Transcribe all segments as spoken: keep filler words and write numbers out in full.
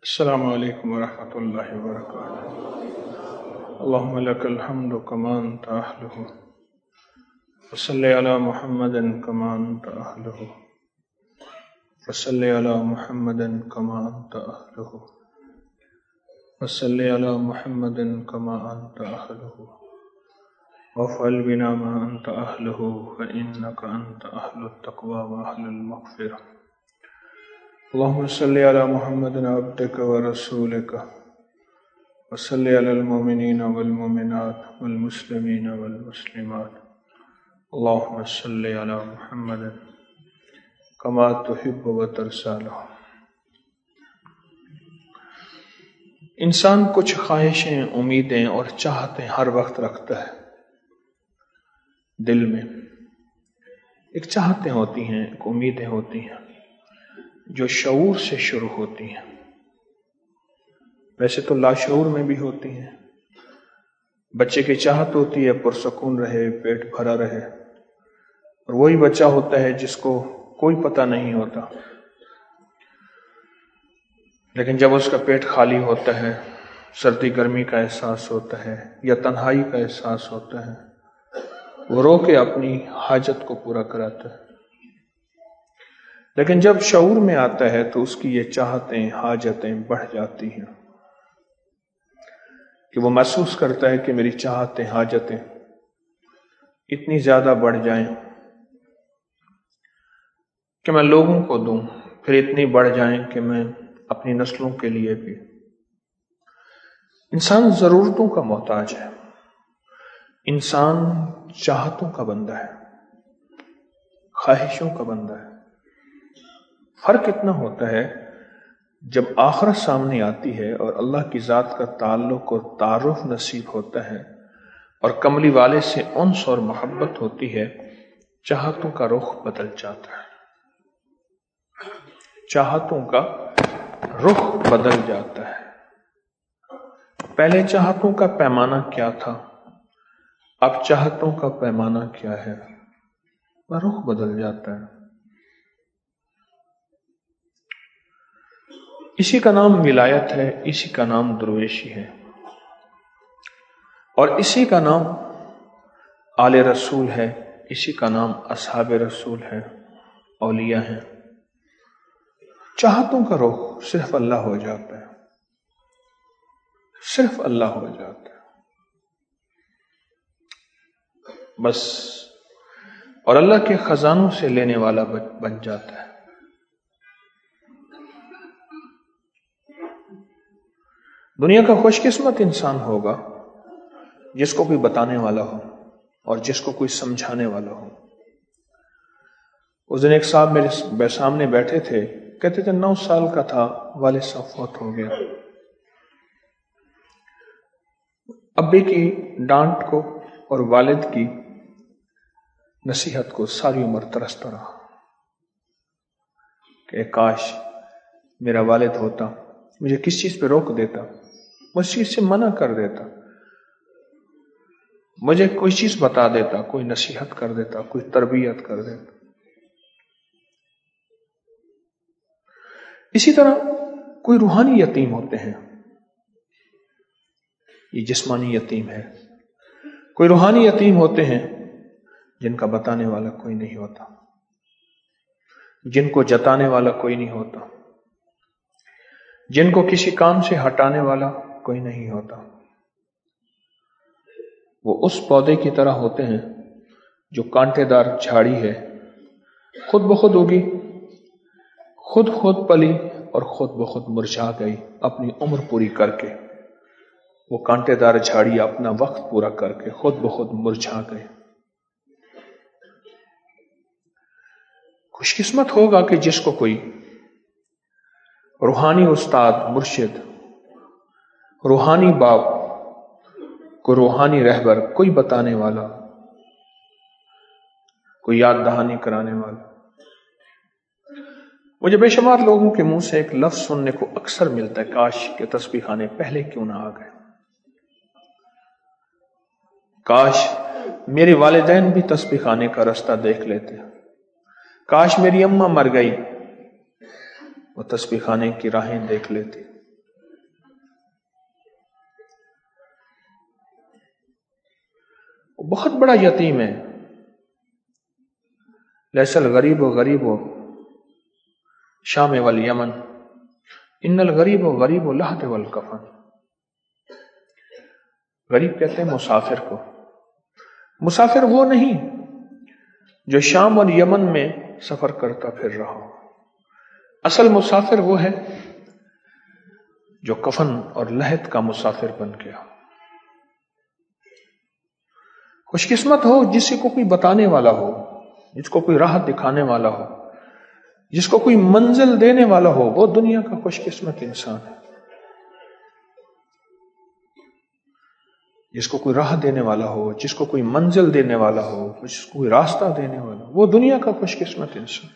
السلام علیکم ورحمۃ اللہ وبرکاتہ۔ اللہم لک الحمد کما انت اہلہ وصلی علی محمد کما انت اہلہ وصلی علی محمد کما انت اہلہ وصلی علی محمد کما انت اہلہ وافعل بنا ما انت اہلہ فانک انت اہل التقوی واہل المغفرہ۔ اللهم صل على محمد عبدك ورسولك وصل على المؤمنين والمؤمنات والمسلمين والمسلمات اللهم صل على محمد كما تحب وترضى له۔ انسان کچھ خواہشیں، امیدیں اور چاہتیں ہر وقت رکھتا ہے دل میں۔ ایک چاہتیں ہوتی ہیں، ایک امیدیں ہوتی ہیں جو شعور سے شروع ہوتی ہیں، ویسے تو لاشعور میں بھی ہوتی ہیں۔ بچے کی چاہت ہوتی ہے پرسکون رہے، پیٹ بھرا رہے، اور وہی بچہ ہوتا ہے جس کو کوئی پتہ نہیں ہوتا، لیکن جب اس کا پیٹ خالی ہوتا ہے، سردی گرمی کا احساس ہوتا ہے یا تنہائی کا احساس ہوتا ہے، وہ رو کے اپنی حاجت کو پورا کراتا ہے۔ لیکن جب شعور میں آتا ہے تو اس کی یہ چاہتیں، حاجتیں بڑھ جاتی ہیں کہ وہ محسوس کرتا ہے کہ میری چاہتیں، حاجتیں اتنی زیادہ بڑھ جائیں کہ میں لوگوں کو دوں، پھر اتنی بڑھ جائیں کہ میں اپنی نسلوں کے لیے بھی۔ انسان ضرورتوں کا محتاج ہے، انسان چاہتوں کا بندہ ہے، خواہشوں کا بندہ ہے۔ فرق اتنا ہوتا ہے جب آخرت سامنے آتی ہے اور اللہ کی ذات کا تعلق اور تعارف نصیب ہوتا ہے اور کملی والے سے انس اور محبت ہوتی ہے، چاہتوں کا رخ بدل جاتا ہے، چاہتوں کا رخ بدل جاتا ہے۔ پہلے چاہتوں کا پیمانہ کیا تھا، اب چاہتوں کا پیمانہ کیا ہے، وہ رخ بدل جاتا ہے۔ اسی کا نام ولایت ہے، اسی کا نام درویشی ہے، اور اسی کا نام آل رسول ہے، اسی کا نام اصحاب رسول ہے، اولیاء ہیں۔ چاہتوں کا رخ صرف اللہ ہو جاتا ہے، صرف اللہ ہو جاتا ہے بس، اور اللہ کے خزانوں سے لینے والا بن جاتا ہے۔ دنیا کا خوش قسمت انسان ہوگا جس کو کوئی بتانے والا ہو اور جس کو کوئی سمجھانے والا ہو۔ اس دن ایک صاحب میرے سامنے بیٹھے تھے، کہتے تھے نو سال کا تھا، والد صاحب فوت ہو گیا۔ ابے کی ڈانٹ کو اور والد کی نصیحت کو ساری عمر ترستا رہا کہ کاش میرا والد ہوتا، مجھے کس چیز پہ روک دیتا، اس چیز سے منع کر دیتا، مجھے کوئی چیز بتا دیتا، کوئی نصیحت کر دیتا، کوئی تربیت کر دیتا۔ اسی طرح کوئی روحانی یتیم ہوتے ہیں، یہ جسمانی یتیم ہے۔ کوئی روحانی یتیم ہوتے ہیں جن کا بتانے والا کوئی نہیں ہوتا، جن کو جتانے والا کوئی نہیں ہوتا، جن کو کسی کام سے ہٹانے والا کوئی نہیں ہوتا۔ وہ اس پودے کی طرح ہوتے ہیں جو کانٹے دار جھاڑی ہے، خود بخود اگی، خود خود پلی اور خود بخود مرجھا گئی اپنی عمر پوری کر کے۔ وہ کانٹے دار جھاڑی اپنا وقت پورا کر کے خود بخود مرجھا گئے۔ خوش قسمت ہوگا کہ جس کو کوئی روحانی استاد، مرشد، روحانی باپ، کوئی روحانی رہبر، کوئی بتانے والا، کوئی یاد دہانی کرانے والا۔ مجھے بے شمار لوگوں کے منہ سے ایک لفظ سننے کو اکثر ملتا ہے، کاش کہ تسبیح خانے پہلے کیوں نہ آ گئے، کاش میرے والدین بھی تسبیح خانے کا رستہ دیکھ لیتے، کاش میری اماں مر گئی وہ تسبیح خانے کی راہیں دیکھ لیتی۔ بہت بڑا یتیم ہے. لیس الغریب و غریب و شام والیمن ان الغریب و غریب و لحد والکفن. غریب کہتے ہیں مسافر کو. مسافر وہ نہیں جو شام اور یمن میں سفر کرتا پھر رہا ہو. اصل مسافر وہ ہے جو کفن اور لحد کا مسافر بن گیا. خوش قسمت ہو جس کو کوئی بتانے والا ہو، جس کو کوئی راہ دکھانے والا ہو، جس کو کوئی منزل دینے والا ہو. وہ دنیا کا خوش قسمت انسان ہے. جس کو کوئی راہ دینے والا ہو، جس کو کوئی منزل دینے والا ہو، جس کو کوئی راستہ دینے والا ہو، وہ دنیا کا خوش قسمت انسان.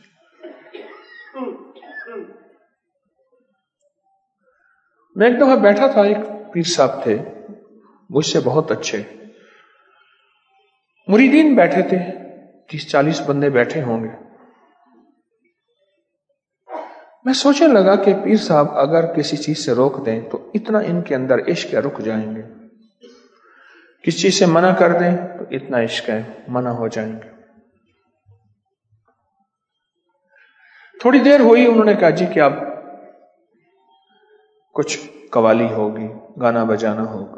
میں ایک دفعہ بیٹھا تھا، ایک پیر صاحب تھے مجھ سے بہت اچھے، مریدین بیٹھے تھے، تیس چالیس بندے بیٹھے ہوں گے. میں سوچنے لگا کہ پیر صاحب اگر کسی چیز سے روک دیں تو اتنا ان کے اندر عشق ہے رک جائیں گے، کس چیز سے منع کر دیں تو اتنا عشق ہے منع ہو جائیں گے. تھوڑی دیر ہوئی، انہوں نے کہا جی کہ اب کچھ قوالی ہوگی، گانا بجانا ہوگا.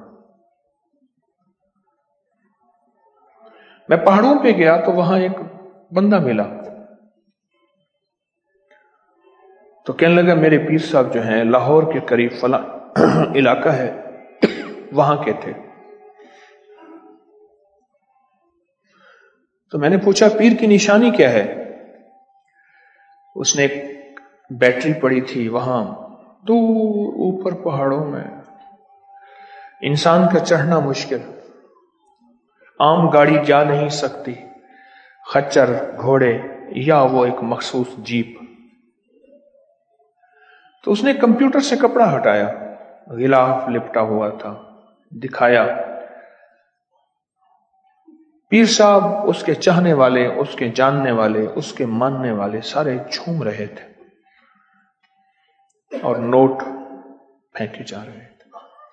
میں پہاڑوں پہ گیا تو وہاں ایک بندہ ملا، تو کہنے لگا میرے پیر صاحب جو ہیں لاہور کے قریب فلاں علاقہ ہے وہاں کے تھے. تو میں نے پوچھا پیر کی نشانی کیا ہے؟ اس نے ایک بیٹری پڑی تھی وہاں دور اوپر پہاڑوں میں، انسان کا چڑھنا مشکل، عام گاڑی جا نہیں سکتی، خچر، گھوڑے یا وہ ایک مخصوص جیپ. تو اس نے کمپیوٹر سے کپڑا ہٹایا، غلاف لپٹا ہوا تھا، دکھایا. پیر صاحب، اس کے چاہنے والے، اس کے جاننے والے، اس کے ماننے والے سارے جھوم رہے تھے اور نوٹ پھینکے جا رہے تھے.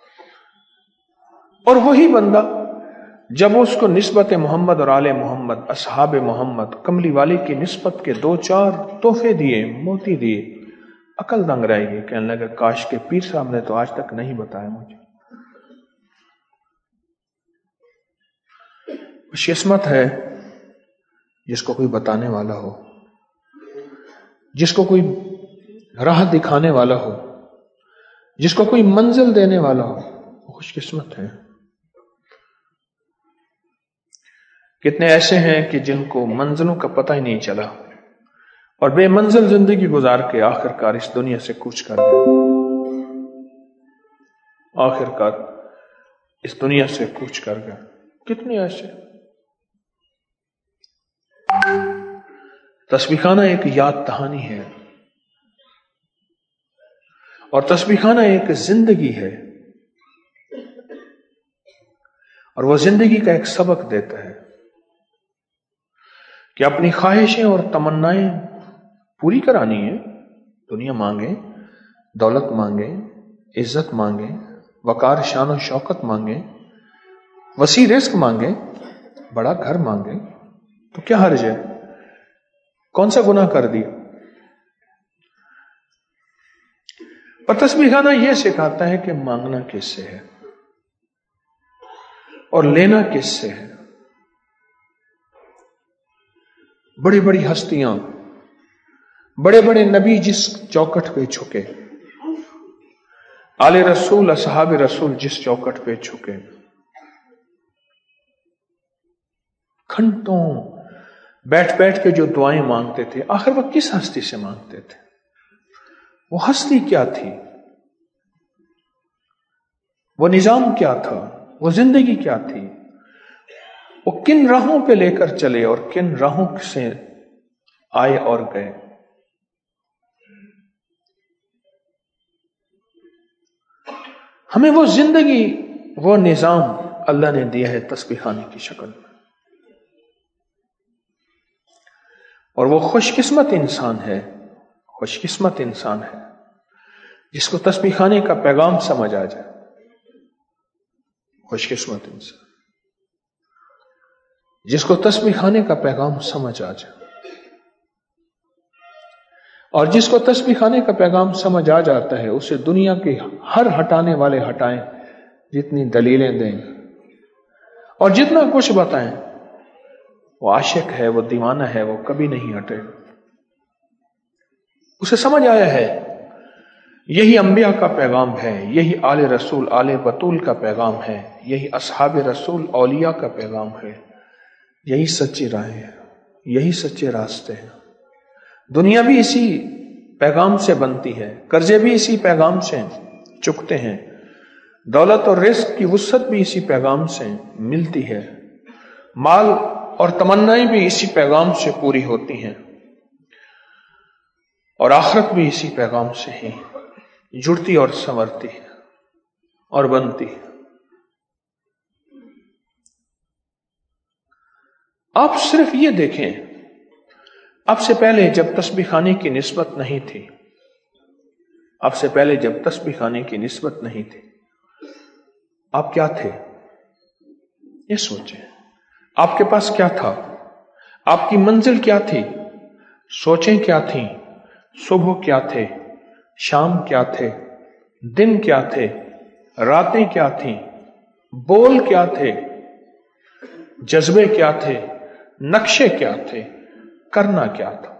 اور وہی بندہ جب اس کو نسبت محمد اور آل محمد، اصحاب محمد، کملی والے کی نسبت کے دو چار تحفے دیے، موتی دیے، عقل دنگ رہ گئی. کہنے لگا کاش کے پیر صاحب نے تو آج تک نہیں بتایا مجھے. خوش قسمت ہے جس کو کوئی بتانے والا ہو، جس کو کوئی راہ دکھانے والا ہو، جس کو کوئی منزل دینے والا ہو. وہ خوش قسمت ہے. کتنے ایسے ہیں کہ جن کو منزلوں کا پتہ ہی نہیں چلا اور بے منزل زندگی گزار کے آخر کار اس دنیا سے کوچ کر گئے. آخر کار اس دنیا سے کوچ کر گئے. کتنے ایسے. تسبیح خانہ ایک یاد دہانی ہے اور تسبیح خانہ ایک زندگی ہے، اور وہ زندگی کا ایک سبق دیتا ہے کہ اپنی خواہشیں اور تمنائیں پوری کرانی ہے. دنیا مانگیں، دولت مانگیں، عزت مانگیں، وقار شان و شوکت مانگیں، وسیع رزق مانگیں، بڑا گھر مانگیں، تو کیا حرج ہے؟ کون سا گناہ کر دی؟ پر تسبیح خانہ یہ سکھاتا ہے کہ مانگنا کس سے ہے اور لینا کس سے ہے. بڑی بڑی ہستیاں، بڑے بڑے نبی جس چوکٹ پہ چھکے، آل رسول، اصحاب رسول جس چوکٹ پہ چھکے، گھنٹوں بیٹھ بیٹھ کے جو دعائیں مانگتے تھے، آخر وہ کس ہستی سے مانگتے تھے؟ وہ ہستی کیا تھی؟ وہ نظام کیا تھا؟ وہ زندگی کیا تھی؟ وہ کن راہوں پہ لے کر چلے اور کن راہوں سے آئے اور گئے؟ ہمیں وہ زندگی، وہ نظام اللہ نے دیا ہے تسبیح خانے کی شکل میں. اور وہ خوش قسمت انسان ہے، خوش قسمت انسان ہے جس کو تسبیح خانے کا پیغام سمجھ آ جائے. خوش قسمت انسان. جس کو تسبیح خانے کا پیغام سمجھ آ جائے، اور جس کو تسبیح خانے کا پیغام سمجھ آ جاتا ہے اسے دنیا کے ہر ہٹانے والے ہٹائیں، جتنی دلیلیں دیں اور جتنا کچھ بتائیں، وہ عاشق ہے، وہ دیوانہ ہے، وہ کبھی نہیں ہٹے گا۔ اسے سمجھ آیا ہے یہی انبیاء کا پیغام ہے، یہی آل رسول آل بطول کا پیغام ہے، یہی اصحاب رسول اولیاء کا پیغام ہے، یہی سچی راہیں ہیں، یہی سچے راستے ہیں۔ دنیا بھی اسی پیغام سے بنتی ہے، قرضے بھی اسی پیغام سے چکتے ہیں، دولت اور رزق کی وسعت بھی اسی پیغام سے ملتی ہے، مال اور تمنائیں بھی اسی پیغام سے پوری ہوتی ہیں، اور آخرت بھی اسی پیغام سے ہی جڑتی اور سنورتی ہے اور بنتی ہے۔ آپ صرف یہ دیکھیں، اب سے پہلے جب تسبیح خانے کی نسبت نہیں تھی، اب سے پہلے جب تسبیح خانے کی نسبت نہیں تھی، آپ کیا تھے؟ یہ سوچیں، آپ کے پاس کیا تھا؟ آپ کی منزل کیا تھی؟ سوچیں کیا تھیں؟ صبح کیا تھے؟ شام کیا تھے؟ دن کیا تھے؟ راتیں کیا تھیں؟ بول کیا تھے؟ جذبے کیا تھے؟ نقشے کیا تھے؟ کرنا کیا تھا؟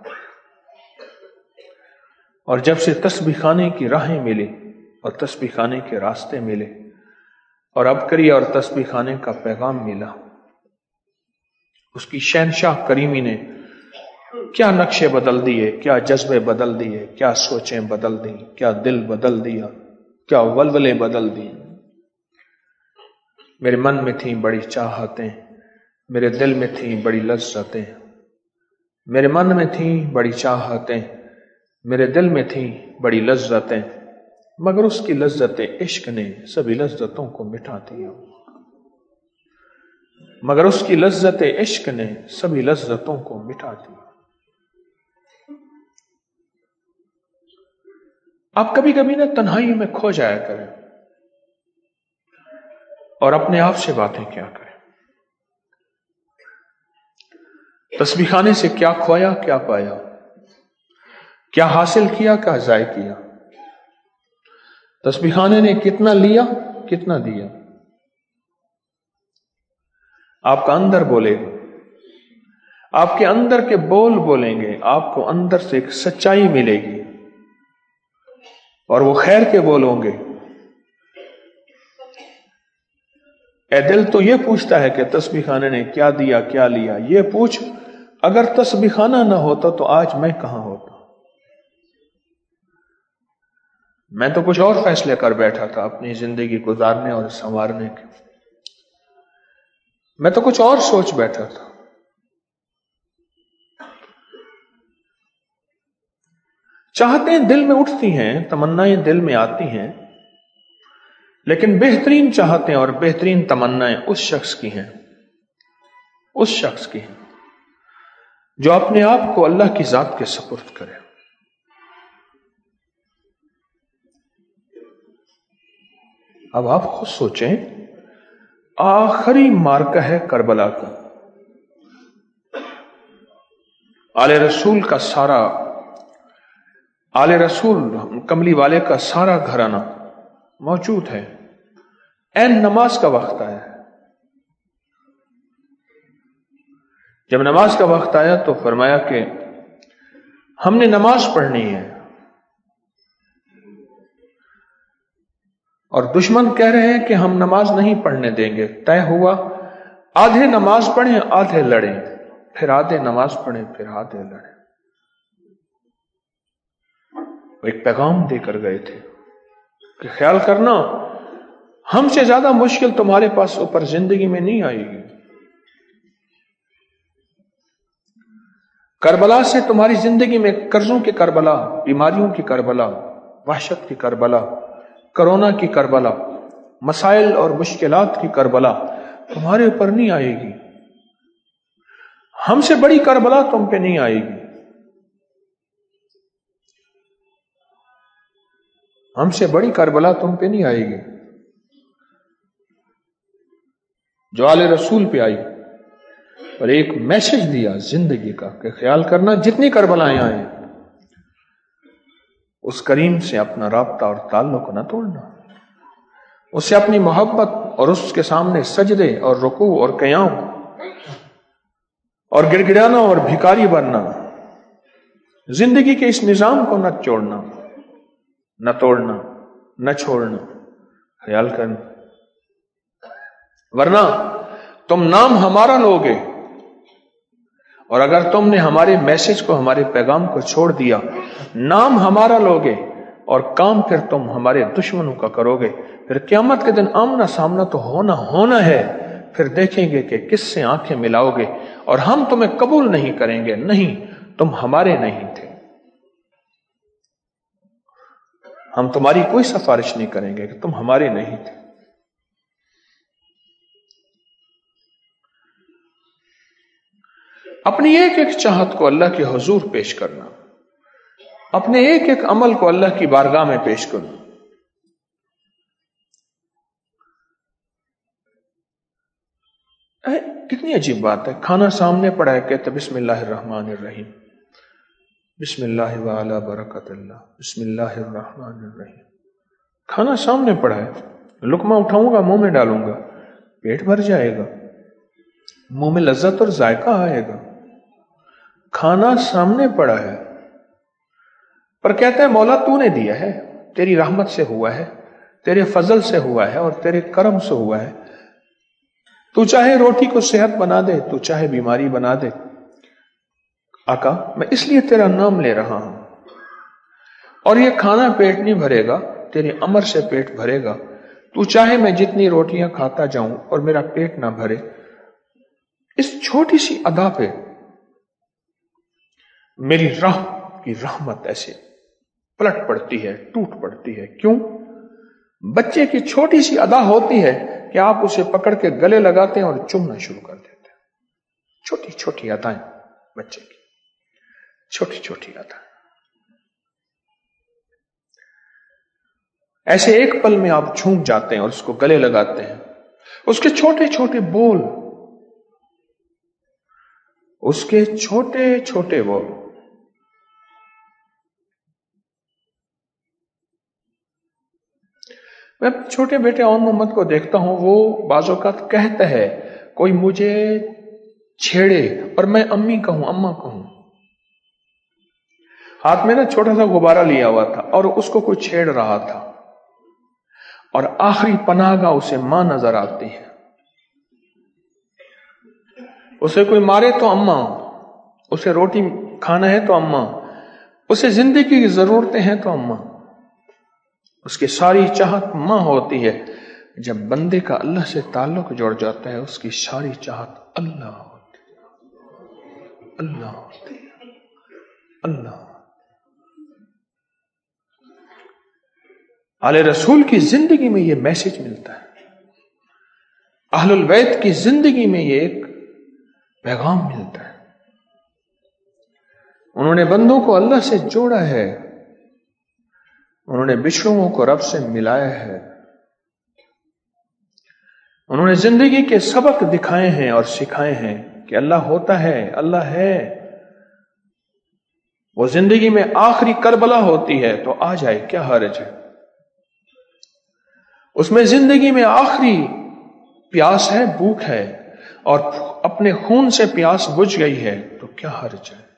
اور جب سے تسبیح خانے کی راہیں ملی اور تسبیح خانے کے راستے ملے اور ابکری اور تسبیح خانے کا پیغام ملا، اس کی شہنشاہ کریمی نے کیا نقشے بدل دیے، کیا جذبے بدل دیے، کیا سوچیں بدل دی، کیا دل بدل دیا، کیا ولولے بدل دیے۔ میرے من میں تھیں بڑی چاہتیں، میرے دل میں تھیں بڑی لذتیں، میرے من میں تھیں بڑی چاہتیں، میرے دل میں تھیں بڑی لذتیں، مگر اس کی لذت عشق نے سبھی لذتوں کو مٹا دیا، مگر اس کی لذت عشق نے سبھی لذتوں کو مٹا دیا۔ آپ کبھی کبھی نا تنہائی میں کھو جایا کریں اور اپنے آپ سے باتیں کیا کریں، تسبیح خانے سے کیا کھویا، کیا پایا، کیا حاصل کیا، کیا ضائع کیا، تسبیح خانے نے کتنا لیا، کتنا دیا۔ آپ کا اندر بولے گا، آپ کے اندر کے بول بولیں گے، آپ کو اندر سے ایک سچائی ملے گی اور وہ خیر کے بول ہوں گے۔ اے دل تو یہ پوچھتا ہے کہ تسبیح خانے نے کیا دیا، کیا لیا، یہ پوچھ اگر تسبیح خانہ نہ ہوتا تو آج میں کہاں ہوتا؟ میں تو کچھ اور فیصلے کر بیٹھا تھا اپنی زندگی گزارنے اور سنوارنے کے، میں تو کچھ اور سوچ بیٹھا تھا۔ چاہتیں دل میں اٹھتی ہیں، تمنائیں دل میں آتی ہیں، لیکن بہترین چاہتیں اور بہترین تمنائیں اس شخص کی ہیں، اس شخص کی ہیں جو اپنے آپ کو اللہ کی ذات کے سپرد کرے۔ اب آپ خود سوچیں، آخری معرکہ ہے کربلا کا، آل رسول کا سارا آل رسول کملی والے کا سارا گھرانہ موجود ہے، عین نماز کا وقت آیا ہے۔ جب نماز کا وقت آیا تو فرمایا کہ ہم نے نماز پڑھنی ہے، اور دشمن کہہ رہے ہیں کہ ہم نماز نہیں پڑھنے دیں گے۔ طے ہوا آدھے نماز پڑھیں، آدھے لڑیں، پھر آدھے نماز پڑھیں، پھر آدھے لڑیں۔ وہ ایک پیغام دے کر گئے تھے کہ خیال کرنا ہم سے زیادہ مشکل تمہارے پاس اوپر زندگی میں نہیں آئے گی۔ کربلا سے تمہاری زندگی میں قرضوں کی کربلا، بیماریوں کی کربلا، وحشت کی کربلا، کرونا کی کربلا، مسائل اور مشکلات کی کربلا تمہارے اوپر نہیں آئے گی۔ ہم سے بڑی کربلا تم پہ نہیں آئے گی، ہم سے بڑی کربلا تم پہ نہیں آئے گی جو آل رسول پہ آئی، اور ایک میسج دیا زندگی کا کہ خیال کرنا جتنی کربلائیں آئیں اس کریم سے اپنا رابطہ اور تعلق نہ توڑنا، اس سے اپنی محبت اور اس کے سامنے سجدے اور رکوع اور قیام اور گڑ گڑانا اور بھکاری بننا، زندگی کے اس نظام کو نہ چھوڑنا نہ توڑنا نہ چھوڑنا، خیال کرنا، ورنہ تم نام ہمارا لوگے اور اگر تم نے ہمارے میسج کو ہمارے پیغام کو چھوڑ دیا، نام ہمارا لوگے اور کام پھر تم ہمارے دشمنوں کا کرو گے، پھر قیامت کے دن آمنا سامنا تو ہونا ہونا ہے، پھر دیکھیں گے کہ کس سے آنکھیں ملاؤ گے اور ہم تمہیں قبول نہیں کریں گے، نہیں تم ہمارے نہیں تھے، ہم تمہاری کوئی سفارش نہیں کریں گے کہ تم ہمارے نہیں تھے۔ اپنی ایک ایک چاہت کو اللہ کے حضور پیش کرنا، اپنے ایک ایک عمل کو اللہ کی بارگاہ میں پیش کرنا۔ اے کتنی عجیب بات ہے، کھانا سامنے پڑا ہے، کہتے بسم اللہ الرحمن الرحیم، بسم اللہ وعلی برکت اللہ، بسم اللہ الرحمن الرحیم، کھانا سامنے پڑا ہے، لقمہ اٹھاؤں گا منہ میں ڈالوں گا، پیٹ بھر جائے گا، منہ میں لذت اور ذائقہ آئے گا، کھانا سامنے پڑا ہے، پر کہتے ہیں مولا تو نے دیا ہے، تیری رحمت سے ہوا ہے، تیرے فضل سے ہوا ہے اور تیرے کرم سے ہوا ہے، تو چاہے روٹی کو صحت بنا دے، تو چاہے بیماری بنا دے، آقا میں اس لیے تیرا نام لے رہا ہوں، اور یہ کھانا پیٹ نہیں بھرے گا، تیرے امر سے پیٹ بھرے گا، تو چاہے میں جتنی روٹیاں کھاتا جاؤں اور میرا پیٹ نہ بھرے۔ اس چھوٹی سی ادا پہ میری راہ کی رحمت ایسے پلٹ پڑتی ہے، ٹوٹ پڑتی ہے۔ کیوں؟ بچے کی چھوٹی سی ادا ہوتی ہے کہ آپ اسے پکڑ کے گلے لگاتے ہیں اور چومنا شروع کر دیتے ہیں، چھوٹی چھوٹی ادائیں بچے کی، چھوٹی چھوٹی ادائیں، ایسے ایک پل میں آپ جھوم جاتے ہیں اور اس کو گلے لگاتے ہیں، اس کے چھوٹے چھوٹے بول، اس کے چھوٹے چھوٹے بول۔ میں چھوٹے بیٹے اون محمد کو دیکھتا ہوں، وہ بعض اوقات کہتا ہے کوئی مجھے چھیڑے اور میں امی کہوں، اماں کہوں، ہاتھ میں نا چھوٹا سا غبارہ لیا ہوا تھا اور اس کو کوئی چھیڑ رہا تھا، اور آخری پناہ گاہ اسے ماں نظر آتی ہے، اسے کوئی مارے تو اماں، اسے روٹی کھانا ہے تو اماں، اسے زندگی کی ضرورتیں ہیں تو اماں، اس کی ساری چاہت ماں ہوتی ہے۔ جب بندے کا اللہ سے تعلق جڑ جاتا ہے اس کی ساری چاہت اللہ ہوتی ہے، اللہ ہوتی ہے، اللہ۔ آل رسول کی زندگی میں یہ میسج ملتا ہے، اہل البیت کی زندگی میں یہ ایک پیغام ملتا ہے، انہوں نے بندوں کو اللہ سے جوڑا ہے، انہوں نے بچھڑوں کو رب سے ملایا ہے، انہوں نے زندگی کے سبق دکھائے ہیں اور سکھائے ہیں کہ اللہ ہوتا ہے، اللہ ہے۔ وہ زندگی میں آخری کربلا ہوتی ہے تو آ جائے، کیا حرج ہے؟ اس میں زندگی میں آخری پیاس ہے، بھوک ہے، اور اپنے خون سے پیاس بجھ گئی ہے تو کیا حرج ہے؟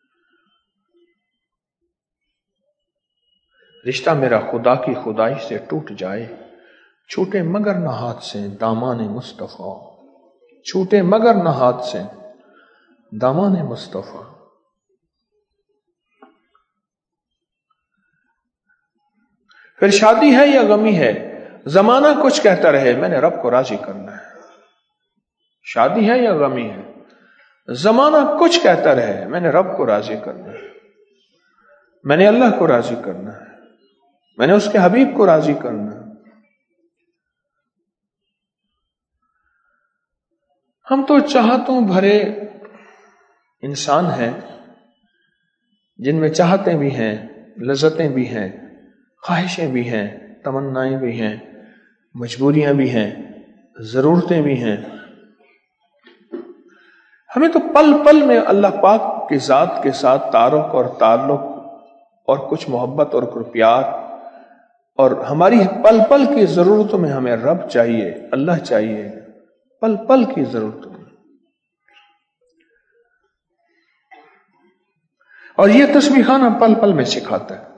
رشتہ میرا خدا کی خدائی سے ٹوٹ جائے، چھوٹے مگر نہ ہاتھ سے دامان مصطفیٰ، چھوٹے مگر نہ ہاتھ سے دامان مصطفیٰ۔ پھر شادی ہے یا غمی ہے، زمانہ کچھ کہتا رہے، میں نے رب کو راضی کرنا ہے۔ شادی ہے یا غمی ہے، زمانہ کچھ کہتا رہے، میں نے رب کو راضی کرنا ہے، میں نے اللہ کو راضی کرنا ہے، میں نے اس کے حبیب کو راضی کرنا ہے۔ ہم تو چاہتوں بھرے انسان ہیں، جن میں چاہتیں بھی ہیں، لذتیں بھی ہیں، خواہشیں بھی ہیں، تمنائیں بھی ہیں، مجبوریاں بھی ہیں، ضرورتیں بھی ہیں۔ ہمیں تو پل پل میں اللہ پاک کی ذات کے ساتھ تعارف اور تعلق اور کچھ محبت اور کچھ پیار، اور ہماری پل پل کی ضرورتوں میں ہمیں رب چاہیے، اللہ چاہیے، پل پل کی ضرورتوں میں۔ اور یہ تسبیح خانہ پل پل میں سکھاتا ہے،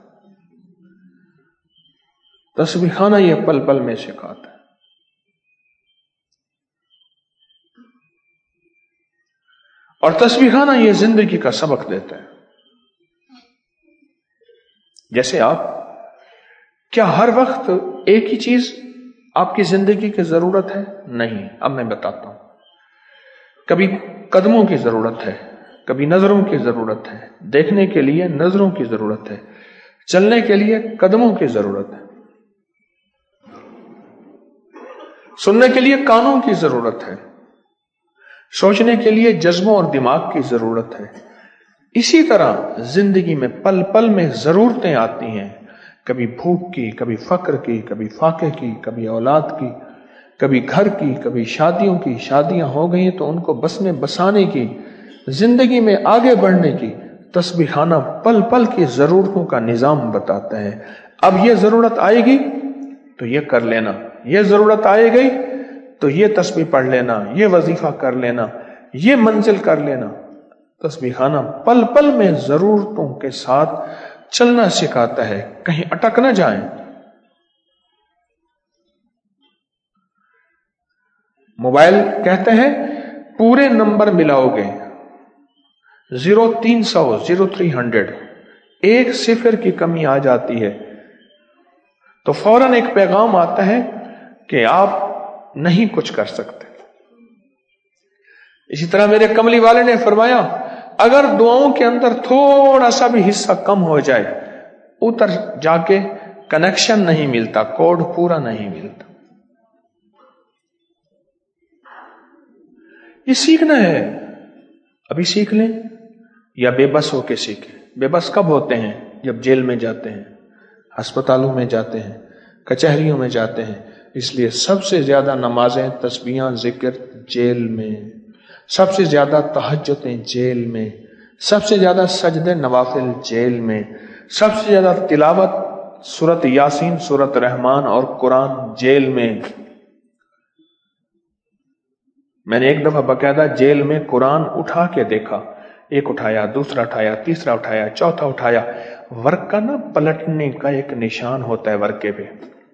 تسبیح خانہ یہ پل پل میں سکھاتا ہے۔ اور تسبیح خانہ یہ زندگی کا سبق دیتا ہے۔ جیسے آپ کیا ہر وقت ایک ہی چیز آپ کی زندگی کی ضرورت ہے؟ نہیں، اب میں بتاتا ہوں۔ کبھی قدموں کی ضرورت ہے، کبھی نظروں کی ضرورت ہے، دیکھنے کے لیے نظروں کی ضرورت ہے، چلنے کے لیے قدموں کی ضرورت ہے، سننے کے لیے کانوں کی ضرورت ہے، سوچنے کے لیے جذبوں اور دماغ کی ضرورت ہے۔ اسی طرح زندگی میں پل پل میں ضرورتیں آتی ہیں، کبھی بھوک کی، کبھی فقر کی، کبھی فاقے کی، کبھی اولاد کی، کبھی گھر کی، کبھی شادیوں کی، شادیاں ہو گئی تو ان کو بس میں بسانے کی، زندگی میں آگے بڑھنے کی۔ تسبیح خانہ پل پل کی ضرورتوں کا نظام بتاتا ہے۔ اب یہ ضرورت آئے گی تو یہ کر لینا، یہ ضرورت آئے گی تو یہ تسبیح پڑھ لینا، یہ وظیفہ کر لینا، یہ منزل کر لینا۔ تسبیح خانہ پل پل میں ضرورتوں کے ساتھ چلنا سکھاتا ہے، کہیں اٹک نہ جائیں۔ موبائل کہتے ہیں پورے نمبر ملاؤ گے، زیرو تین سو زیرو تھری ہنڈریڈ، ایک صفر کی کمی آ جاتی ہے تو فوراً ایک پیغام آتا ہے کہ آپ نہیں کچھ کر سکتے۔ اسی طرح میرے کملی والے نے فرمایا اگر دعاؤں کے اندر تھوڑا سا بھی حصہ کم ہو جائے، اتر جا کے کنیکشن نہیں ملتا، کوڈ پورا نہیں ملتا۔ یہ سیکھنا ہے، ابھی سیکھ لیں یا بے بس ہو کے سیکھیں۔ بے بس کب ہوتے ہیں؟ جب جیل میں جاتے ہیں، ہسپتالوں میں جاتے ہیں، کچہریوں میں جاتے ہیں۔ اس لیے سب سے زیادہ نمازیں، تسبیحاں، ذکر جیل میں، سب سے زیادہ تہجدیں جیل میں، سب سے زیادہ سجدے نوافل جیل میں، سب سے زیادہ تلاوت سورت یاسین، سورت رحمان اور قرآن جیل میں۔ میں نے ایک دفعہ باقاعدہ جیل میں قرآن اٹھا کے دیکھا، ایک اٹھایا، دوسرا اٹھایا، تیسرا اٹھایا، چوتھا اٹھایا۔ ورق کا نا پلٹنے کا ایک نشان ہوتا ہے، ورقے پہ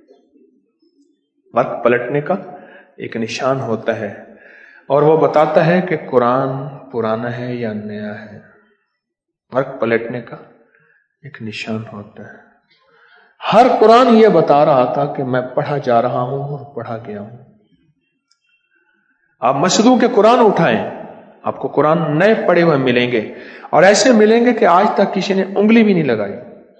ورق پلٹنے کا ایک نشان ہوتا ہے، اور وہ بتاتا ہے کہ قرآن پرانا ہے یا نیا ہے۔ ورق پلٹنے کا ایک نشان ہوتا ہے۔ ہر قرآن یہ بتا رہا تھا کہ میں پڑھا جا رہا ہوں اور پڑھا گیا ہوں۔ آپ مسجدوں کے قرآن اٹھائیں، آپ کو قرآن نئے پڑھے ہوئے ملیں گے، اور ایسے ملیں گے کہ آج تک کسی نے انگلی بھی نہیں لگائی۔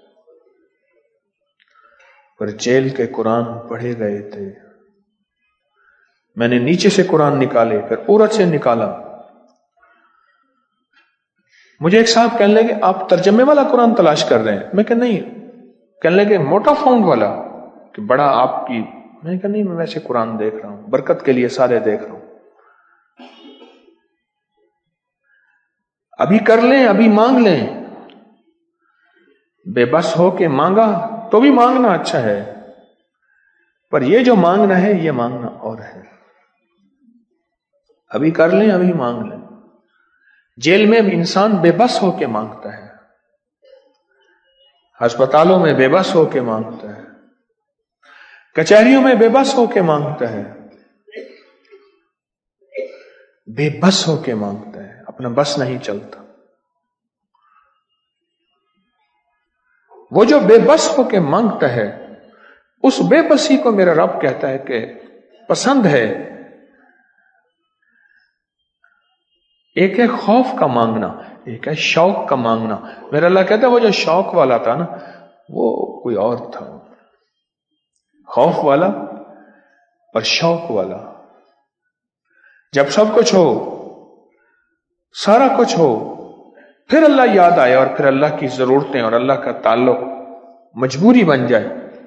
پر جیل کے قرآن پڑھے گئے تھے۔ میں نے نیچے سے قرآن نکالے، پھر عورت سے نکالا۔ مجھے ایک صاحب کہنے لگے آپ ترجمے والا قرآن تلاش کر رہے ہیں؟ میں کہ نہیں۔ کہنے لگے موٹا فونٹ والا کہ بڑا آپ کی؟ میں کہ نہیں، میں ویسے قرآن دیکھ رہا ہوں، برکت کے لیے سارے دیکھ رہا ہوں۔ ابھی کر لیں، ابھی مانگ لیں۔ بے بس ہو کے مانگا تو بھی مانگنا اچھا ہے، پر یہ جو مانگنا ہے یہ مانگنا اور ہے۔ ابھی کر لیں، ابھی مانگ لیں۔ جیل میں انسان بے بس ہو کے مانگتا ہے، ہسپتالوں میں بے بس ہو کے مانگتا ہے، کچہریوں میں بے بس ہو کے مانگتا ہے، بے بس ہو کے مانگتا ہے، اپنا بس نہیں چلتا۔ وہ جو بے بس ہو کے مانگتا ہے، اس بے بسی کو میرا رب کہتا ہے کہ پسند ہے۔ ایک ہے خوف کا مانگنا، ایک ہے شوق کا مانگنا۔ میرا اللہ کہتا ہے وہ جو شوق والا تھا نا، وہ کوئی اور تھا، خوف والا اور شوق والا۔ جب سب کچھ ہو، سارا کچھ ہو، پھر اللہ یاد آئے اور پھر اللہ کی ضرورتیں اور اللہ کا تعلق مجبوری بن جائے،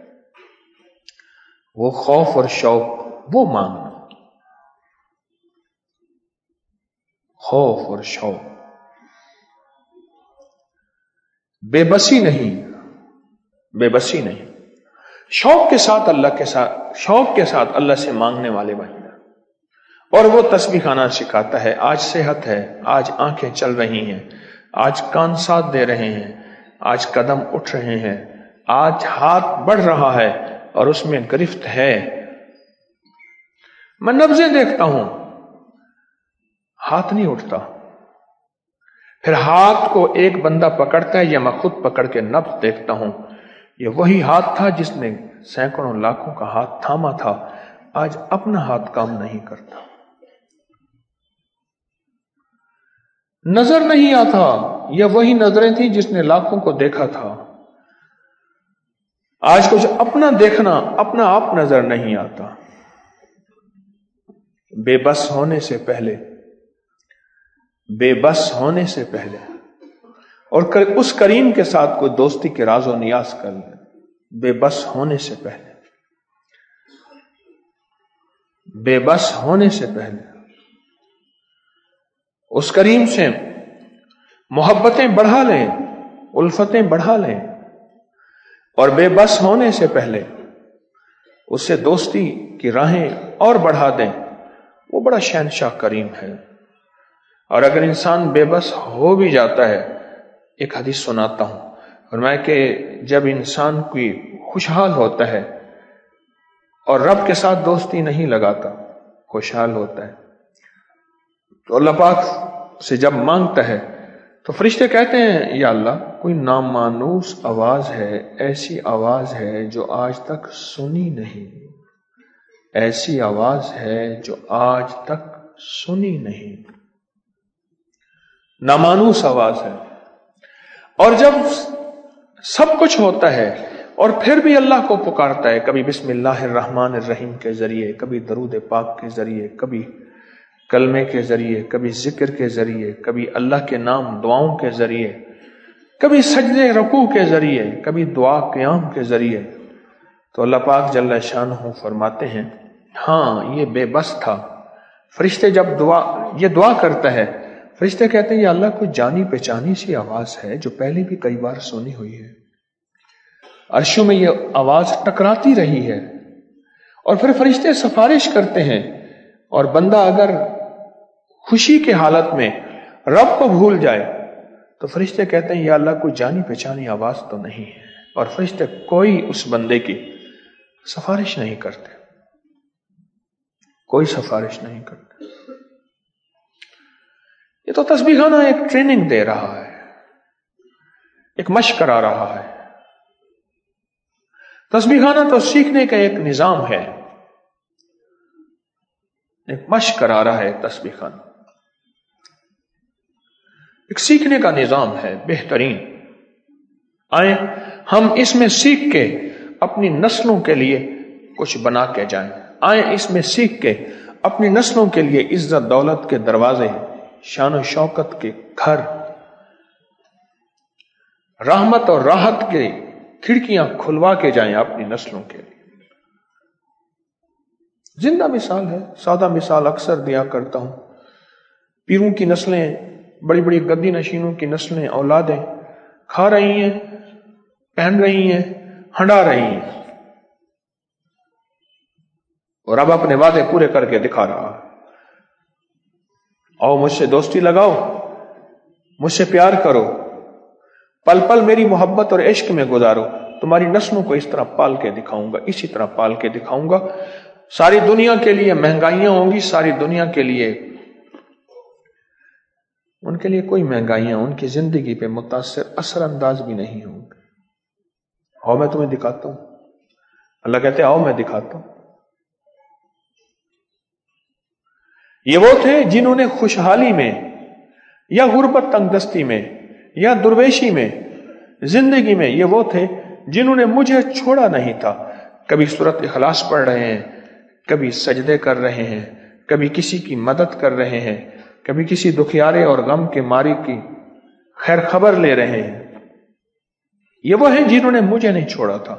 وہ خوف اور شوق، وہ مانگنا۔ خوف اور شوق. بے بسی نہیں، بے بسی نہیں، شوق کے ساتھ اللہ کے ساتھ شوق کے ساتھ اللہ سے مانگنے والے بننا. اور وہ تسبیح خانہ سکھاتا ہے. آج صحت ہے، آج آنکھیں چل رہی ہیں، آج کان ساتھ دے رہے ہیں، آج قدم اٹھ رہے ہیں، آج ہاتھ بڑھ رہا ہے اور اس میں گرفت ہے. میں نبضیں دیکھتا ہوں، ہاتھ نہیں اٹھتا. پھر ہاتھ کو ایک بندہ پکڑتا ہے یا میں خود پکڑ کے نبض دیکھتا ہوں. یہ وہی ہاتھ تھا جس نے سینکڑوں لاکھوں کا ہاتھ تھاما تھا، آج اپنا ہاتھ کام نہیں کرتا. نظر نہیں آتا، یہ وہی نظریں تھیں جس نے لاکھوں کو دیکھا تھا، آج کچھ اپنا دیکھنا، اپنا آپ نظر نہیں آتا. بے بس ہونے سے پہلے بے بس ہونے سے پہلے اور اس کریم کے ساتھ کوئی دوستی کے راز و نیاز کر لے. بے بس ہونے سے پہلے بے بس ہونے سے پہلے اس کریم سے محبتیں بڑھا لیں، الفتیں بڑھا لیں، اور بے بس ہونے سے پہلے اس سے دوستی کی راہیں اور بڑھا دیں. وہ بڑا شہنشاہ کریم ہے. اور اگر انسان بے بس ہو بھی جاتا ہے، ایک حدیث سناتا ہوں، فرمایا کہ جب انسان کوئی خوشحال ہوتا ہے اور رب کے ساتھ دوستی نہیں لگاتا، خوشحال ہوتا ہے، تو اللہ پاک سے جب مانگتا ہے تو فرشتے کہتے ہیں یا اللہ کوئی نامانوس آواز ہے، ایسی آواز ہے جو آج تک سنی نہیں، ایسی آواز ہے جو آج تک سنی نہیں، نامانوس آواز ہے. اور جب سب کچھ ہوتا ہے اور پھر بھی اللہ کو پکارتا ہے، کبھی بسم اللہ الرحمن الرحیم کے ذریعے، کبھی درود پاک کے ذریعے، کبھی کلمے کے ذریعے، کبھی ذکر کے ذریعے، کبھی اللہ کے نام دعاؤں کے ذریعے، کبھی سجدے رکوع کے ذریعے، کبھی دعا قیام کے ذریعے، تو اللہ پاک جل شانہ فرماتے ہیں ہاں یہ بے بس تھا. فرشتے جب دعا یہ دعا کرتا ہے، فرشتے کہتے ہیں یا اللہ کوئی جانی پہچانی سی آواز ہے جو پہلے بھی کئی بار سنی ہوئی ہے. عرشوں میں یہ آواز ٹکراتی رہی ہے. اور پھر فرشتے سفارش کرتے ہیں، اور بندہ اگر خوشی کے حالت میں رب کو بھول جائے تو فرشتے کہتے ہیں یا اللہ کوئی جانی پہچانی آواز تو نہیں ہے، اور فرشتے کوئی اس بندے کی سفارش نہیں کرتے، کوئی سفارش نہیں کرتے. یہ تو تسبیح خانہ ایک ٹریننگ دے رہا ہے، ایک مشق کرا رہا ہے. تسبیح خانہ تو سیکھنے کا ایک نظام ہے، ایک مشق کرا رہا ہے. تسبیح خانہ ایک سیکھنے کا نظام ہے بہترین. آئیں ہم اس میں سیکھ کے اپنی نسلوں کے لیے کچھ بنا کے جائیں. آئیں اس میں سیکھ کے اپنی نسلوں کے لیے عزت دولت کے دروازے، شان و شوکت کے گھر، رحمت اور راحت کے کھڑکیاں کھلوا کے جائیں اپنی نسلوں کے لیے. زندہ مثال ہے، سادہ مثال اکثر دیا کرتا ہوں. پیروں کی نسلیں، بڑی بڑی گدی نشینوں کی نسلیں، اولادیں کھا رہی ہیں، پہن رہی ہیں، ہنڈا رہی ہیں، اور اب اپنے وعدے پورے کر کے دکھا رہا ہے. آؤ مجھ سے دوستی لگاؤ، مجھ سے پیار کرو، پل پل میری محبت اور عشق میں گزارو، تمہاری نسلوں کو اس طرح پال کے دکھاؤں گا، اسی طرح پال کے دکھاؤں گا. ساری دنیا کے لیے مہنگائیاں ہوں گی، ساری دنیا کے لیے ان کے لیے کوئی مہنگائیاں ان کی زندگی پہ متاثر اثر انداز بھی نہیں ہوں گے. آؤ میں تمہیں دکھاتا ہوں. اللہ کہتے آؤ میں دکھاتا ہوں. یہ وہ تھے جنہوں نے خوشحالی میں یا غربت تنگ دستی میں یا درویشی میں زندگی میں، یہ وہ تھے جنہوں نے مجھے چھوڑا نہیں تھا. کبھی سورت اخلاص پڑھ رہے ہیں، کبھی سجدے کر رہے ہیں، کبھی کسی کی مدد کر رہے ہیں، کبھی کسی دکھیارے اور غم کے ماری کی خیر خبر لے رہے ہیں. یہ وہ ہیں جنہوں نے مجھے نہیں چھوڑا تھا.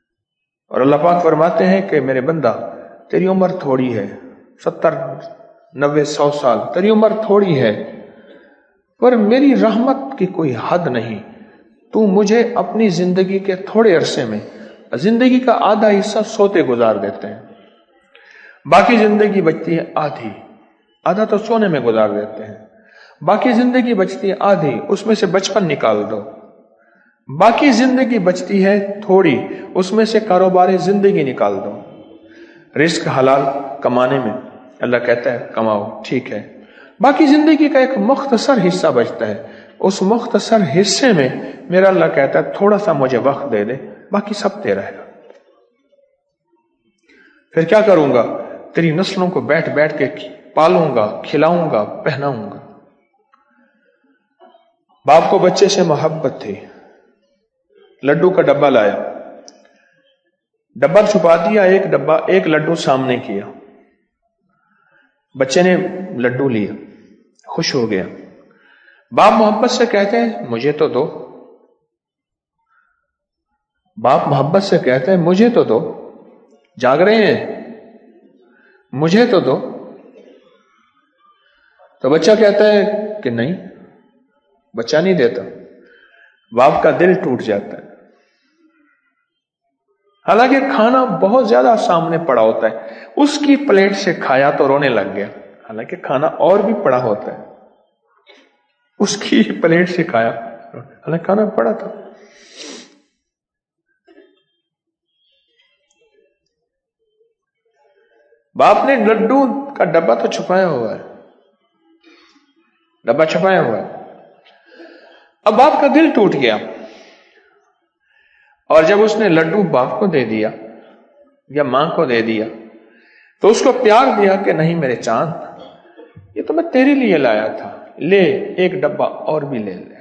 اور اللہ پاک فرماتے ہیں کہ میرے بندہ تیری عمر تھوڑی ہے، ستر نوے سو سال، تیری عمر تھوڑی ہے پر میری رحمت کی کوئی حد نہیں، تو مجھے اپنی زندگی کے تھوڑے عرصے میں، زندگی کا آدھا حصہ سوتے گزار دیتے ہیں، باقی زندگی بچتی ہے آدھی، آدھا تو سونے میں گزار دیتے ہیں، باقی زندگی بچتی ہے آدھی، اس میں سے بچپن نکال دو، باقی زندگی بچتی ہے تھوڑی، اس میں سے کاروبار زندگی نکال دو، رزق حلال کمانے میں اللہ کہتا ہے کماؤ، ٹھیک ہے، باقی زندگی کا ایک مختصر حصہ بچتا ہے، اس مختصر حصے میں میرا اللہ کہتا ہے تھوڑا سا مجھے وقت دے دے، باقی سب تیرا ہے، پھر کیا کروں گا؟ تیری نسلوں کو بیٹھ بیٹھ کے پالوں گا، کھلاؤں گا، پہناؤں گا۔ باپ کو بچے سے محبت تھی، لڈو کا ڈبہ لایا، ڈبہ چھپا دیا، ایک ڈبہ ایک لڈو سامنے کیا، بچے نے لڈو لیا، خوش ہو گیا، باپ محبت سے کہتے ہیں مجھے تو دو، باپ محبت سے کہتے ہیں مجھے تو دو، جاگ رہے ہیں، مجھے تو دو، تو بچہ کہتا ہے کہ نہیں، بچہ نہیں دیتا، باپ کا دل ٹوٹ جاتا ہے، حالانکہ کھانا بہت زیادہ سامنے پڑا ہوتا ہے، اس کی پلیٹ سے کھایا تو رونے لگ گیا، حالانکہ کھانا اور بھی پڑا ہوتا ہے، اس کی پلیٹ سے کھایا، حالانکہ کھانا پڑا تھا۔ باپ نے لڈو کا ڈبہ تو چھپایا ہوا ہے، ڈبہ چھپایا ہوا ہے، اب باپ کا دل ٹوٹ گیا، اور جب اس نے لڈو باپ کو دے دیا یا ماں کو دے دیا تو اس کو پیار دیا کہ نہیں میرے چاند، یہ تو میں تیرے لیے لایا تھا، لے ایک ڈبہ اور بھی لے لے۔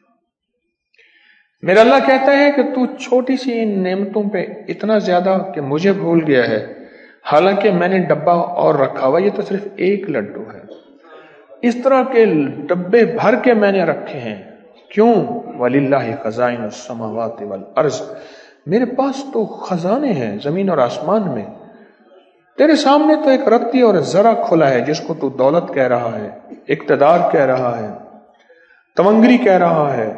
میرا اللہ کہتا ہے کہ تو چھوٹی سی ان نعمتوں پہ اتنا زیادہ کہ مجھے بھول گیا ہے، حالانکہ میں نے ڈبہ اور رکھا ہوا، یہ تو صرف ایک لڈو ہے، اس طرح کے ڈبے بھر کے میں نے رکھے ہیں، کیوں؟ وَلِلَّهِ خَزَائِنُ السَّمَاوَاتِ وَالْأَرْضِ، میرے پاس تو خزانے ہیں زمین اور آسمان میں، تیرے سامنے تو ایک رتی اور ذرا کھلا ہے جس کو تو دولت کہہ رہا ہے، اقتدار کہہ رہا ہے، تمنگری کہہ رہا ہے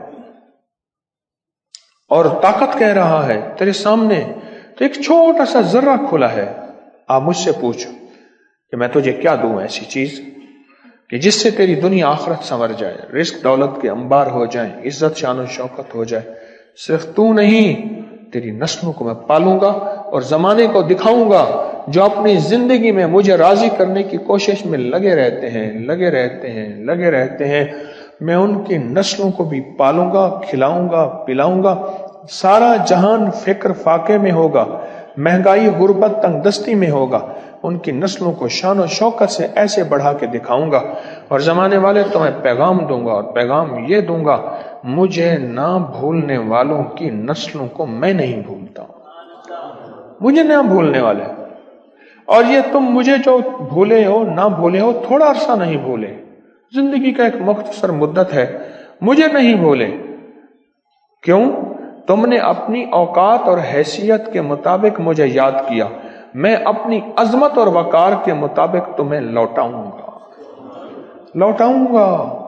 اور طاقت کہہ رہا ہے، تیرے سامنے تو ایک چھوٹا سا ذرہ کھلا ہے۔ آپ مجھ سے پوچھو کہ میں تجھے کیا دوں ایسی چیز کہ جس سے تیری دنیا آخرت سنور جائے، رزق دولت کے انبار ہو جائیں، عزت شان و شوکت ہو جائے، صرف تو نہیں، تیری نسلوں کو میں پالوں گا اور زمانے کو دکھاؤں گا جو اپنی زندگی میں مجھے راضی کرنے کی کوشش میں لگے رہتے ہیں لگے رہتے ہیں لگے رہتے ہیں میں ان کی نسلوں کو بھی پالوں گا، کھلاؤں گا، پلاؤں گا، سارا جہان فکر فاقے میں ہوگا، مہنگائی غربت تنگ دستی میں ہوگا، ان کی نسلوں کو شان و شوکت سے ایسے بڑھا کے دکھاؤں گا، اور زمانے والے تو میں پیغام دوں گا، اور پیغام یہ دوں گا مجھے نہ بھولنے والوں کی نسلوں کو میں نہیں بھولتا، مجھے نہ بھولنے والے، اور یہ تم مجھے جو بھولے ہو نہ بھولے ہو تھوڑا عرصہ نہیں بھولے، زندگی کا ایک مختصر مدت ہے، مجھے نہیں بھولے، کیوں؟ تم نے اپنی اوقات اور حیثیت کے مطابق مجھے یاد کیا، میں اپنی عظمت اور وقار کے مطابق تمہیں لوٹاؤں گا لوٹاؤں گا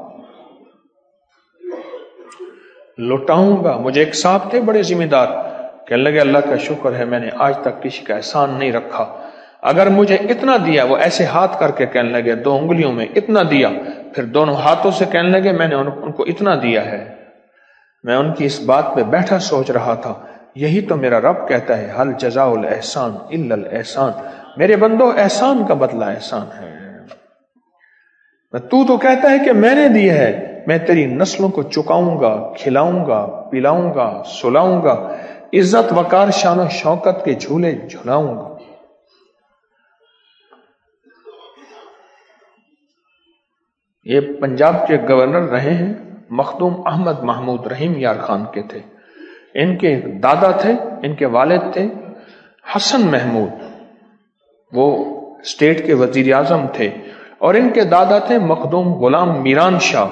لوٹاؤں گا مجھے ایک صاحب تھے بڑے ذمہ دار، کہنے لگے اللہ کا شکر ہے میں نے آج تک کسی کا احسان نہیں رکھا، اگر مجھے اتنا دیا، وہ ایسے ہاتھ کر کے کہنے لگے دو انگلیوں میں اتنا دیا، پھر دونوں ہاتھوں سے کہنے لگے میں نے ان کو اتنا دیا ہے، میں ان کی اس بات پہ بیٹھا سوچ رہا تھا، یہی تو میرا رب کہتا ہے حل جزاء الاحسان الا الاحسان، میرے بندو احسان کا بدلہ احسان ہے، تو تو کہتا ہے کہ میں نے دی ہے، میں تیری نسلوں کو چکاؤں گا، کھلاؤں گا، پلاؤں گا، سلاؤں گا، عزت وقار شان و شوکت کے جھولے جھلاؤں گا۔ یہ پنجاب کے گورنر رہے ہیں، مخدوم احمد محمود رحیم یار خان کے تھے، ان کے دادا تھے، ان کے والد تھے حسن محمود، وہ اسٹیٹ کے وزیر اعظم تھے، اور ان کے دادا تھے مخدوم غلام میران شاہ،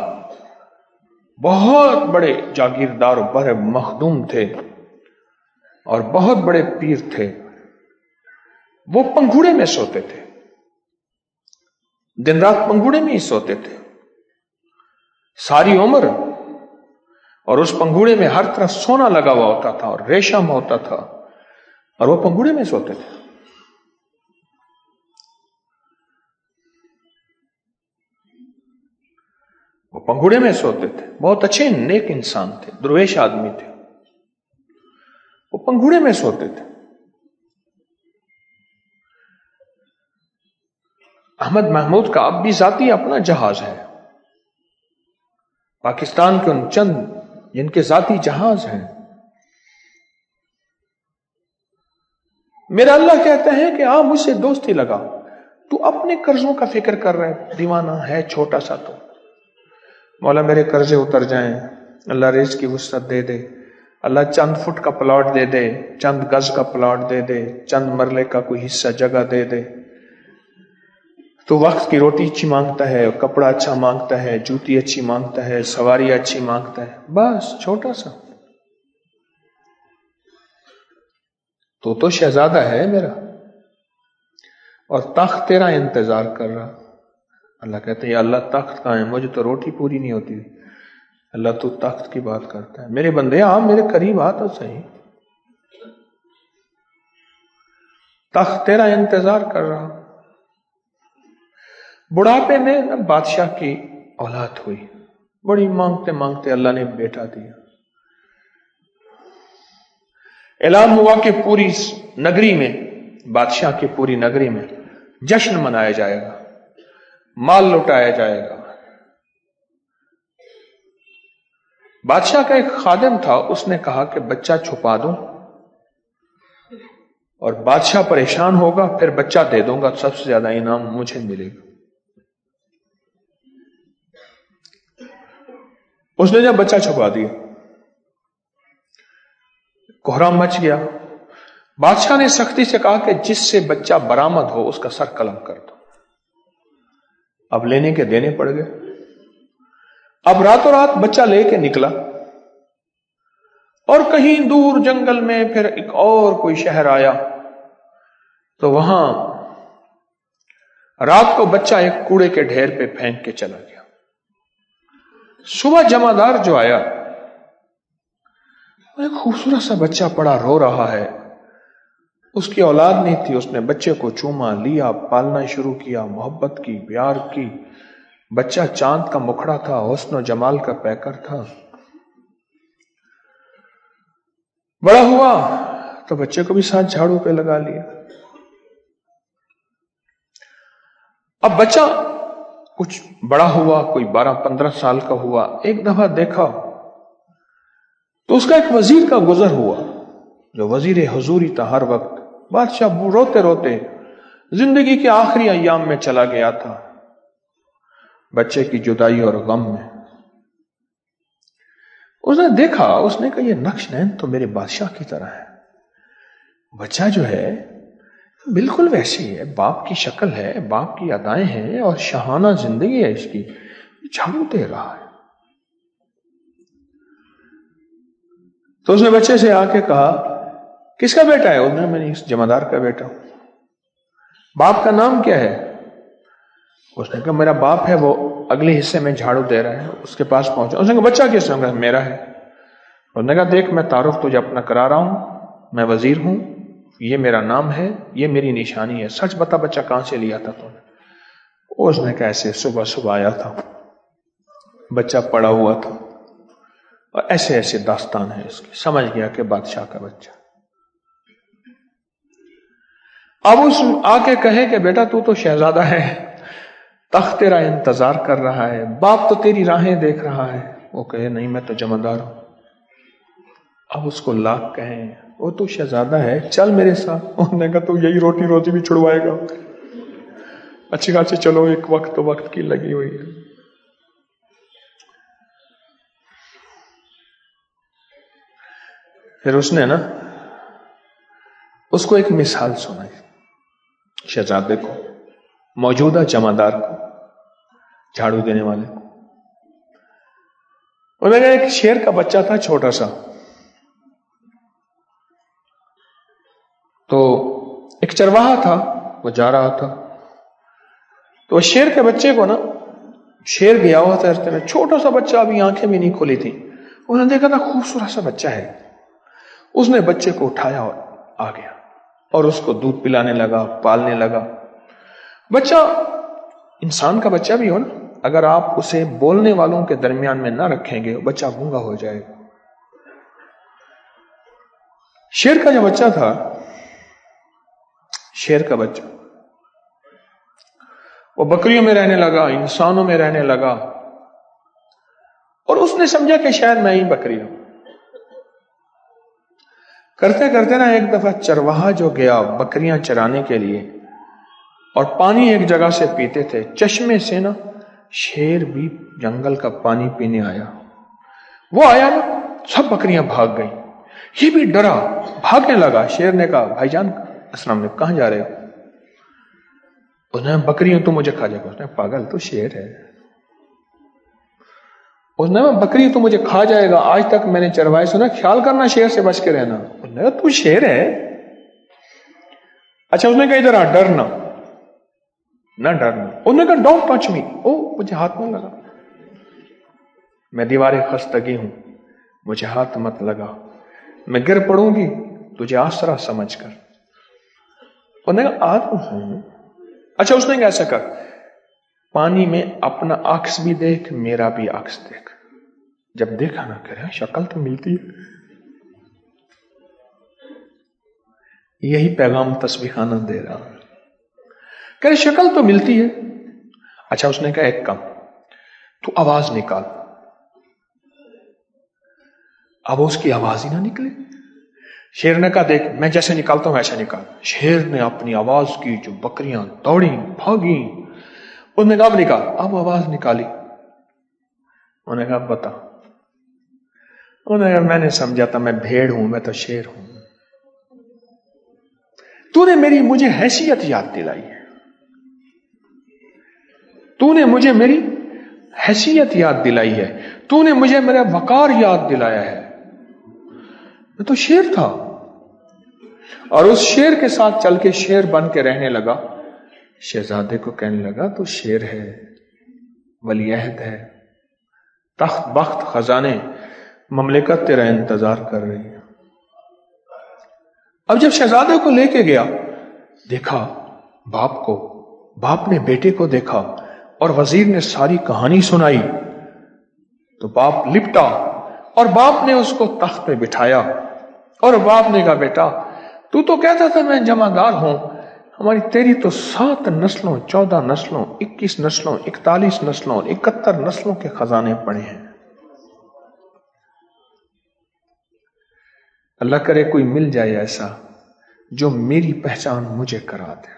بہت بڑے جاگیردار بڑے مخدوم تھے اور بہت بڑے پیر تھے، وہ پنگھوڑے میں سوتے تھے، दिन रात पंघूड़े में ही सोते थे सारी उम्र, और उस पंघूड़े में हर तरफ सोना लगा हुआ होता था और रेशम होता था, और वो पंघूड़े में सोते थे। वो पंघूड़े में सोते थे। बहुत अच्छे नेक इंसान थे, दुर्वेश आदमी थे, वो पंघूड़े में सोते थे। अहमद महमूद का अब भी जाती अपना जहाज है। पाकिस्तान के उन चंद जिनके जाती जहाज हैं, मेरा अल्लाह कहते हैं कि आ मुझसे दोस्ती लगा, तू अपने कर्जों का फिक्र कर रहा है, दीवाना है छोटा सा। तो मौला मेरे कर्जे उतर जाएं, अल्लाह रिज़्क़ की वुसअत दे दे, अल्लाह चंद फुट का प्लॉट दे दे, चंद गज का प्लॉट दे दे, चंद मरले का कोई हिस्सा जगह दे दे। तो वक्त की रोटी अच्छी मांगता है, कपड़ा अच्छा मांगता है, जूती अच्छी मांगता है, सवारी अच्छी मांगता है, बस छोटा सा। तो तो शहजादा है मेरा, और तख्त तेरा इंतजार कर रहा। अल्लाह कहते हैं अल्लाह तख्त कहाँ है, मुझे तो रोटी पूरी नहीं होती। अल्लाह तू तख्त की बात करता है। मेरे बंदे आप मेरे करीब आ तो सही, तख्त तेरा इंतजार कर रहा। बुढ़ापे में न बादशाह की औलाद हुई, बड़ी मांगते मांगते अल्लाह ने बेटा दिया। ऐलान हुआ कि पूरी नगरी में, बादशाह की पूरी नगरी में जश्न मनाया जाएगा, माल लुटाया जाएगा। बादशाह का एक खादिम था, उसने कहा कि बच्चा छुपा दूं और बादशाह परेशान होगा, फिर बच्चा दे दूंगा, सबसे ज्यादा इनाम मुझे मिलेगा। उसने जब बच्चा छुपा दिया, कोहराम मच गया। बादशाह ने सख्ती से कहा कि जिससे बच्चा बरामद हो उसका सर कलम कर दो। अब लेने के देने पड़ गए। अब रातों रात बच्चा लेके निकला और कहीं दूर जंगल में फिर एक और कोई शहर आया, तो वहां रात को बच्चा एक कूड़े के ढेर पे फेंक के चला गया। सुबह जमादार जो आया, एक खूबसूरत सा बच्चा पड़ा रो रहा है, उसकी औलाद नहीं थी। उसने बच्चे को चूमा, लिया, पालना शुरू किया, मोहब्बत की, प्यार की। बच्चा चांद का मुखड़ा था, हुस्न जमाल का पैकर था। बड़ा हुआ तो बच्चे को भी साथ झाड़ू पे लगा लिया। अब बच्चा कुछ बड़ा हुआ, कोई बारह पंद्रह साल का हुआ। एक दफा देखा तो उसका एक वजीर का गुजर हुआ, जो वजीर हुजूरी था हर वक्त। बादशाह रोते रोते जिंदगी के आखिरी अय्याम में चला गया था, बच्चे की जुदाई और गम में। उसने देखा, उसने कहा ये नक्श नैन तो मेरे बादशाह की तरह है। बच्चा जो है बिल्कुल वैसी है, बाप की शक्ल है, बाप की अदाएं हैं और शाहाना जिंदगी है इसकी, झाड़ू दे रहा है। तो उसने बच्चे से आके कहा किसका बेटा है? उसने मैंने इस जमादार का बेटा। बाप का नाम क्या है? उसने कहा मेरा बाप है, वो अगले हिस्से में झाड़ू दे रहा है, उसके पास पहुंचा। उसने कहा बच्चा किसका? कहा मेरा है। उसने कहा देख मैं तारुफ तुझे अपना करा रहा हूं, मैं वजीर हूं, ये मेरा नाम है, ये मेरी निशानी है, सच बता बच्चा कहां से लिया था तूने? उसने कहा ऐसे सुबह सुबह आया था, बच्चा पड़ा हुआ था, और ऐसे ऐसे दास्तान है इसकी। समझ गया कि बादशाह का बच्चा। अब उस आके कहे कि बेटा तू तो शहजादा है, तख्त तेरा इंतजार कर रहा है, बाप तो तेरी राहें देख रहा है। वो कहे नहीं मैं तो जमादार हूं। अब उसको लाख कहे वो तो शहजादा है, चल मेरे साथ। उन्होंने कहा तो यही रोटी रोटी भी छुड़वाएगा? अच्छी खासी चलो, एक वक्त तो वक्त की लगी हुई है। फिर उसने ना उसको एक मिसाल सुनाई, शहजादे को, मौजूदा जमादार को, झाड़ू देने वाले को। उन्होंने एक शेर का बच्चा था छोटा सा, तो एक चरवाहा था, वो जा रहा था, تو شیر کے بچے کو نا، شیر گیا ہوا تھا راستے میں، چھوٹا سا بچہ، ابھی آنکھیں بھی نہیں کھلی تھی، انہوں نے دیکھا تھا خوبصورت سا بچہ ہے، اس نے بچے کو اٹھایا اور آ گیا اور اس کو دودھ پلانے لگا، پالنے لگا۔ بچہ انسان کا بچہ بھی ہو نا، اگر آپ اسے بولنے والوں کے درمیان میں نہ رکھیں گے بچہ گونگا ہو جائے گا۔ شیر کا جو بچہ تھا، شیر کا بچہ وہ بکریوں میں رہنے لگا، انسانوں میں رہنے لگا، اور اس نے سمجھا کہ شاید میں ہی بکری ہوں۔ کرتے کرتے نا ایک دفعہ چرواہا جو گیا بکریاں چرانے کے لیے، اور پانی ایک جگہ سے پیتے تھے، چشمے سے نا شیر بھی جنگل کا پانی پینے آیا۔ وہ آیا نا، سب بکریاں بھاگ گئیں، یہ بھی ڈرا، بھاگنے لگا۔ شیر نے کہا بھائی جان السلام علیکم، کہاں جا رہے ہو؟ اس نے بکریاں تو مجھے کھا جائے گا۔ اس نے پاگل تو شیر ہے، اس نے بکری تو مجھے کھا جائے گا، آج تک میں نے چروائے سنا خیال کرنا شیر سے بچ کے رہنا۔ اس نے کہا تو شیر ہے؟ اچھا، اس نے کہا ادھر آ، ڈرنا نہ ڈرنا۔ اس نے کہا ڈونٹ ٹچ می، او مجھے ہاتھ نہ لگا، میں دیوار خستگی ہوں، مجھے ہاتھ مت لگا، میں گر پڑوں گی تجھے آسرا سمجھ کر۔ اس نے کہا آدم ہوں۔ اچھا، اس نے کہا ایسا کر، پانی میں اپنا عکس بھی دیکھ، میرا بھی عکس دیکھ۔ جب دیکھا نہ کرے شکل تو ملتی ہے۔ یہی پیغام تسبیح خانہ دے رہا ہوں، کہ شکل تو ملتی ہے۔ اچھا، اس نے کہا ایک کام، تو آواز نکال۔ اب اس کی آواز ہی نہ نکلے۔ شیر نے کہا دیکھ میں جیسے نکالتا ہوں ایسا نکال۔ شیر نے اپنی آواز کی، جو بکریاں دوڑی بھاگی، اس نے کہا اب نکال۔ اب آواز نکالی، انہوں نے کہا بتا۔ انہوں نے کہا میں نے سمجھا تھا میں بھیڑ ہوں، میں تو شیر ہوں، تو نے میری مجھے حیثیت یاد دلائی ہے، تو نے مجھے میری حیثیت یاد دلائی ہے، تو نے مجھے میرا وقار یاد دلایا ہے، میں تو شیر تھا۔ اور اس شیر کے ساتھ چل کے شیر بن کے رہنے لگا۔ شہزادے کو کہنے لگا تو شیر ہے، ولی عہد ہے، تخت بخت خزانے مملکت تیرا انتظار کر رہی ہے۔ اب جب شہزادے کو لے کے گیا، دیکھا باپ کو، باپ نے بیٹے کو دیکھا، اور وزیر نے ساری کہانی سنائی، تو باپ لپٹا اور باپ نے اس کو تخت پہ بٹھایا، اور باپ نے کہا بیٹا تو تو کہتا تھا میں جمعدار ہوں، ہماری تیری تو سات نسلوں، چودہ نسلوں، اکیس نسلوں، اکتالیس نسلوں، اکہتر نسلوں کے خزانے پڑے ہیں۔ اللہ کرے کوئی مل جائے ایسا جو میری پہچان مجھے کرا دے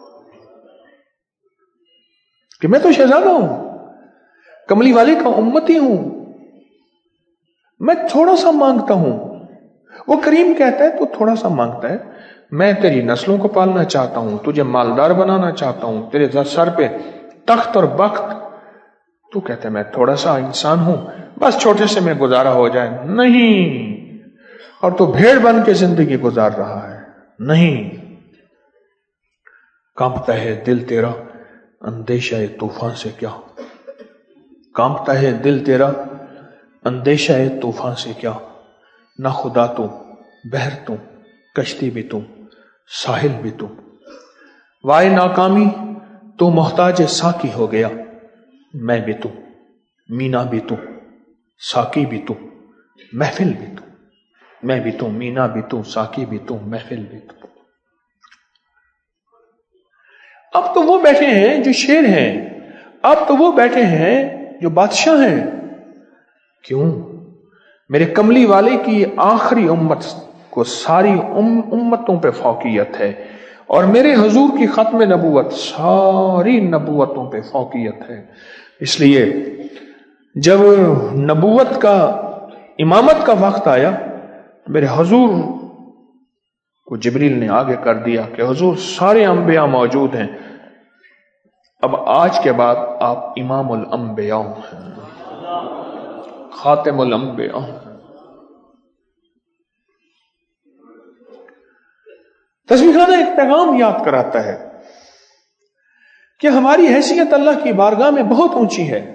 کہ میں تو شہزادہ ہوں، کملی والے کا امتی ہوں، میں تھوڑا سا مانگتا ہوں۔ وہ کریم کہتا ہے تو تھوڑا سا مانگتا ہے، میں تیری نسلوں کو پالنا چاہتا ہوں، تجھے مالدار بنانا چاہتا ہوں، تیرے سر پہ تخت اور بخت، تو کہتا ہے میں تھوڑا سا انسان ہوں، بس چھوٹے سے میں گزارا ہو جائے۔ نہیں، اور تو بھیڑ بن کے زندگی گزار رہا ہے۔ نہیں، کانپتا ہے دل تیرا اندیشہ طوفان سے کیا، کانپتا ہے دل تیرا اندیشہ طوفان سے کیا، نہ خدا تو بحر تو کشتی بھی تو ساحل بھی تو، وائے ناکامی تو محتاج ساقی ہو گیا، میں بھی تو مینا بھی تو ساقی بھی تو محفل بھی تو، میں بھی تو مینا بھی تو ساقی بھی تو محفل بھی تو۔ اب تو وہ بیٹھے ہیں جو شیر ہیں، اب تو وہ بیٹھے ہیں جو بادشاہ ہیں۔ کیوں؟ میرے کملی والے کی آخری امت کو ساری ام امتوں پہ فوقیت ہے، اور میرے حضور کی ختم نبوت ساری نبوتوں پہ فوقیت ہے۔ اس لیے جب نبوت کا امامت کا وقت آیا، میرے حضور کو جبریل نے آگے کر دیا کہ حضور سارے انبیاء موجود ہیں، اب آج کے بعد آپ امام الانبیاء ہیں، خاتم الانبیاء ہیں۔ تسبیح خانہ ایک پیغام یاد کراتا ہے کہ ہماری حیثیت اللہ کی بارگاہ میں بہت اونچی ہے.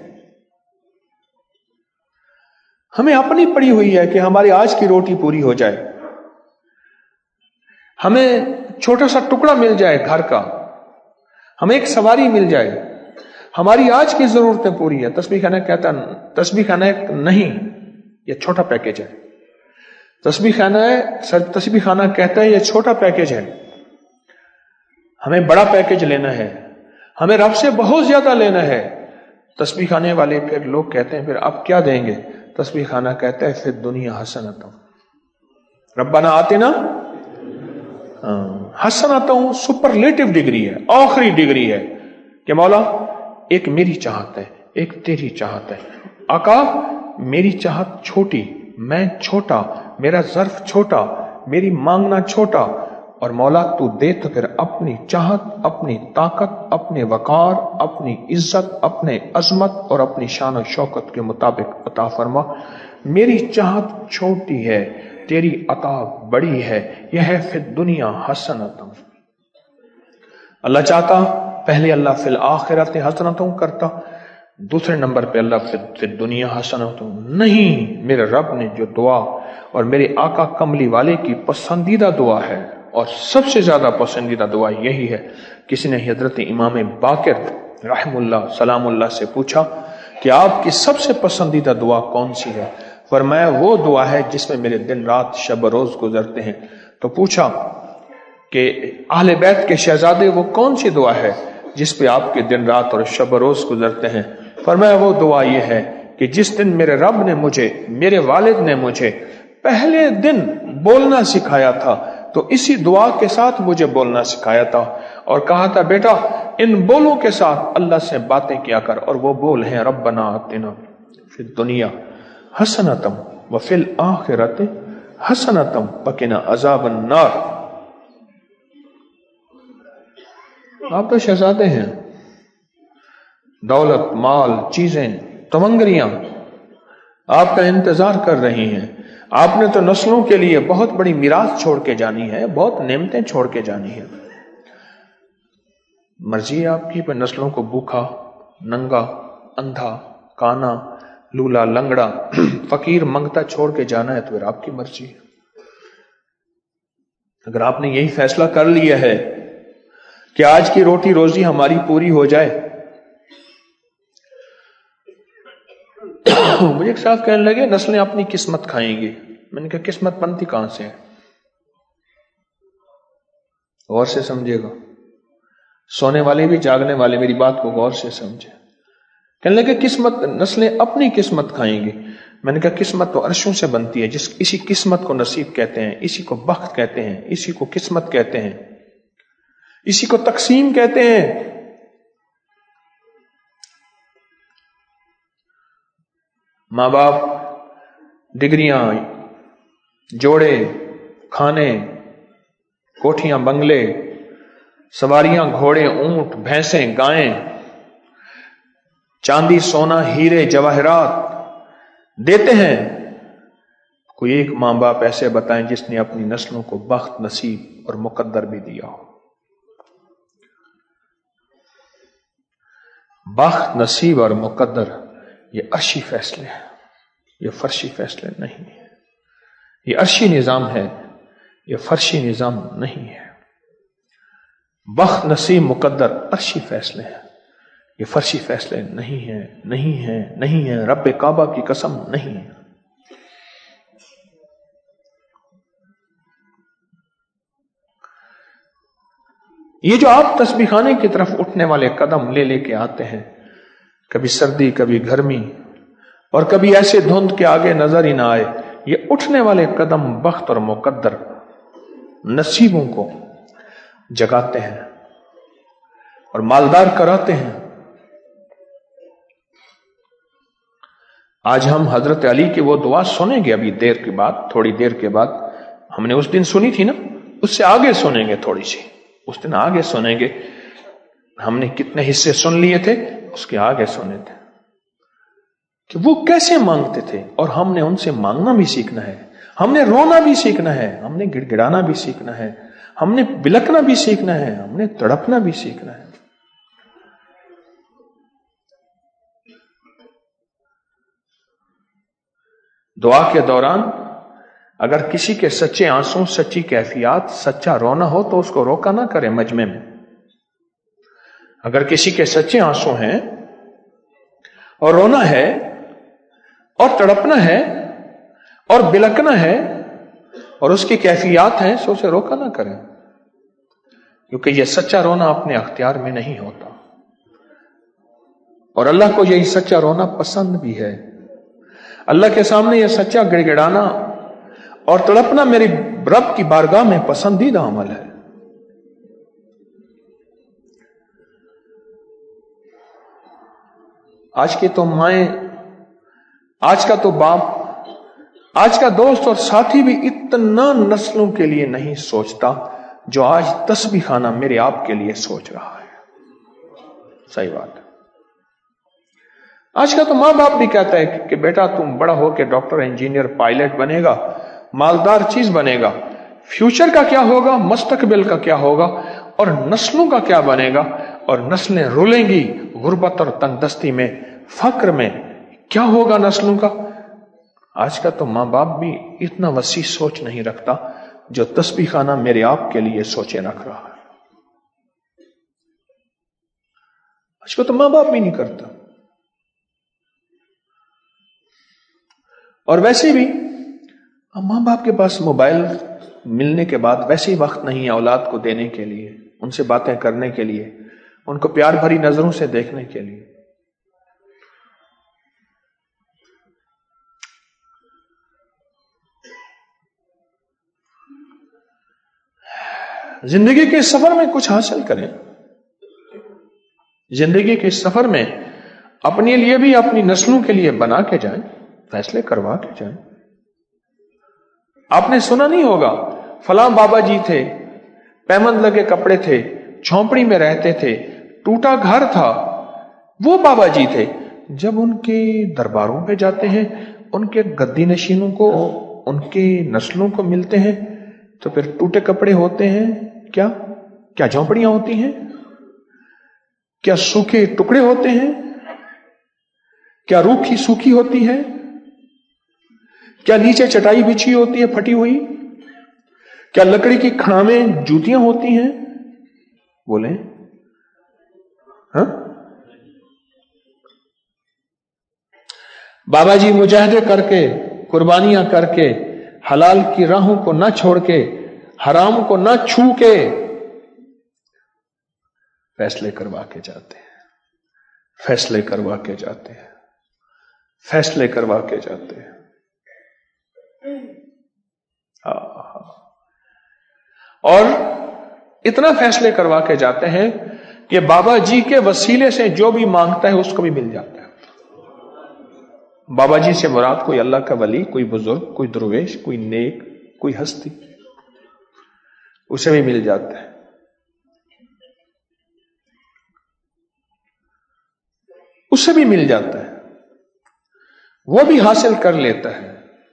ہمیں اپنی پڑی ہوئی ہے کہ ہماری آج کی روٹی پوری ہو جائے، ہمیں چھوٹا سا ٹکڑا مل جائے گھر کا، ہمیں ایک سواری مل جائے، ہماری آج کی ضرورتیں پوری ہے. تسبیح خانہ کہتا تسبیح خانہ نہیں، یہ چھوٹا پیکج ہے. تسبیح خانہ تسبیح خانہ کہتا ہے یہ چھوٹا پیکج ہے، ہمیں بڑا پیکج لینا ہے، ہمیں رب سے بہت زیادہ لینا ہے. تسبیح خانے والے پھر لوگ کہتے ہیں پھر آپ کیا دیں گے؟ تسبیح خانہ کہتا ہے پھر دنیا حسنۃ ربنا آتنا حسنۃ. سپرلیٹو ڈگری ہے، آخری ڈگری ہے کہ مولا ایک میری چاہت ہے، ایک تیری چاہت ہے. آقا میری چاہت چھوٹی، میں چھوٹا، میرا ظرف چھوٹا، میری مانگنا چھوٹا، اور مولا تو دے تو پھر اپنی چاہت، اپنی طاقت، اپنے وقار، اپنی عزت، اپنے عظمت اور اپنی شان و شوکت کے مطابق عطا فرما. میری چاہت چھوٹی ہے، تیری عطا بڑی ہے. یہ ہے فی الدنیا حسنۃ. اللہ چاہتا پہلے اللہ فی الآخرۃ حسنۃ کرتا، دوسرے نمبر پہ اللہ فی الدنیا حسنۃ. نہیں، میرے رب نے جو دعا اور میرے آقا کملی والے کی پسندیدہ دعا ہے، اور سب سے زیادہ پسندیدہ دعا یہی ہے. کسی نے حضرت امام باقر رحم اللہ سلام اللہ سے پوچھا کہ آپ کی سب سے پسندیدہ دعا کون سی ہے؟ فرمایا وہ دعا ہے جس میں میرے دن رات شب روز گزرتے ہیں. تو پوچھا کہ اہل بیت کے شہزادے وہ کون سی دعا ہے جس پہ آپ کے دن رات اور شب روز گزرتے ہیں؟ فرمایا وہ دعا یہ ہے کہ جس دن میرے رب نے مجھے، میرے والد نے مجھے پہلے دن بولنا سکھایا تھا تو اسی دعا کے ساتھ مجھے بولنا سکھایا تھا، اور کہا تھا بیٹا ان بولوں کے ساتھ اللہ سے باتیں کیا کر. اور وہ بول ہیں ربنا آتنا فی الدنیا حسنۃ وفی الآخرۃ حسنۃ وقنا عذاب النار. آپ تو شہزادے ہیں، دولت، مال، چیزیں، تمنگریاں آپ کا انتظار کر رہی ہیں. آپ نے تو نسلوں کے لیے بہت بڑی میراث چھوڑ کے جانی ہے، بہت نعمتیں چھوڑ کے جانی ہے. مرضی ہے آپ کی پر نسلوں کو بھوکا، ننگا، اندھا، کانا، لولا، لنگڑا، فقیر، منگتا چھوڑ کے جانا ہے تو پھر آپ کی مرضی ہے. اگر آپ نے یہی فیصلہ کر لیا ہے کہ آج کی روٹی روزی ہماری پوری ہو جائے. مجھے ایک صاحب کہنے لگے نسلیں اپنی قسمت کھائیں گی. میں نے کہا قسمت بنتی کہاں سے ہے؟ غور سے سمجھے گا، سونے والے بھی جاگنے والے میری بات کو غور سے سمجھے. کہنے لگے قسمت، نسلیں اپنی قسمت کھائیں گی. میں نے کہا قسمت تو عرشوں سے بنتی ہے، جس اسی قسمت کو نصیب کہتے ہیں، اسی کو بخت کہتے ہیں، اسی کو قسمت کہتے ہیں، اسی کو تقسیم کہتے ہیں. ماں باپ ڈگریاں، جوڑے، کھانے، کوٹھیاں، بنگلے، سواریاں، گھوڑے، اونٹ، بھینسیں، گائیں، چاندی، سونا، ہیرے، جواہرات دیتے ہیں. کوئی ایک ماں باپ ایسے بتائیں جس نے اپنی نسلوں کو بخت، نصیب اور مقدر بھی دیا ہو. بخت، نصیب اور مقدر یہ عرشی فیصلے ہیں، یہ فرشی فیصلے نہیں ہیں. یہ عرشی نظام ہے، یہ فرشی نظام نہیں ہے. بخت، نصیب، مقدر عرشی فیصلے ہیں، یہ فرشی فیصلے نہیں ہیں، نہیں ہیں، نہیں ہیں. رب کعبہ کی قسم نہیں ہے. یہ جو آپ تسبیح خانے کی طرف اٹھنے والے قدم لے لے کے آتے ہیں، کبھی سردی، کبھی گرمی، اور کبھی ایسے دھند کے آگے نظر ہی نہ آئے، یہ اٹھنے والے قدم بخت اور مقدر، نصیبوں کو جگاتے ہیں اور مالدار کراتے ہیں. آج ہم حضرت علی کی وہ دعا سنیں گے ابھی دیر کے بعد، تھوڑی دیر کے بعد. ہم نے اس دن سنی تھی نا، اس سے آگے سنیں گے، تھوڑی سی اس دن آگے سنیں گے. ہم نے کتنے حصے سن لیے تھے، اس کے آگے سنے تھے کہ وہ کیسے مانگتے تھے، اور ہم نے ان سے مانگنا بھی سیکھنا ہے. ہم نے رونا بھی سیکھنا ہے، ہم نے گڑ گڑانا بھی سیکھنا ہے، ہم نے بلکنا بھی سیکھنا ہے، ہم نے تڑپنا بھی سیکھنا ہے. دعا کے دوران اگر کسی کے سچے آنسوں، سچی کیفیات، سچا رونا ہو تو اس کو روکا نہ کرے مجمع میں. اگر کسی کے سچے آنسوں ہیں اور رونا ہے اور تڑپنا ہے اور بلکنا ہے اور اس کی کیفیات ہیں، سو اسے روکا نہ کریں، کیونکہ یہ سچا رونا اپنے اختیار میں نہیں ہوتا، اور اللہ کو یہی سچا رونا پسند بھی ہے. اللہ کے سامنے یہ سچا گڑ گڑانا اور تڑپنا میری رب کی بارگاہ میں پسندیدہ عمل ہے. آج کی تو مائیں، آج کا تو باپ، آج کا دوست اور ساتھی بھی اتنا نسلوں کے لیے نہیں سوچتا جو آج تسبیح خانہ میرے آپ کے لیے سوچ رہا ہے. صحیح بات ہے. آج کا تو ماں باپ بھی کہتا ہے کہ بیٹا تم بڑا ہو کے ڈاکٹر، انجینئر، پائلٹ بنے گا، مالدار چیز بنے گا، فیوچر کا کیا ہوگا، مستقبل کا کیا ہوگا، اور نسلوں کا کیا بنے گا، اور نسلیں رولیں گی غربت اور تنگدستی میں، فقر میں، کیا ہوگا نسلوں کا. آج کا تو ماں باپ بھی اتنا وسیع سوچ نہیں رکھتا جو تسبیح خانہ میرے آپ کے لیے سوچے رکھ رہا ہے. آج کا تو ماں باپ بھی نہیں کرتا. اور ویسے بھی ماں باپ کے پاس موبائل ملنے کے بعد ویسے ہی وقت نہیں ہے اولاد کو دینے کے لیے، ان سے باتیں کرنے کے لیے، ان کو پیار بھری نظروں سے دیکھنے کے لیے. زندگی کے سفر میں کچھ حاصل کریں. زندگی کے سفر میں اپنے لیے بھی اپنی نسلوں کے لیے بنا کے جائیں، فیصلے کروا کے جائیں. آپ نے سنا نہیں ہوگا فلاں بابا جی تھے، پیمند لگے کپڑے تھے، جھونپڑی میں رہتے تھے، ٹوٹا گھر تھا، وہ بابا جی تھے. جب ان کے درباروں پہ جاتے ہیں، ان کے گدی نشینوں کو، ان کے نسلوں کو ملتے ہیں، تو پھر ٹوٹے کپڑے ہوتے ہیں کیا؟ کیا جھونپڑیاں ہوتی ہیں؟ کیا سوکھے ٹکڑے ہوتے ہیں؟ کیا روکھی سوکھی ہوتی ہے؟ کیا نیچے چٹائی بچھی ہوتی ہے پھٹی ہوئی؟ کیا لکڑی کی کھڑامیں جوتیاں ہوتی ہیں؟ بولیں ہاں؟ بابا جی مجاہدے کر کے، قربانیاں کر کے، حلال کی راہوں کو نہ چھوڑ کے، حرام کو نہ چھو کے فیصلے کروا کے جاتے ہیں، فیصلے کروا کے جاتے ہیں، فیصلے کروا کے جاتے ہیں. اور اتنا فیصلے کروا کے جاتے ہیں کہ بابا جی کے وسیلے سے جو بھی مانگتا ہے اس کو بھی مل جاتا ہے. بابا جی سے مراد کوئی اللہ کا ولی، کوئی بزرگ، کوئی درویش، کوئی نیک، کوئی ہستی، اسے بھی مل جاتا ہے. اسے بھی مل جاتا ہے، وہ بھی حاصل کر لیتا ہے.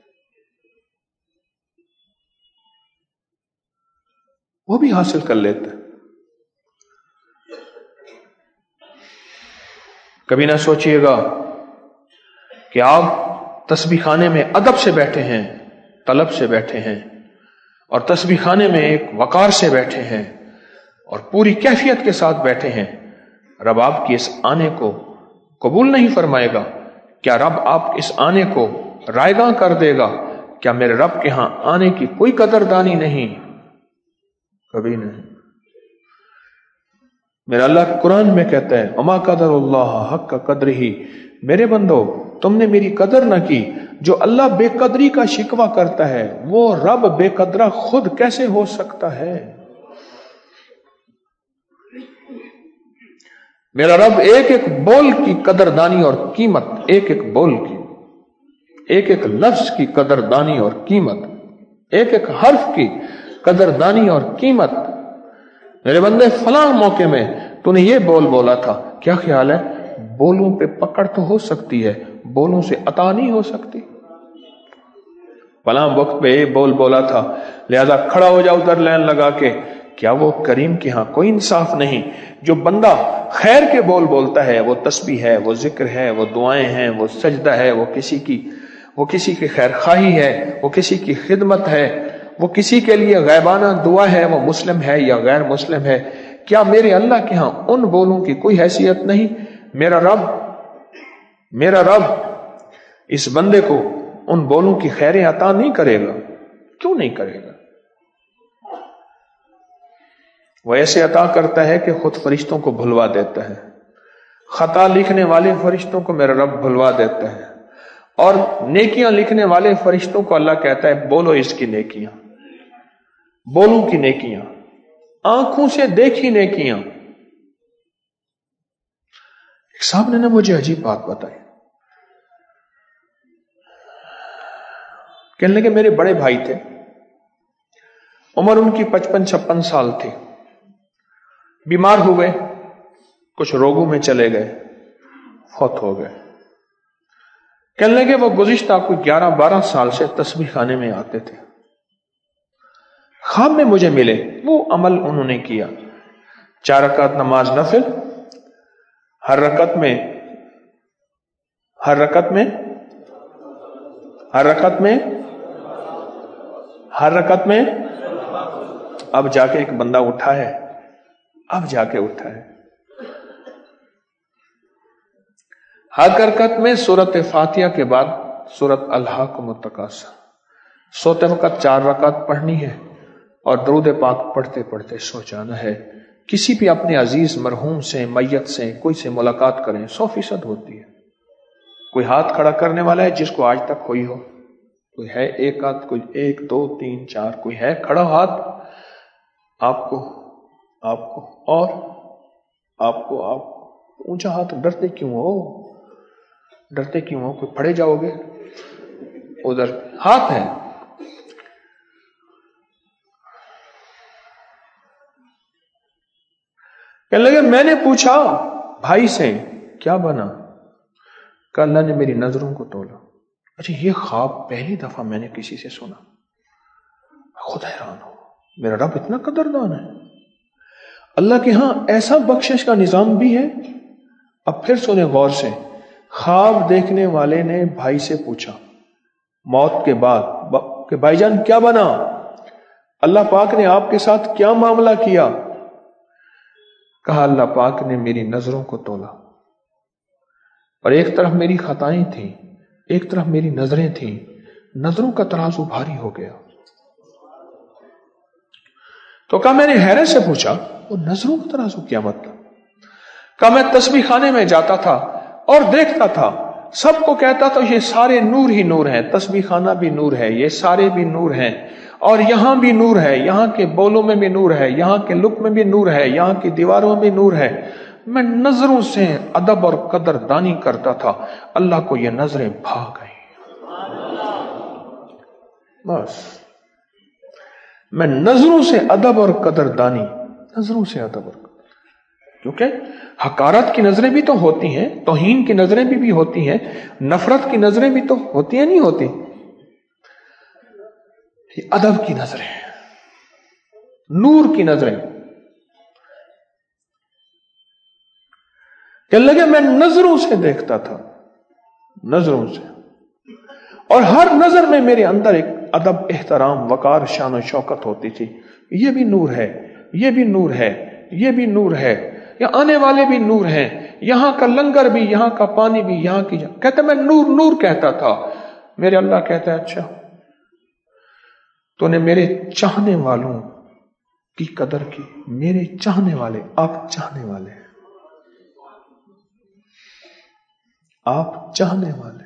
وہ بھی حاصل کر لیتا ہے. کبھی نہ سوچئے گا کہ آپ تسبیح خانے میں ادب سے بیٹھے ہیں، طلب سے بیٹھے ہیں، اور تسبیح خانے میں ایک وقار سے بیٹھے ہیں اور پوری کیفیت کے ساتھ بیٹھے ہیں. رب آپ کی اس آنے کو قبول نہیں فرمائے گا؟ کیا رب آپ اس آنے کو رائیگاں کر دے گا؟ کیا میرے رب کے ہاں آنے کی کوئی قدردانی نہیں؟ کبھی نہیں. میرا اللہ قرآن میں کہتا ہے وما قدر اللہ حق قدرہ، میرے بندو تم نے میری قدر نہ کی. جو اللہ بے قدری کا شکوہ کرتا ہے وہ رب بے قدرہ خود کیسے ہو سکتا ہے؟ میرا رب ایک ایک بول کی قدردانی اور قیمت، ایک ایک بول کی، ایک ایک لفظ کی قدردانی اور قیمت، ایک ایک حرف کی قدردانی اور قیمت. میرے بندے فلاں موقع میں تو نے یہ بول بولا تھا، کیا خیال ہے؟ بولوں پہ پکڑ تو ہو سکتی ہے، بولوں سے عطا نہیں ہو سکتی. فلاں وقت پہ یہ بول بولا تھا لہذا کھڑا ہو جاؤ ادھر لین لگا کے. کیا وہ کریم کے ہاں کوئی انصاف نہیں؟ جو بندہ خیر کے بول بولتا ہے، وہ تسبیح ہے، وہ ذکر ہے، وہ دعائیں ہیں، وہ سجدہ ہے، وہ کسی کی وہ کسی کی خیر خواہی ہے، وہ کسی کی خدمت ہے، وہ کسی کے لیے غیبانہ دعا ہے، وہ مسلم ہے یا غیر مسلم ہے، کیا میرے اللہ کے ہاں ان بولوں کی کوئی حیثیت نہیں؟ میرا رب میرا رب اس بندے کو ان بولوں کی خیریں عطا نہیں کرے گا؟ کیوں نہیں کرے گا؟ وہ ایسے عطا کرتا ہے کہ خود فرشتوں کو بھلوا دیتا ہے، خطا لکھنے والے فرشتوں کو میرا رب بھلوا دیتا ہے، اور نیکیاں لکھنے والے فرشتوں کو اللہ کہتا ہے بولو اس کی نیکیاں، بولوں کی نیکیاں، آنکھوں سے دیکھی نیکیاں۔ ایک صاحب نے نا مجھے عجیب بات بتائی، کہنے لگے میرے بڑے بھائی تھے، عمر ان کی پچپن چھپن سال تھی، بیمار ہوئے، کچھ روگوں میں چلے گئے، فوت ہو گئے۔ کہنے لگے وہ گزشتہ کوئی گیارہ بارہ سال سے تسبیح خانے میں آتے تھے، خواب میں مجھے ملے، وہ عمل انہوں نے کیا، چار رکعت نماز نفل، ہر رکعت میں ہر رکعت میں ہر رکعت میں ہر رکعت میں اب جا کے ایک بندہ اٹھا ہے، اب جا کے اٹھا ہے، ہر رکعت میں سورت فاتحہ کے بعد سورت الہاکم التکاثر، سوتے وقت چار رکعت پڑھنی ہے اور درود پاک پڑھتے پڑھتے سو جانا ہے۔ کسی بھی اپنے عزیز مرحوم سے، میت سے، کوئی سے ملاقات کریں، سو فیصد ہوتی ہے۔ کوئی ہاتھ کھڑا کرنے والا ہے جس کو آج تک ہوئی ہو؟ کوئی ہے؟ ایک ہاتھ، کوئی ایک دو تین چار، کوئی ہے کھڑا ہاتھ؟ آپ کو آپ کو اور آپ کو آپ کو اونچا ہاتھ، ڈرتے کیوں ہو؟ ڈرتے کیوں ہو؟ کوئی پڑے جاؤ گے؟ ادھر ہاتھ ہے۔ کہنے لگے میں نے پوچھا بھائی سے کیا بنا؟ کہ اللہ نے میری نظروں کو تولا۔ اچھا یہ خواب پہلی دفعہ میں نے کسی سے سنا، خود حیران ہو، میرا رب اتنا قدردان ہے۔ اللہ کے ہاں ایسا بخشش کا نظام بھی ہے۔ اب پھر سنیں غور سے، خواب دیکھنے والے نے بھائی سے پوچھا موت کے بعد کہ بھائی جان کیا بنا؟ اللہ پاک نے آپ کے ساتھ کیا معاملہ کیا؟ کہا اللہ پاک نے میری نظروں کو تولا، اور ایک طرف میری خطائیں تھیں، ایک طرف میری نظریں تھیں، نظروں کا ترازو بھاری ہو گیا۔ تو کہا میں نے حیرت سے پوچھا وہ نظروں کا ترازو کیا مطلب؟ کہا میں تسبیح خانے میں جاتا تھا اور دیکھتا تھا، سب کو کہتا تھا یہ سارے نور ہی نور ہیں، تسبیح خانہ بھی نور ہے، یہ سارے بھی نور ہیں، اور یہاں بھی نور ہے، یہاں کے بولوں میں بھی نور ہے، یہاں کے لک میں بھی نور ہے، یہاں کی دیواروں میں بھی نور ہے۔ میں نظروں سے ادب اور قدر دانی کرتا تھا، اللہ کو یہ نظریں بھا گئی۔ بس میں نظروں سے ادب اور قدر دانی، نظروں سے ادب اور قدر، کیونکہ حقارت کی نظریں بھی تو ہوتی ہیں، توہین کی نظریں بھی, بھی ہوتی ہیں، نفرت کی نظریں بھی تو ہوتی ہیں، نہیں ہوتی؟ یہ ادب کی نظریں، نور کی نظریں۔ کہ لگے میں نظروں سے دیکھتا تھا، نظروں سے، اور ہر نظر میں میرے اندر ایک ادب، احترام، وقار، شان و شوکت ہوتی تھی۔ یہ بھی نور ہے، یہ بھی نور ہے، یہ بھی نور ہے، یا آنے والے بھی نور ہیں، یہاں کا لنگر بھی، یہاں کا پانی بھی، یہاں کی جا... کہتا میں نور نور کہتا تھا۔ میرے اللہ کہتا ہے اچھا تو نے میرے چاہنے والوں کی قدر کی، میرے چاہنے والے، آپ چاہنے والے ہیں، آپ چاہنے والے۔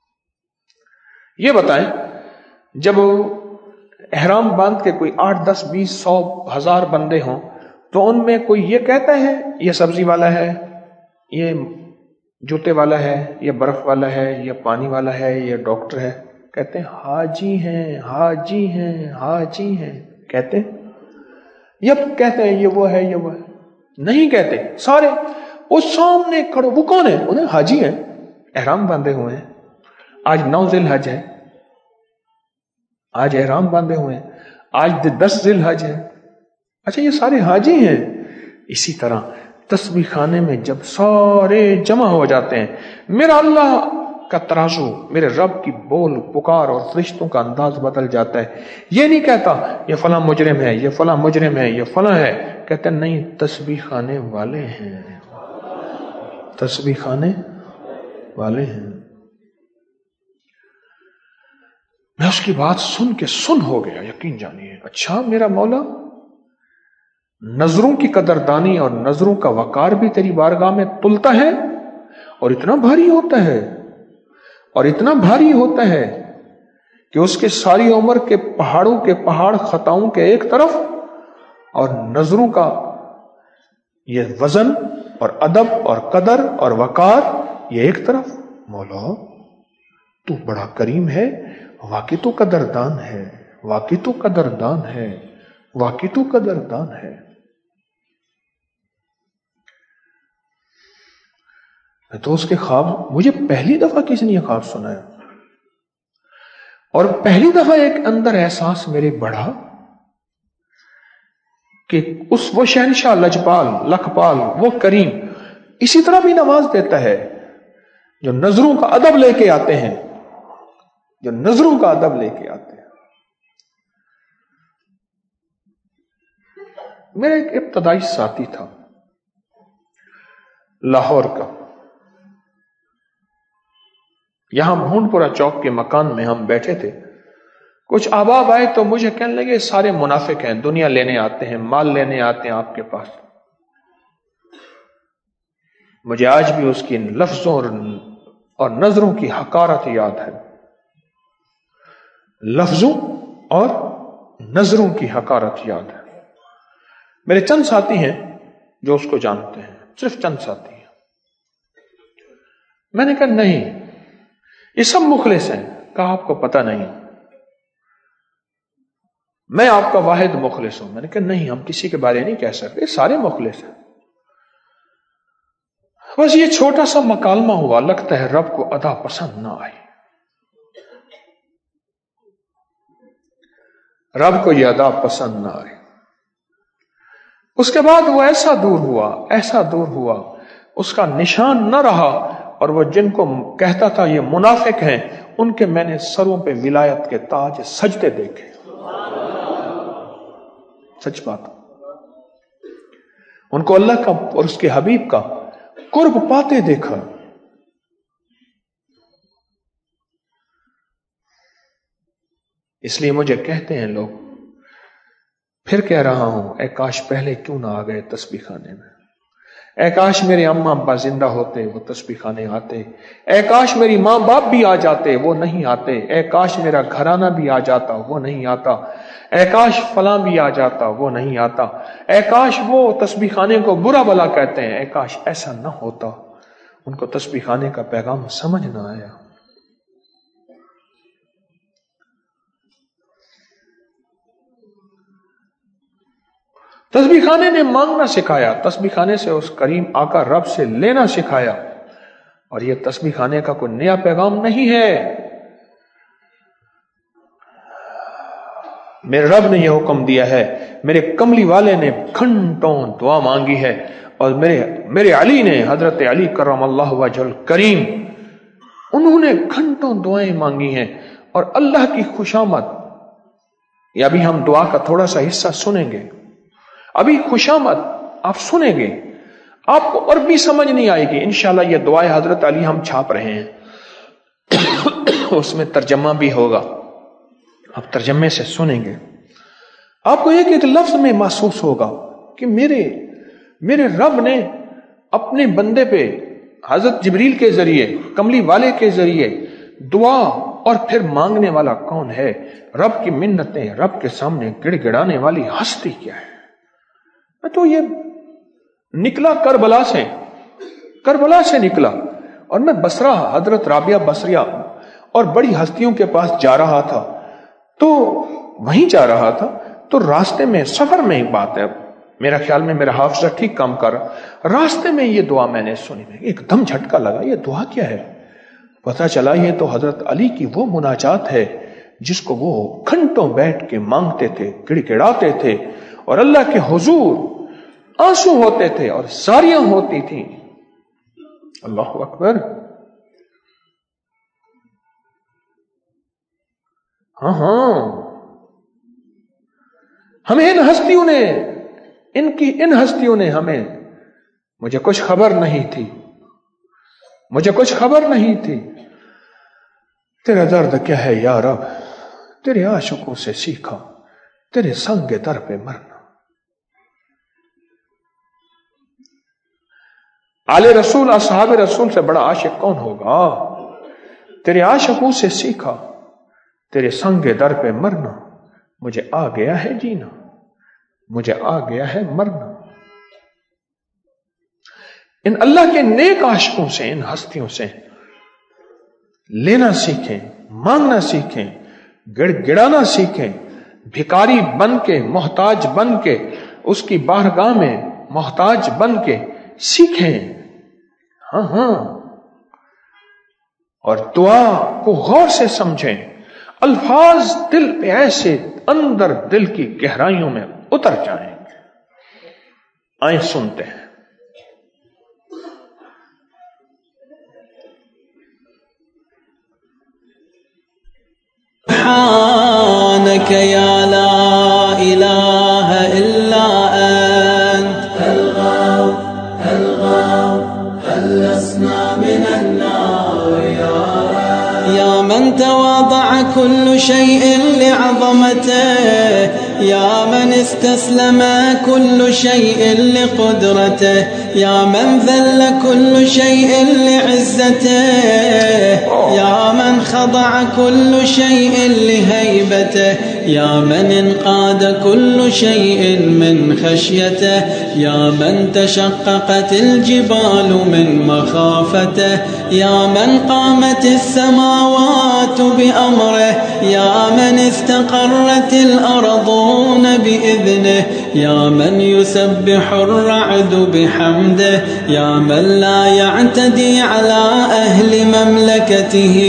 یہ بتائیں جب احرام باندھ کے کوئی آٹھ دس بیس سو ہزار بندے ہوں تو ان میں کوئی یہ کہتا ہے یہ سبزی والا ہے، یہ جوتے والا ہے، یہ برف والا ہے، یہ پانی والا ہے، یہ ڈاکٹر ہے؟ کہتے ہیں حاجی ہیں، حاجی ہیں، حاجی ہیں، کہتے ہیں۔ یہ کہتے ہیں یہ وہ ہے، یہ وہ ہے، نہیں کہتے۔ سارے اس سامنے کھڑے، وہ کون ہے؟ انہیں حاجی ہیں، احرام باندھے ہوئے ہیں، آج نو ذی الحج ہے، آج احرام باندھے ہوئے ہیں، آج دس ذی الحج ہے، اچھا یہ سارے حاجی ہیں۔ اسی طرح تسبیح خانے میں جب سارے جمع ہو جاتے ہیں، میرا اللہ کا ترازو، میرے رب کی بول پکار اور فرشتوں کا انداز بدل جاتا ہے. یہ نہیں کہتا یہ فلاں مجرم ہے، یہ فلاں مجرم ہے، یہ فلاں ہے. کہتے نہیں، تسبیح خانے والے ہیں، تسبیح خانے والے ہیں. میں اس کی بات سن کے سن ہو گیا، یقین جانیے. اچھا میرا مولا، نظروں کی قدردانی اور نظروں کا وقار بھی تیری بارگاہ میں تلتا ہے اور اتنا بھاری ہوتا ہے، اور اتنا بھاری ہوتا ہے کہ اس کے ساری عمر کے پہاڑوں کے پہاڑ خطاؤں کے ایک طرف اور نظروں کا یہ وزن اور ادب اور قدر اور وقار یہ ایک طرف. مولا تو بڑا کریم ہے، واقعی تو قدردان ہے، واقعی تو قدردان ہے، واقعی تو قدردان ہے. تو اس کے خواب مجھے پہلی دفعہ کسی نے یہ خواب سنایا، اور پہلی دفعہ ایک اندر احساس میرے بڑھا کہ اس وہ شہنشاہ لجپال لکھپال وہ کریم اسی طرح بھی نواز دیتا ہے جو نظروں کا ادب لے کے آتے ہیں، جو نظروں کا ادب لے کے آتے ہیں. میرا ایک ابتدائی ساتھی تھا لاہور کا، یہاں بھونڈپورہ چوک کے مکان میں ہم بیٹھے تھے. کچھ احباب آئے تو مجھے کہنے لگے سارے منافق ہیں، دنیا لینے آتے ہیں، مال لینے آتے ہیں آپ کے پاس. مجھے آج بھی اس کی لفظوں اور نظروں کی حقارت یاد ہے، لفظوں اور نظروں کی حقارت یاد ہے. میرے چند ساتھی ہیں جو اس کو جانتے ہیں، صرف چند ساتھی ہیں. میں نے کہا نہیں یہ سب مخلص ہیں. کہا آپ کو پتہ نہیں، میں آپ کا واحد مخلص ہوں. میں نے کہا نہیں، ہم کسی کے بارے نہیں کہہ سکتے، سارے مخلص ہیں. بس یہ چھوٹا سا مکالمہ ہوا، لگتا ہے رب کو ادا پسند نہ آئی، رب کو یہ ادا پسند نہ آئی. اس کے بعد وہ ایسا دور ہوا، ایسا دور ہوا، اس کا نشان نہ رہا. اور وہ جن کو کہتا تھا یہ منافق ہیں، ان کے میں نے سروں پہ ولایت کے تاج سجدے دیکھے. سچ بات، ان کو اللہ کا اور اس کے حبیب کا قرب پاتے دیکھا. اس لیے مجھے کہتے ہیں لوگ، پھر کہہ رہا ہوں، اے کاش پہلے کیوں نہ آ گئے تسبیح خانے میں، اے کاش میرے اماں ابا زندہ ہوتے وہ تسبیح خانے آتے، اے کاش میری ماں باپ بھی آ جاتے وہ نہیں آتے، اے کاش میرا گھرانہ بھی آ جاتا وہ نہیں آتا، اے کاش فلاں بھی آ جاتا وہ نہیں آتا، اے کاش وہ تسبیح خانے کو برا بلا کہتے ہیں، اے کاش ایسا نہ ہوتا، ان کو تسبیح خانے کا پیغام سمجھ نہ آیا. تسبیح خانے نے مانگنا سکھایا، تسبیح خانے سے اس کریم آقا رب سے لینا سکھایا. اور یہ تسبیح خانے کا کوئی نیا پیغام نہیں ہے. میرے رب نے یہ حکم دیا ہے، میرے کملی والے نے گھنٹوں دعا مانگی ہے، اور میرے میرے علی نے، حضرت علی کرم اللہ وجہ الکریم، انہوں نے گھنٹوں دعائیں مانگی ہیں. اور اللہ کی خوشامد، یہ ابھی ہم دعا کا تھوڑا سا حصہ سنیں گے، ابھی خوشامد آپ سنیں گے، آپ کو عربی سمجھ نہیں آئے گی. انشاءاللہ یہ دعائیں حضرت علی ہم چھاپ رہے ہیں، اس میں ترجمہ بھی ہوگا، آپ ترجمے سے سنیں گے. آپ کو ایک ایک لفظ میں محسوس ہوگا کہ میرے میرے رب نے اپنے بندے پہ حضرت جبریل کے ذریعے، کملی والے کے ذریعے دعا، اور پھر مانگنے والا کون ہے، رب کی منتیں، رب کے سامنے گڑ گڑانے والی ہستی کیا ہے. تو یہ نکلا کربلا سے، کربلا سے نکلا، اور میں بصرہ حضرت رابعہ بصریہ اور بڑی ہستیوں کے پاس جا رہا تھا. تو وہیں جا رہا تھا تو راستے میں، سفر میں ایک بات ہے، میرا خیال میں میرا حافظہ ٹھیک کام کر رہا، راستے میں یہ دعا میں نے سنی، ایک دم جھٹکا لگا، یہ دعا کیا ہے؟ پتہ چلا یہ تو حضرت علی کی وہ مناجات ہے جس کو وہ گھنٹوں بیٹھ کے مانگتے تھے، گڑ گڑاتے تھے، اور اللہ کے حضور آنسو ہوتے تھے اور زاریاں ہوتی تھیں. اللہ اکبر. हाँ हाँ, हमें इन हस्तियों ने, इनकी इन हस्तियों ने हमें, मुझे कुछ खबर नहीं थी, मुझे कुछ खबर नहीं थी, तेरा दर्द क्या है या रब, तेरे आशिकों से सीखा, तेरे संग दर पे मरना। आले रसूल, असहाब रसूल से बड़ा आशिक कौन होगा? तेरे आशिकों से सीखा, तेरे संग दर पे मरना, मुझे आ गया है जीना, मुझे आ गया है मरना। इन अल्लाह के नेक आशिकों से, इन हस्तियों से लेना सीखें, मांगना सीखें, गिड़गिड़ाना सीखें, भिकारी बन के, मोहताज बन के, उसकी बारगाह में मोहताज बन के सीखें। हाँ हाँ, और दुआ को गौर से समझें। अल्फाज दिल पे ऐसे अंदर दिल की गहराइयों में उतर जाएंगे। आए सुनते हैं। सुब्हानक या ला इलाहा इल्ला अंत अल-गाफ़ अल-गाफ़ खल्लसना मिनन नार या मन तवादअ कुल्लु शैइन लिअज़मतिह या मन इस्तस्लम कुल्लु शैइन लिक़ुद्रतिह या मन ज़ल्ल कुल्लु शैइन लिइज़्ज़तिह या मन खदअ कुल्लु शैइन लिहैबतिह या मन इंक़ाद कुल्लु शैइन मिन खश्यतिह या मन तशक़क़तिल जिबालु मिन मख़ाफ़तिह या मन क़ामतिस समावातु बिअम्रिह या मन इस्तक़र्रतिल अर्दून बिइज़्निह या मन युसब्बिहुर रअदु बिहम्दिह या मन ला यअतदी अला अहलि ममलकतिही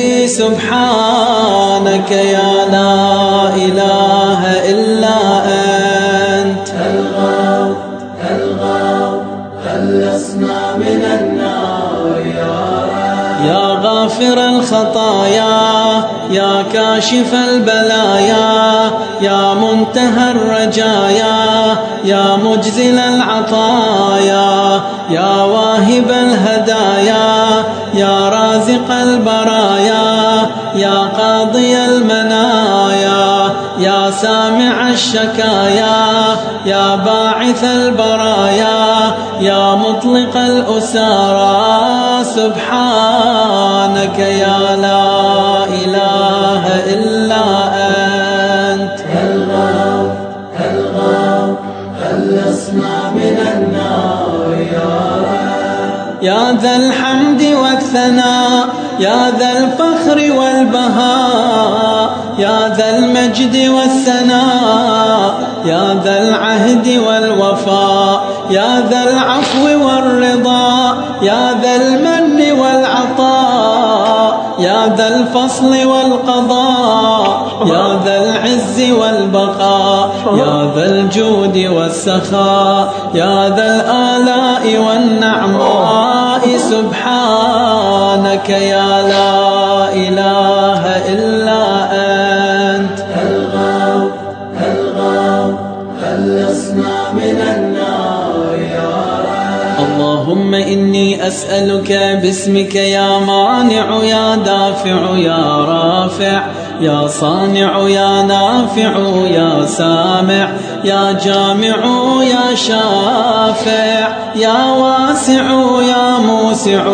सुब्हानक या ला इलाहा इल्ला अंत अल-गाफ़ अल-गाफ़ खल्लसना मिनन नार या गाफ़िरल ख़ताया या काशिफल बलाया या मुंतहर रजाया या मुज्ज़िलल अताया या वाहिबल हदाया या राज़िक़ल बराया या क़ादियल मनाया या सामिअश शकाया या बाइसल बराया या मुतलिक़ल उसारा सुब्हानक या ला इलाहा इल्ला अंत अल-गाफ़ अल-गाफ़ खल्लसना मिनन नार या ज़ल हम्दि वस्सना या ज़ल फ़ख्रि वल बहा या ज़ल मज्दि वस्सना या ज़ल अहदि वल वफ़ा या ज़ल अफ़्वि वल रिज़ा या ज़ल मन्नि वल अता या ज़ल फ़स्ल वल क़ज़ा या ज़ल इज़्ज़ि वल बक़ा या ज़ल जूदि वस्सख़ा या ज़ल आला'i वन नअमा'i सुब्हानक या ला इलाहा इल्ला अंत अल-गाफ़ अल-गाफ़ खल्लसना मिनन नार या अल्लाहुम्मा इन्नी अस्अलुका बिस्मिक या मानिअ या दाफ़िअ या राफ़िअ या सानिअ या नाफ़िअ या सामिअ या जामिअ या शाफ़िअ या वासिअ या मूसिअ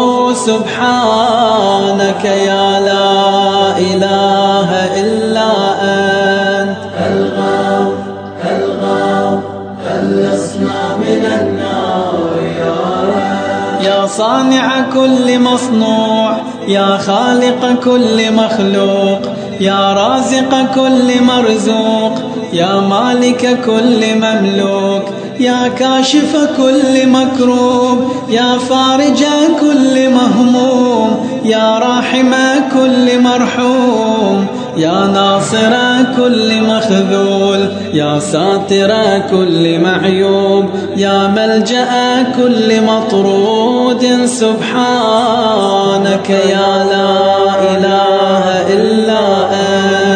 सुब्हानक या ला इलाहा इल्ला अंत अल-गाफ़ अल-गाफ़ खल्लसना मिनन नार या सानिअ कुल्लि मस्नूअ या खालिक़ कुल्लि मख़लूक़ या राज़िक़ कुल्लि मरज़ूक़ या मालिक कुल्लि ममलूक या काशिफ कुल्लि मकरूब या फ़ारिज कुल्लि महमूम या राहिम कुल्लि मरहूम या नासिर कुल्लि मख़ज़ूल या सातिर कुल्लि मअयूब या मलजअ कुल्लि मतरूद सुब्हानक या ला इलाहा इल्ला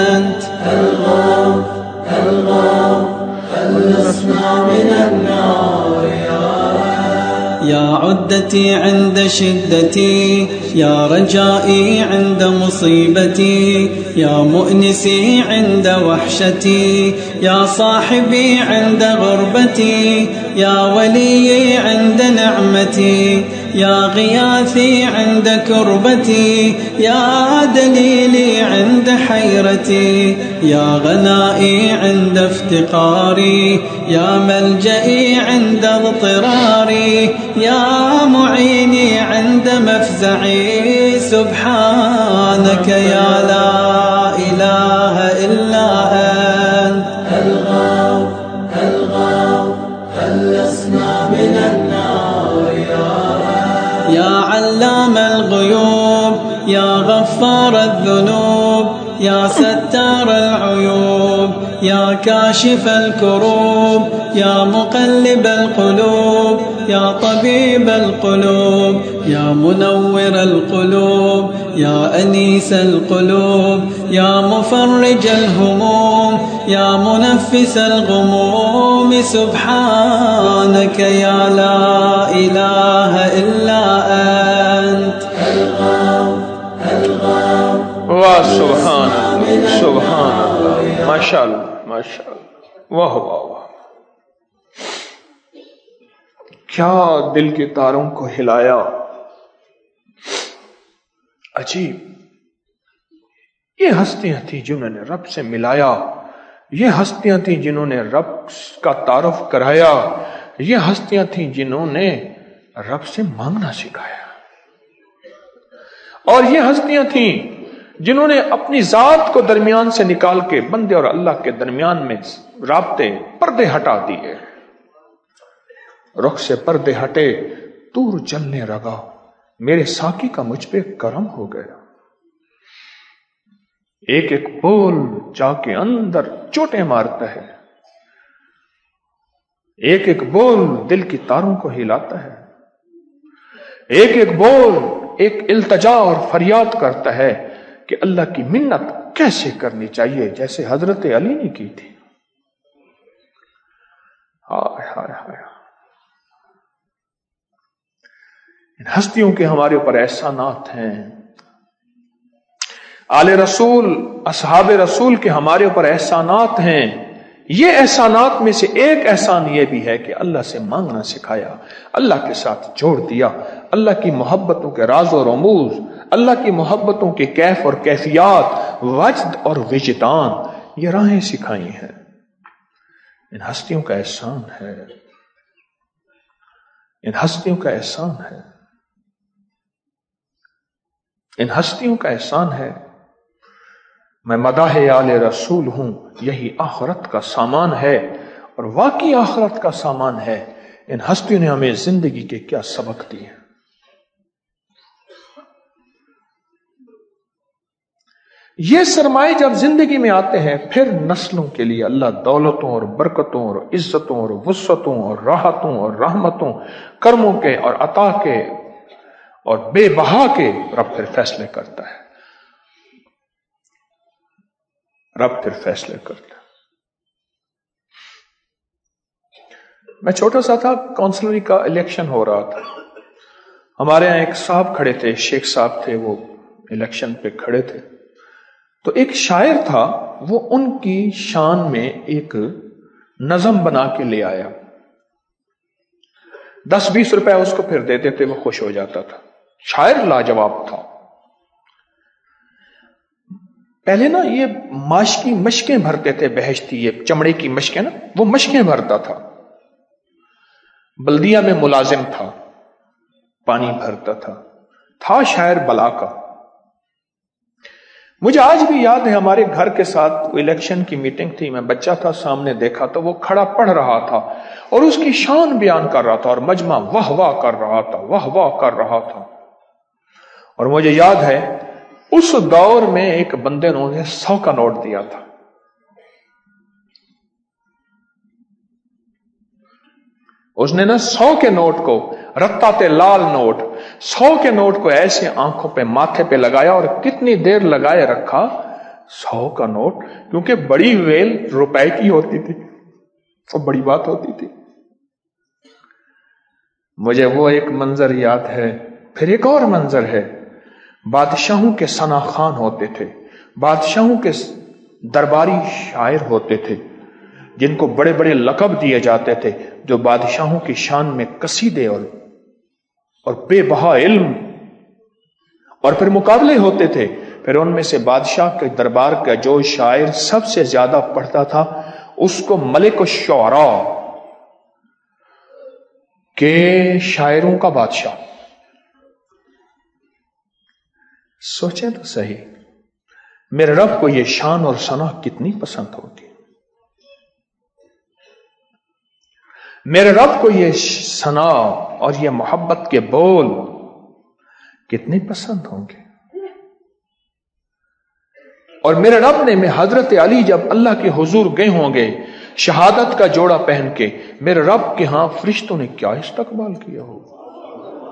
يا عدتي عند شدتي، يا رجائي عند مصيبتي، يا مؤنسي عند وحشتي، يا صاحبي عند غربتي، يا وليي عند نعمتي، يا غياثي عند كربتي، يا دليلي عند حيرتي، يا غنائي عند افتقاري، يا ملجئي عند اضطراري، يا معيني عند مفزعي. سبحانك يا لا إله إلا أنت الغوث الغوث خلصنا من النار يا رب. يا علام الغيوب، يا غفار الذنوب، يا ستار العيوب، يا كاشف الكروب، يا مقلب القلوب، يا طبيب القلوب، يا منور القلوب، يا أنيس القلوب، يا مفرج الهموم، يا منفس الغموم. سبحانك يا لا إله إلا أنت الغوث الغوث. واہ سبحان اللہ سبحان اللہ، ماشاء اللہ ماشاء اللہ، واہ واہ واہ، کیا دل کے تاروں کو ہلایا. عجیب، یہ ہستیاں تھیں جنہوں نے رب سے ملایا، یہ ہستیاں تھیں جنہوں نے رب کا تعارف کرایا، یہ ہستیاں تھیں جنہوں نے رب سے مانگنا سکھایا، اور یہ ہستیاں تھیں جنہوں نے اپنی ذات کو درمیان سے نکال کے بندے اور اللہ کے درمیان میں رابطے پردے ہٹا دیے. رخ سے پردے ہٹے، دور جلنے لگا، میرے ساقی کا مجھ پہ کرم ہو گیا. ایک ایک بول جا کے اندر چوٹیں مارتا ہے، ایک ایک بول دل کی تاروں کو ہلاتا ہے، ایک ایک بول ایک التجا اور فریاد کرتا ہے کہ اللہ کی منت کیسے کرنی چاہیے، جیسے حضرت علی نے کی تھی. ہائے ہائے ہائے، ان ہستیوں کے ہمارے اوپر احسانات ہیں، آل رسول اصحاب رسول کے ہمارے اوپر احسانات ہیں. یہ احسانات میں سے ایک احسان یہ بھی ہے کہ اللہ سے مانگنا سکھایا، اللہ کے ساتھ جوڑ دیا، اللہ کی محبتوں کے راز و رموز، اللہ کی محبتوں کے کیف اور کیفیات، وجد اور وجدان، یہ راہیں سکھائی ہیں. ان ہستیوں کا احسان ہے، ان ہستیوں کا احسان ہے، ان ہستیوں کا احسان ہے. میں مداح آل رسول ہوں، یہی آخرت کا سامان ہے، اور واقعی آخرت کا سامان ہے. ان ہستیوں نے ہمیں زندگی کے کیا سبق دیے. یہ سرمائے جب زندگی میں آتے ہیں، پھر نسلوں کے لیے اللہ دولتوں اور برکتوں اور عزتوں اور وسعتوں اور راحتوں اور رحمتوں، کرموں کے اور عطا کے اور بے بہا کے رب پھر فیصلے کرتا ہے. رب پھر فیصلے کرتا ہے. میں چھوٹا سا تھا، کونسلری کا الیکشن ہو رہا تھا. ہمارے یہاں ایک صاحب کھڑے تھے، شیخ صاحب تھے، وہ الیکشن پہ کھڑے تھے. تو ایک شاعر تھا، وہ ان کی شان میں ایک نظم بنا کے لے آیا. دس بیس روپے اس کو پھر دیتے تھے، وہ خوش ہو جاتا تھا. شاعر لاجواب تھا. پہلے نا یہ ماش کی مشکیں بھرتے تھے بہشتی، یہ چمڑے کی مشکیں نا، وہ مشکیں بھرتا تھا. بلدیہ میں ملازم تھا، پانی بھرتا تھا، تھا شاعر بلا کا. مجھے آج بھی یاد ہے، ہمارے گھر کے ساتھ الیکشن کی میٹنگ تھی، میں بچہ تھا، سامنے دیکھا تو وہ کھڑا پڑھ رہا تھا اور اس کی شان بیان کر رہا تھا، اور مجمع واہ واہ کر رہا تھا، واہ واہ کر رہا تھا. اور مجھے یاد ہے اس دور میں ایک بندے نے انہیں سو کا نوٹ دیا تھا. اس نے نا سو کے نوٹ کو، رتاتے لال نوٹ، سو کے نوٹ کو ایسے آنکھوں پہ ماتھے پہ لگایا، اور کتنی دیر لگائے رکھا. سو کا نوٹ، کیونکہ بڑی ویل روپے کی ہوتی تھی، وہ بڑی بات ہوتی تھی. مجھے وہ ایک منظر یاد ہے، پھر ایک اور منظر ہے۔ بادشاہوں کے ثنا خان ہوتے تھے، بادشاہوں کے درباری شاعر ہوتے تھے جن کو بڑے بڑے لقب دیے جاتے تھے، جو بادشاہوں کی شان میں قصیدے اور اور بے بہا علم، اور پھر مقابلے ہوتے تھے۔ پھر ان میں سے بادشاہ کے دربار کا جو شاعر سب سے زیادہ پڑھتا تھا اس کو ملک الشعراء کے شاعروں کا بادشاہ۔ سوچیں تو صحیح، میرے رب کو یہ شان اور ثنا کتنی پسند ہوگی، میرے رب کو یہ ثنا اور یہ محبت کے بول کتنے پسند ہوں گے۔ اور میرے رب نے میں حضرت علی جب اللہ کے حضور گئے ہوں گے شہادت کا جوڑا پہن کے، میرے رب کے ہاں فرشتوں نے کیا استقبال کیا ہوگا،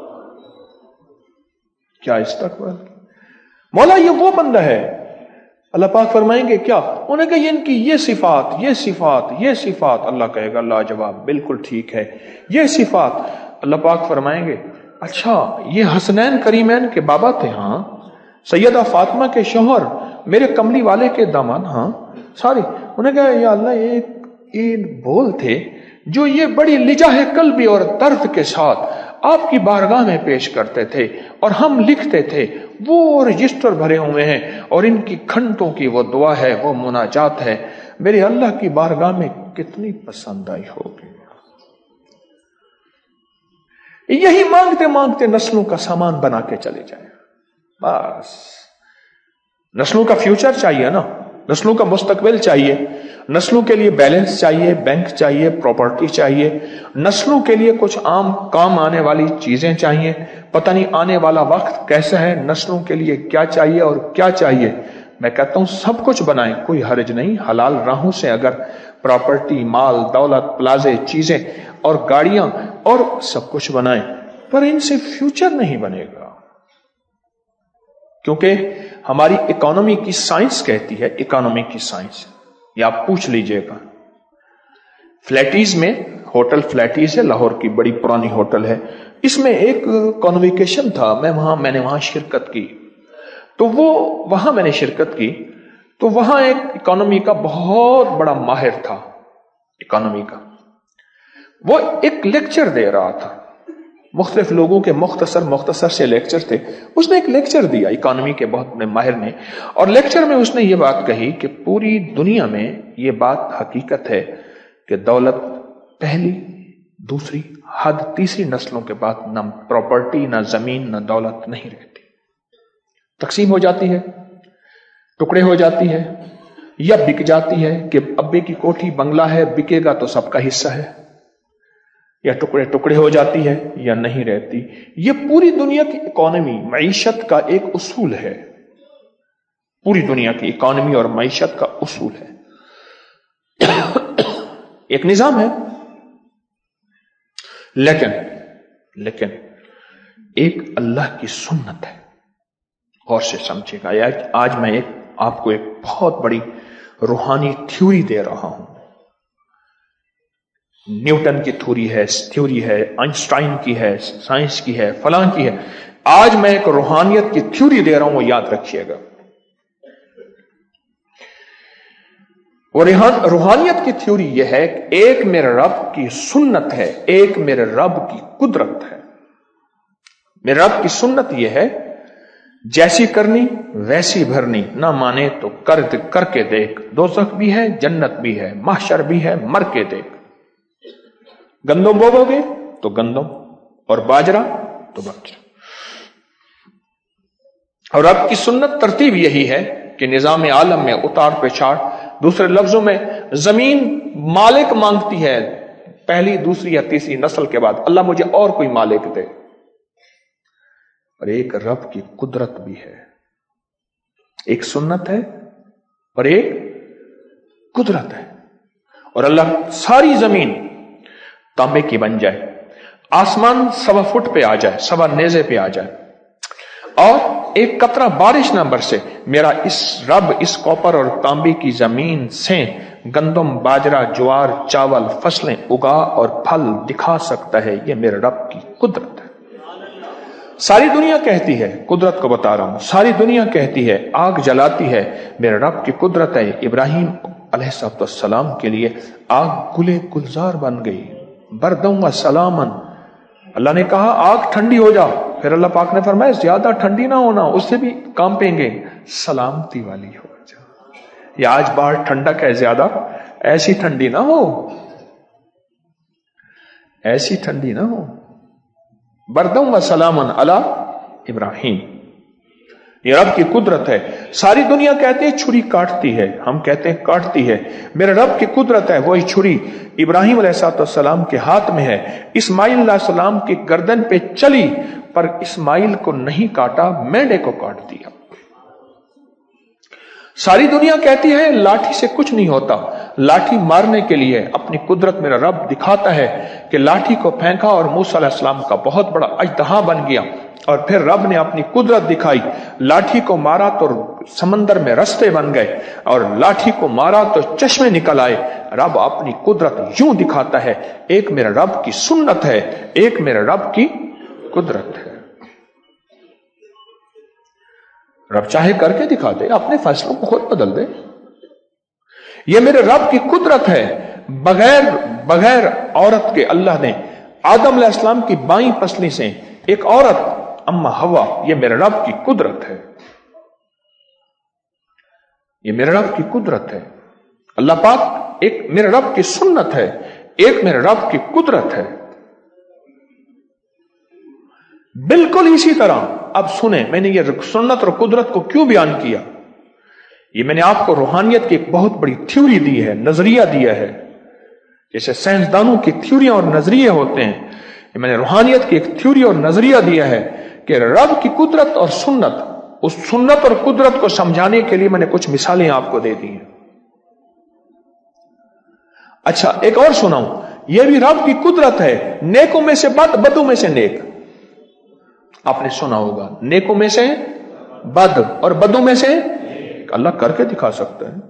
کیا استقبال کیا۔ مولا یہ وہ بندہ ہے، اللہ پاک فرمائیں گے کیا، انہیں کہ ان کی یہ صفات یہ صفات یہ صفات، اللہ کہے گا لاجواب، بالکل ٹھیک ہے، یہ صفات۔ اللہ پاک فرمائیں گے اچھا یہ حسنین کریمین کے بابا تھے، ہاں سیدہ فاطمہ کے شوہر، میرے کملی والے کے داماد، ہاں سارے۔ انہیں کہا یا اللہ ایک یہ بول تھے جو یہ بڑی لجاہ قلبی اور درد کے ساتھ آپ کی بارگاہ میں پیش کرتے تھے اور ہم لکھتے تھے، وہ رجسٹر بھرے ہوئے ہیں اور ان کی گھنٹوں کی وہ دعا ہے، وہ مناجات ہے، میرے اللہ کی بارگاہ میں کتنی پسند آئی ہوگی۔ یہی مانگتے مانگتے نسلوں کا سامان بنا کے چلے جائیں، بس نسلوں کا فیوچر چاہیے نا، نسلوں کا مستقبل چاہیے، نسلوں کے لیے بیلنس چاہیے، بینک چاہیے، پراپرٹی چاہیے، نسلوں کے لیے کچھ عام کام آنے والی چیزیں چاہیے، پتہ نہیں آنے والا وقت کیسا ہے، نسلوں کے لیے کیا چاہیے اور کیا چاہیے۔ میں کہتا ہوں سب کچھ بنائیں، کوئی حرج نہیں، حلال راہوں سے اگر پراپرٹی، مال، دولت، پلازے، چیزیں اور گاڑیاں اور سب کچھ بنائیں، پر ان سے فیوچر نہیں بنے گا، کیونکہ ہماری اکانومی کی سائنس کہتی ہے، اکانومی کی سائنس یہ آپ پوچھ لیجئے گا، فلیٹیز میں ہوٹل فلیٹیز ہے، لاہور کی بڑی پرانی ہوٹل ہے، اس میں ایک کانویکیشن تھا، میں وہاں میں نے وہاں شرکت کی، تو وہ وہاں میں نے شرکت کی تو وہاں ایک اکانومی کا بہت بڑا ماہر تھا، اکانومی کا، وہ ایک لیکچر دے رہا تھا، مختلف لوگوں کے مختصر مختصر سے لیکچر تھے، اس نے ایک لیکچر دیا اکانومی کے بہت بڑے ماہر نے، اور لیکچر میں اس نے یہ بات کہی کہ پوری دنیا میں یہ بات حقیقت ہے کہ دولت پہلی، دوسری، حد تیسری نسلوں کے بعد نہ پراپرٹی، نہ زمین، نہ دولت نہیں رہتی، تقسیم ہو جاتی ہے، ٹکڑے ہو جاتی ہے، یا بک جاتی ہے کہ ابے کی کوٹھی بنگلہ ہے، بکے گا تو سب کا حصہ ہے، یا ٹکڑے ٹکڑے ہو جاتی ہے یا نہیں رہتی۔ یہ پوری دنیا کی اکانومی، معیشت کا ایک اصول ہے، پوری دنیا کی اکانومی اور معیشت کا اصول ہے، ایک نظام ہے، لیکن لیکن ایک اللہ کی سنت ہے، غور سے سمجھے گا۔ آج میں ایک آپ کو ایک بہت بڑی روحانی تھیوری دے رہا ہوں، نیوٹن کی تھیوری ہے، تھیوری ہے، آئنسٹائن کی ہے، سائنس کی ہے، فلاں کی ہے، آج میں ایک روحانیت کی تھیوری دے رہا ہوں، وہ یاد رکھیے گا۔ اور روحانیت کی تھیوری یہ ہے کہ ایک میرے رب کی سنت ہے، ایک میرے رب کی قدرت ہے۔ میرے رب کی سنت یہ ہے جیسی کرنی ویسی بھرنی، نہ مانے تو کر کر کے دیکھ، دوزخ بھی ہے، جنت بھی ہے، محشر بھی ہے، مر کے دیکھ۔ گندم بوو گے تو گندم، اور باجرہ تو باجرہ۔ اور رب کی سنت ترتیب یہی ہے کہ نظام عالم میں اتار پچھاڑ، دوسرے لفظوں میں زمین مالک مانگتی ہے پہلی، دوسری یا تیسری نسل کے بعد، اللہ مجھے اور کوئی مالک دے، اور ایک رب کی قدرت بھی ہے، ایک سنت ہے اور ایک قدرت ہے۔ اور اللہ ساری زمین تانبے کی بن جائے، آسمان سوا فٹ پہ آ جائے، سوا نیزے پہ آ جائے، اور ایک قطرہ بارش نہ برسے، میرا اس رب اس کوپر اور تانبے کی زمین سے گندم، باجرہ، جوار، چاول فصلیں اگا اور پھل دکھا سکتا ہے۔ یہ میرے رب کی قدرت ہے۔ ساری دنیا کہتی ہے، قدرت کو بتا رہا ہوں، ساری دنیا کہتی ہے آگ جلاتی ہے، میرے رب کی قدرت ہے۔ ابراہیم علیہ السلام کے لیے آگ گلے گلزار بن گئی، بردوں و سلامن۔ اللہ نے کہا آگ ٹھنڈی ہو جا، پھر اللہ پاک نے فرمایا زیادہ ٹھنڈی نہ ہونا، اس سے بھی کانپیں گے، سلامتی والی ہو جا۔ یہ آج باہر ٹھنڈک ہے زیادہ، ایسی ٹھنڈی نہ ہو، ایسی ٹھنڈی نہ ہو۔ بردوں و سلامن علی ابراہیم۔ یہ رب کی قدرت ہے۔ ساری دنیا کہتے ہیں چھری کاٹتی ہے، ہم کہتے ہیں کاٹتی ہے، میرے رب کی قدرت ہے۔ وہی چھری ابراہیم علیہ السلام کے ہاتھ میں ہے، اسماعیل علیہ السلام کی گردن پہ چلی، پر اسماعیل کو نہیں کاٹا، مینڈے کو کاٹ دیا۔ ساری دنیا کہتی ہے لاٹھی سے کچھ نہیں ہوتا، لاٹھی مارنے کے لیے اپنی قدرت میرا رب دکھاتا ہے کہ لاٹھی کو پھینکا اور موسیٰ علیہ السلام کا بہت بڑا اژدہا بن گیا، اور پھر رب نے اپنی قدرت دکھائی، لاٹھی کو مارا تو سمندر میں رستے بن گئے، اور لاٹھی کو مارا تو چشمے نکل آئے۔ رب اپنی قدرت یوں دکھاتا ہے، ایک میرے رب کی سنت ہے، ایک میرے رب کی قدرت ہے۔ رب چاہے کر کے دکھا دے، اپنے فیصلوں کو خود بدل دے۔ یہ میرے رب کی قدرت ہے۔ بغیر بغیر عورت کے اللہ نے آدم علیہ السلام کی بائیں پسلی سے ایک عورت اما ہوا، یہ میرے رب کی قدرت ہے، یہ میرے رب کی قدرت ہے۔ اللہ پاک ایک میرے رب کی سنت ہے، ایک میرے رب کی قدرت ہے۔ بالکل اسی طرح اب سنیں، میں نے یہ سنت اور قدرت کو کیوں بیان کیا؟ یہ میں نے آپ کو روحانیت کی ایک بہت بڑی تھیوری دی ہے، نظریہ دیا ہے، جیسے سائنسدانوں کی تھیوریاں اور نظریے ہوتے ہیں، یہ میں نے روحانیت کی ایک تھیوری اور نظریہ دیا ہے کہ رب کی قدرت اور سنت، اس سنت اور قدرت کو سمجھانے کے لیے میں نے کچھ مثالیں آپ کو دے دی ہیں۔ اچھا ایک اور سناؤں، یہ بھی رب کی قدرت ہے، نیکوں میں سے بد، بدوں میں سے نیک۔ آپ نے سنا ہوگا نیکوں میں سے بد اور بدوں میں سے اللہ کر کے دکھا سکتا ہے۔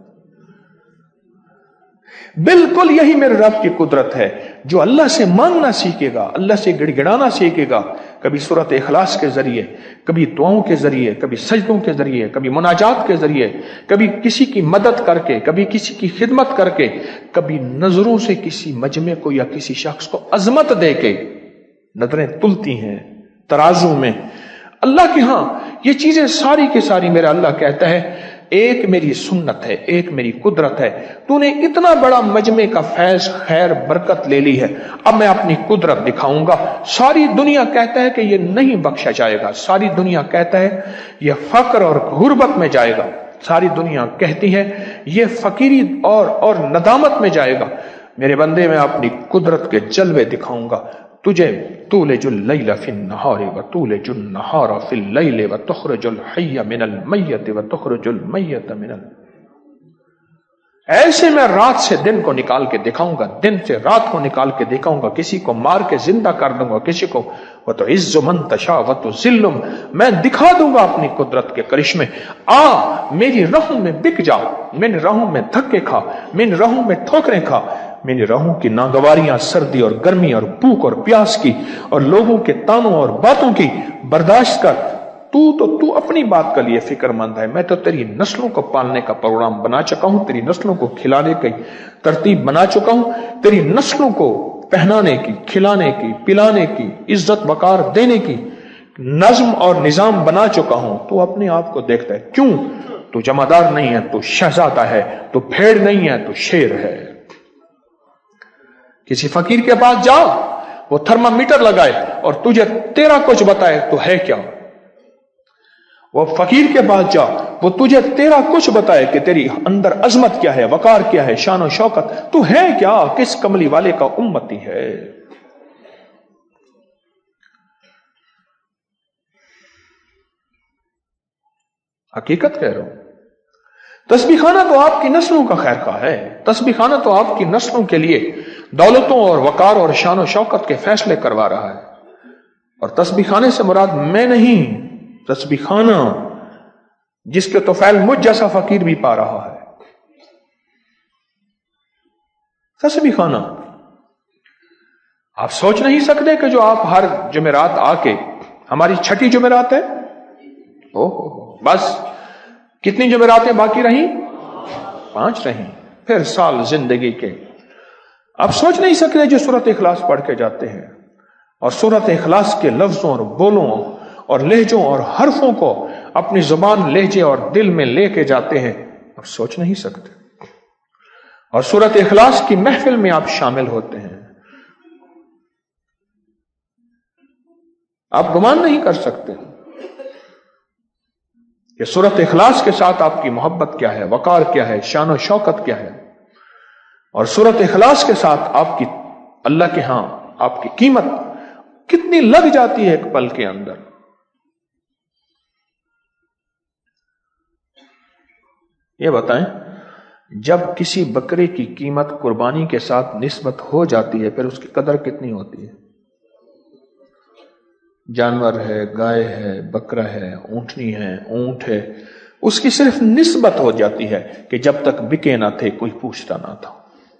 بالکل یہی میرے رب کی قدرت ہے۔ جو اللہ سے مانگنا سیکھے گا، اللہ سے گڑ گڑانا سیکھے گا، کبھی سورت اخلاص کے ذریعے، کبھی دعاؤں کے ذریعے، کبھی سجدوں کے ذریعے، کبھی مناجات کے ذریعے، کبھی کسی کی مدد کر کے، کبھی کسی کی خدمت کر کے، کبھی نظروں سے کسی مجمع کو یا کسی شخص کو عظمت دے کے، نظریں تلتی ہیں ترازو میں اللہ کے ہاں۔ یہ چیزیں ساری کی ساری میرا اللہ کہتا ہے ایک میری سنت ہے، ایک میری قدرت ہے۔ تو نے اتنا بڑا مجمع کا فیض، خیر، برکت لے لی ہے، اب میں اپنی قدرت دکھاؤں گا۔ ساری دنیا کہتا ہے کہ یہ نہیں بخشا جائے گا، ساری دنیا کہتا ہے یہ فقر اور غربت میں جائے گا، ساری دنیا کہتی ہے یہ فقیری اور اور ندامت میں جائے گا۔ میرے بندے میں اپنی قدرت کے جلوے دکھاؤں گا۔ تجھے تولج اللیل فی النہار وتولج النہار فی اللیل وتخرج الحی من المیت وتخرج المیت من ال ایسے میں رات سے دن کو نکال کے دکھاؤں گا، دن سے رات کو نکال کے دکھاؤں گا، کسی کو مار کے زندہ کر دوں گا، کسی کو وتعز من تشاء وتذل، میں دکھا دوں گا اپنی قدرت کے کرشمے۔ آ میری راہوں میں بک جا، میری راہوں میں دھکے کھا، میری راہوں میں ٹھوکریں کھا، میری راہوں کی ناگواریاں، سردی اور گرمی اور بھوک اور پیاس کی اور لوگوں کے تانوں اور باتوں کی برداشت کر۔ تو تو تو اپنی بات کے لیے فکر مند ہے، میں تو تیری نسلوں کو پالنے کا پروگرام بنا چکا ہوں، تیری نسلوں کو کھلانے کی ترتیب بنا چکا ہوں، تیری نسلوں کو پہنانے کی، کھلانے کی، پلانے کی، عزت وقار دینے کی نظم اور نظام بنا چکا ہوں۔ تو اپنے آپ کو دیکھتا ہے، کیوں؟ تو جمعدار نہیں ہے، تو شہزادہ ہے، تو بھیڑ نہیں ہے، تو شیر ہے۔ کسی فقیر کے پاس جا، وہ تھرمامیٹر لگائے اور تجھے تیرا کچھ بتائے تو ہے کیا؟ وہ فقیر کے پاس جا، وہ تجھے تیرا کچھ بتائے کہ تیری اندر عظمت کیا ہے، وقار کیا ہے، شان و شوکت، تو ہے کیا؟ کس کملی والے کا امتی ہے؟ حقیقت کہہ رہا ہوں۔ تسبیح خانہ تو آپ کی نسلوں کا خیر خواہ ہے، تسبیح خانہ تو آپ کی نسلوں کے لیے دولتوں اور وقار اور شان و شوکت کے فیصلے کروا رہا ہے، اور تسبیح خانے سے مراد میں نہیں، تسبیح خانہ جس کے توفیل مجھ جیسا فقیر بھی پا رہا ہے. تسبیح خانہ آپ سوچ نہیں سکتے کہ جو آپ ہر جمعرات آ کے، ہماری چھٹی جمعرات ہے، او بس کتنی جمعراتیں باقی رہیں؟ پانچ رہیں، پھر سال زندگی کے. آپ سوچ نہیں سکتے جو سورت اخلاص پڑھ کے جاتے ہیں اور سورت اخلاص کے لفظوں اور بولوں اور لہجوں اور حرفوں کو اپنی زبان، لہجے اور دل میں لے کے جاتے ہیں، آپ سوچ نہیں سکتے. اور سورت اخلاص کی محفل میں آپ شامل ہوتے ہیں، آپ گمان نہیں کر سکتے کہ سورت اخلاص کے ساتھ آپ کی محبت کیا ہے، وقار کیا ہے، شان و شوکت کیا ہے. اور سورت اخلاص کے ساتھ آپ کی اللہ کے ہاں آپ کی قیمت کتنی لگ جاتی ہے ایک پل کے اندر. یہ بتائیں، جب کسی بکرے کی قیمت قربانی کے ساتھ نسبت ہو جاتی ہے پھر اس کی قدر کتنی ہوتی ہے؟ جانور ہے، گائے ہے، بکرا ہے، اونٹنی ہے، اونٹ ہے، اس کی صرف نسبت ہو جاتی ہے کہ جب تک بکے نہ تھے کوئی پوچھتا نہ تھا.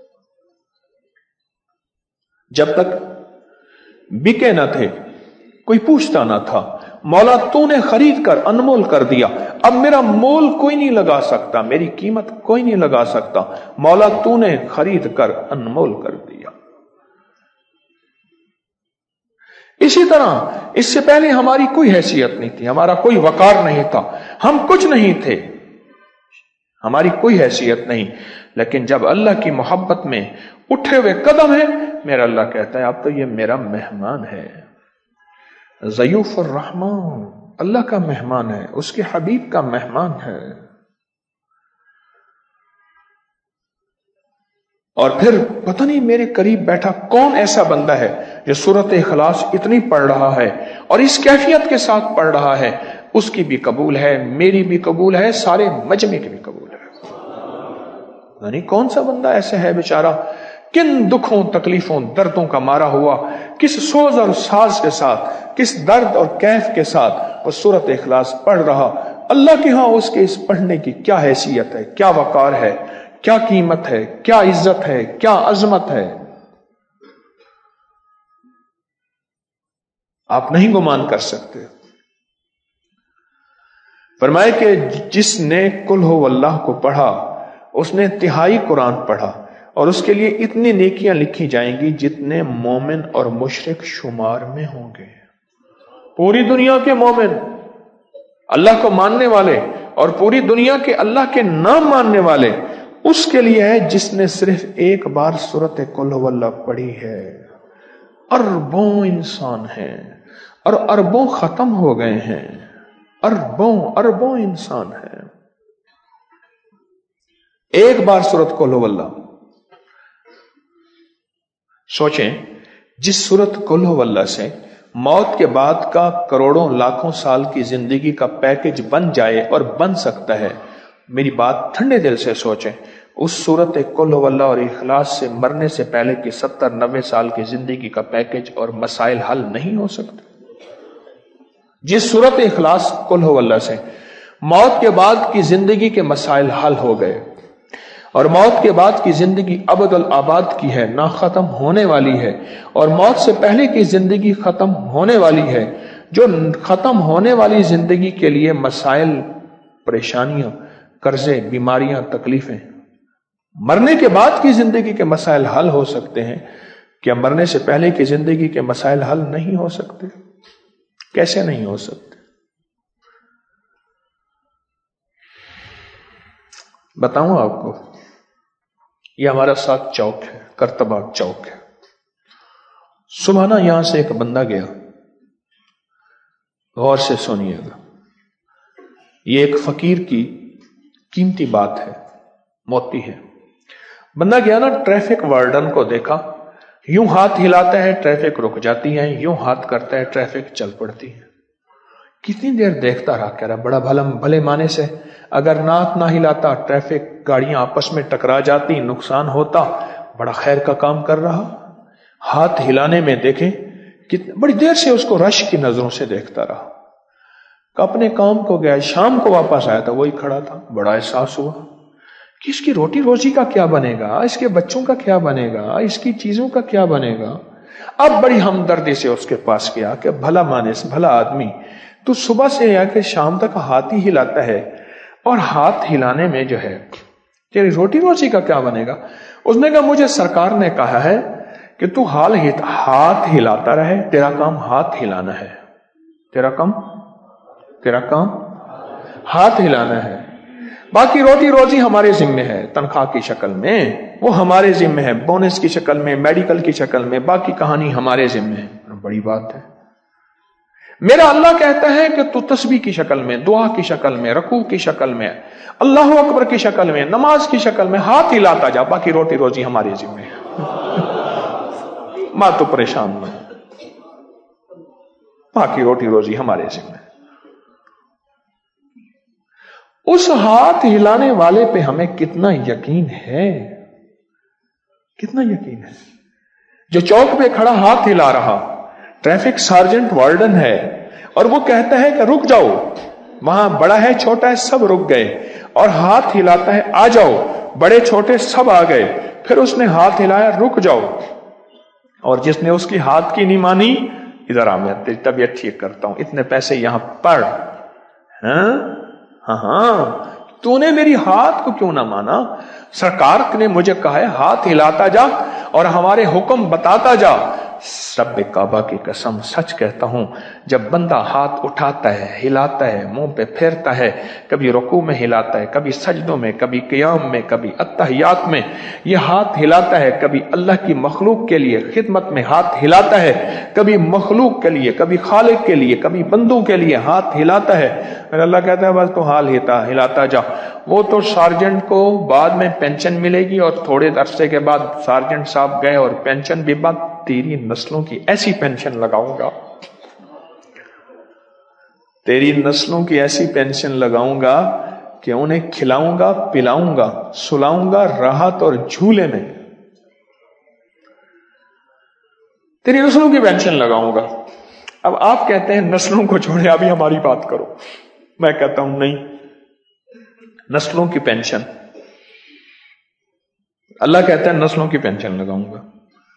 جب تک بکے نہ تھے کوئی پوچھتا نہ تھا. مولا تو نے خرید کر انمول کر دیا، اب میرا مول کوئی نہیں لگا سکتا، میری قیمت کوئی نہیں لگا سکتا. مولا تو نے خرید کر انمول کر دیا. اسی طرح اس سے پہلے ہماری کوئی حیثیت نہیں تھی، ہمارا کوئی وقار نہیں تھا، ہم کچھ نہیں تھے، ہماری کوئی حیثیت نہیں. لیکن جب اللہ کی محبت میں اٹھے ہوئے قدم ہے، میرا اللہ کہتا ہے اب تو یہ میرا مہمان ہے. ضیوف الرحمان، اللہ کا مہمان ہے، اس کے حبیب کا مہمان ہے. اور پھر پتہ نہیں میرے قریب بیٹھا کون ایسا بندہ ہے جو سورت اخلاص اتنی پڑھ رہا ہے اور اس کیفیت کے ساتھ پڑھ رہا ہے، اس کی بھی قبول ہے، میری بھی قبول ہے، سارے مجمع کی بھی قبول ہے. یعنی کون سا بندہ ایسا ہے بیچارہ کن دکھوں، تکلیفوں، دردوں کا مارا ہوا، کس سوز اور ساز کے ساتھ، کس درد اور کیف کے ساتھ وہ سورت اخلاص پڑھ رہا. اللہ کے ہاں اس کے اس پڑھنے کی کیا حیثیت ہے، کیا وقار ہے، کیا قیمت ہے، کیا عزت ہے، کیا عظمت ہے، آپ نہیں گمان کر سکتے. فرمائے کہ جس نے قل ہو اللہ کو پڑھا اس نے تہائی قرآن پڑھا اور اس کے لیے اتنی نیکیاں لکھی جائیں گی جتنے مومن اور مشرک شمار میں ہوں گے. پوری دنیا کے مومن، اللہ کو ماننے والے، اور پوری دنیا کے اللہ کے نام ماننے والے، اس کے لیے ہے جس نے صرف ایک بار سورت قل ہو اللہ پڑھی ہے. اربوں انسان ہیں اور اربوں ختم ہو گئے ہیں، اربوں اربوں انسان ہیں. ایک بار سورت قل ہو اللہ. سوچیں جس سورت قل ہو اللہ سے موت کے بعد کا کروڑوں لاکھوں سال کی زندگی کا پیکج بن جائے اور بن سکتا ہے، میری بات ٹھنڈے دل سے سوچیں، اس سورت قل ہو اللہ اور اخلاص سے مرنے سے پہلے کی ستر نوے سال کی زندگی کا پیکج اور مسائل حل نہیں ہو سکتے. جس سورت اخلاص قل ہو اللہ سے موت کے بعد کی زندگی کے مسائل حل ہو گئے اور موت کے بعد کی زندگی ابد الآباد کی ہے، نہ ختم ہونے والی ہے، اور موت سے پہلے کی زندگی ختم ہونے والی ہے. جو ختم ہونے والی زندگی کے لیے مسائل، پریشانیاں، قرضے، بیماریاں، تکلیفیں، مرنے کے بعد کی زندگی کے مسائل حل ہو سکتے ہیں، کیا مرنے سے پہلے کی زندگی کے مسائل حل نہیں ہو سکتے؟ کیسے نہیں ہو سکتے؟ بتاؤں آپ کو، یہ ہمارا ساتھ چوک ہے، کرتباغ چوک ہے. صبح نا یہاں سے ایک بندہ گیا، غور سے سنیے گا، یہ ایک فقیر کی قیمتی بات ہے، موتی ہے. بندہ گیا نا، ٹریفک وارڈن کو دیکھا، یوں ہاتھ ہلاتا ہے ٹریفک رک جاتی ہے، یوں ہاتھ کرتا ہے ٹریفک چل پڑتی ہے. کتنی دیر دیکھتا رہا، کہہ رہا بڑا بھلا بھلے معنی سے اگر ناک نہ ہلاتا ٹریفک گاڑیاں آپس میں ٹکرا جاتی، نقصان ہوتا، بڑا خیر کا کام کر رہا. ہاتھ ہلانے میں دیکھیں کتنی بڑی دیر سے اس کو رش کی نظروں سے دیکھتا رہا. اپنے کام کو گیا, شام کو واپس آیا تھا, وہی کھڑا تھا. بڑا احساس ہوا کہ اس کی روٹی روزی کا کیا بنے گا, اس کے بچوں کا کیا بنے گا, اس کی چیزوں کا کیا بنے گا. اب بڑی ہمدردی سے اس کے پاس گیا کہ بھلا مانس, بھلا آدمی, تو صبح سے یا کہ شام تک ہاتھ ہی ہلاتا ہے, اور ہاتھ ہلانے میں جو ہے تیری روٹی روزی کا کیا بنے گا. اس نے کہا مجھے سرکار نے کہا ہے کہ تو حال ہی ہاتھ ہلاتا رہے, تیرا کام ہاتھ ہلانا ہے, تیرا کام تیرا کام ہاتھ ہلانا ہے. باقی روٹی روزی ہمارے ذمہ ہے, تنخواہ کی شکل میں وہ ہمارے ذمہ ہے, بونس کی شکل میں, میڈیکل کی شکل میں, باقی کہانی ہمارے ذمہ ہے. بڑی بات ہے. میرا اللہ کہتا ہے کہ تو تسبیح کی شکل میں, دعا کی شکل میں, رکوع کی شکل میں, اللہ اکبر کی شکل میں, نماز کی شکل میں ہاتھ ہلاتا جا, باقی روٹی روزی ہمارے ذمہ ہے. ماں تو پریشان نہ, باقی روٹی روزی ہمارے ذمہ ہے. اس ہاتھ ہلانے والے پہ ہمیں کتنا یقین ہے, کتنا یقین ہے. جو چوک پہ کھڑا ہاتھ ہلا رہا, ٹریفک سارجنٹ وارڈن ہے, اور وہ کہتا ہے کہ رک جاؤ, وہاں بڑا ہے چھوٹا ہے سب رک گئے, اور ہاتھ ہلاتا ہے آ جاؤ, بڑے چھوٹے سب آ گئے. پھر اس نے ہاتھ ہلایا رک جاؤ, اور جس نے اس کی ہاتھ کی نہیں مانی, ادھر آ, میں تیری طبیعت ٹھیک کرتا ہوں, اتنے پیسے یہاں پڑ. ہاں ہاں ہاں تو نے میری ہاتھ کو کیوں نہ مانا. سرکار نے مجھے کہا ہے ہاتھ ہلاتا جا اور ہمارے حکم بتاتا جا. رب کعبہ کی قسم سچ کہتا ہوں, جب بندہ ہاتھ اٹھاتا ہے, ہلاتا ہے, منہ پہ پھیرتا ہے, کبھی رکوع میں ہلاتا ہے, کبھی سجدوں میں, کبھی قیام میں, کبھی اتحیات میں, یہ ہاتھ ہلاتا ہے. کبھی اللہ کی مخلوق کے لیے خدمت میں ہاتھ ہلاتا ہے, کبھی مخلوق کے لیے, کبھی خالق کے لیے, کبھی بندوں کے لیے ہاتھ ہلاتا ہے. پھر اللہ کہتا ہے بس تو حال ہتا ہلاتا جا. وہ تو سارجنٹ کو بعد میں پینشن ملے گی, اور تھوڑے عرصے کے بعد سارجنٹ صاحب گئے اور پینشن بھی بند. تیری نسلوں کی ایسی پینشن لگاؤں گا, تیری نسلوں کی ایسی پینشن لگاؤں گا کہ انہیں کھلاؤں گا, پلاؤں گا, سلاؤں گا راحت اور جھولے میں. تیری نسلوں کی پینشن لگاؤں گا. اب آپ کہتے ہیں نسلوں کو چھوڑے, ابھی ہماری بات کرو. میں کہتا ہوں نہیں, نسلوں کی پینشن, اللہ کہتا ہے نسلوں کی پینشن لگاؤں گا.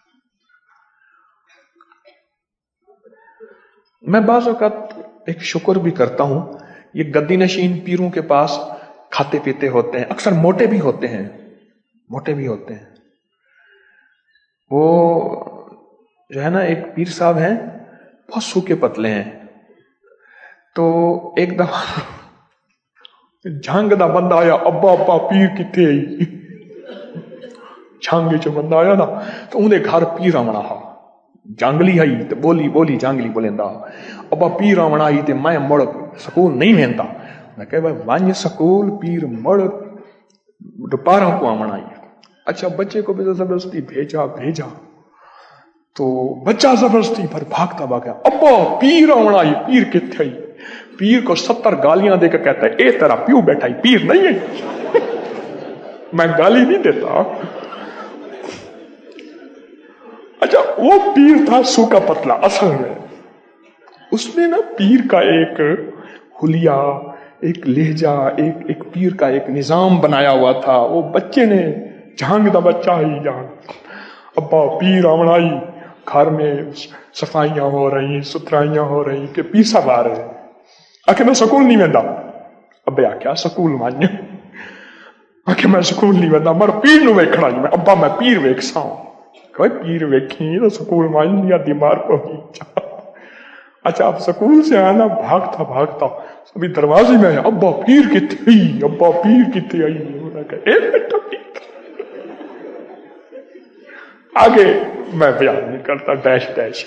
میں بعض اوقات ایک شکر بھی کرتا ہوں, یہ گدی نشین پیروں کے پاس کھاتے پیتے ہوتے ہیں, اکثر موٹے بھی ہوتے ہیں, موٹے بھی ہوتے ہیں. وہ جو ہے نا ایک پیر صاحب ہیں, بہت سوکھے پتلے ہیں. تو ایک دفعہ جھانگ دا بندہ آیا, ابا ابا پیر کتنے آئی, جھانگے چ بندہ آیا نا, تو انہیں گھر پیر آمنا ہا, جانگلی آئی تو بولی بولی جانگلی بولیندا, ابا پیر آمنا آئی تے میں مڑ سکول نہیں ویندا. میں کہ بھائی وانج سکول پیر مڑ دوپہر کو آمنا آئی. اچھا بچے کو بھی زبردستی بھیجا بھیجا تو بچہ زبردستی پر بھاگتا بھاگا, ابا پیر آمنا آئی, پیر کتنے آئی. پیر کو ستر گالیاں دے کے کہتا ہے اے تیرا پیو بیٹھا ہی پیر نہیں ہے. میں گالی نہیں دیتا. اچھا وہ پیر تھا سوکھا پتلا, اصل میں اس نے نا پیر کا ایک حلیہ, ایک لہجہ, ایک ایک پیر کا ایک نظام بنایا ہوا تھا. وہ بچے نے جھانگ دا بچہ ہی جان, ابا پیر آمنا آئی, گھر میں صفائیاں ہو رہی, ستھرائیاں ہو رہی کہ پیر صاحب آ رہے. آخر میں سکول نہیں ویندا. ابے آخیا سکول مان, آخر میں سکول نہیں ویندا, مر پیر نو ویکھنا جی. میں ابا میں پیر ویکھساں. کوئی پیر ویکھی تو سکول مان یا بیمار کو ہی. اچھا آپ سکول سے آنا, بھاگتا بھاگتا ابھی دروازے میں آیا, ابا پیر کتنے آئی, ابا پیر کتنے آئی. آگے میں بیان نہیں کرتا, ڈیش ڈیش.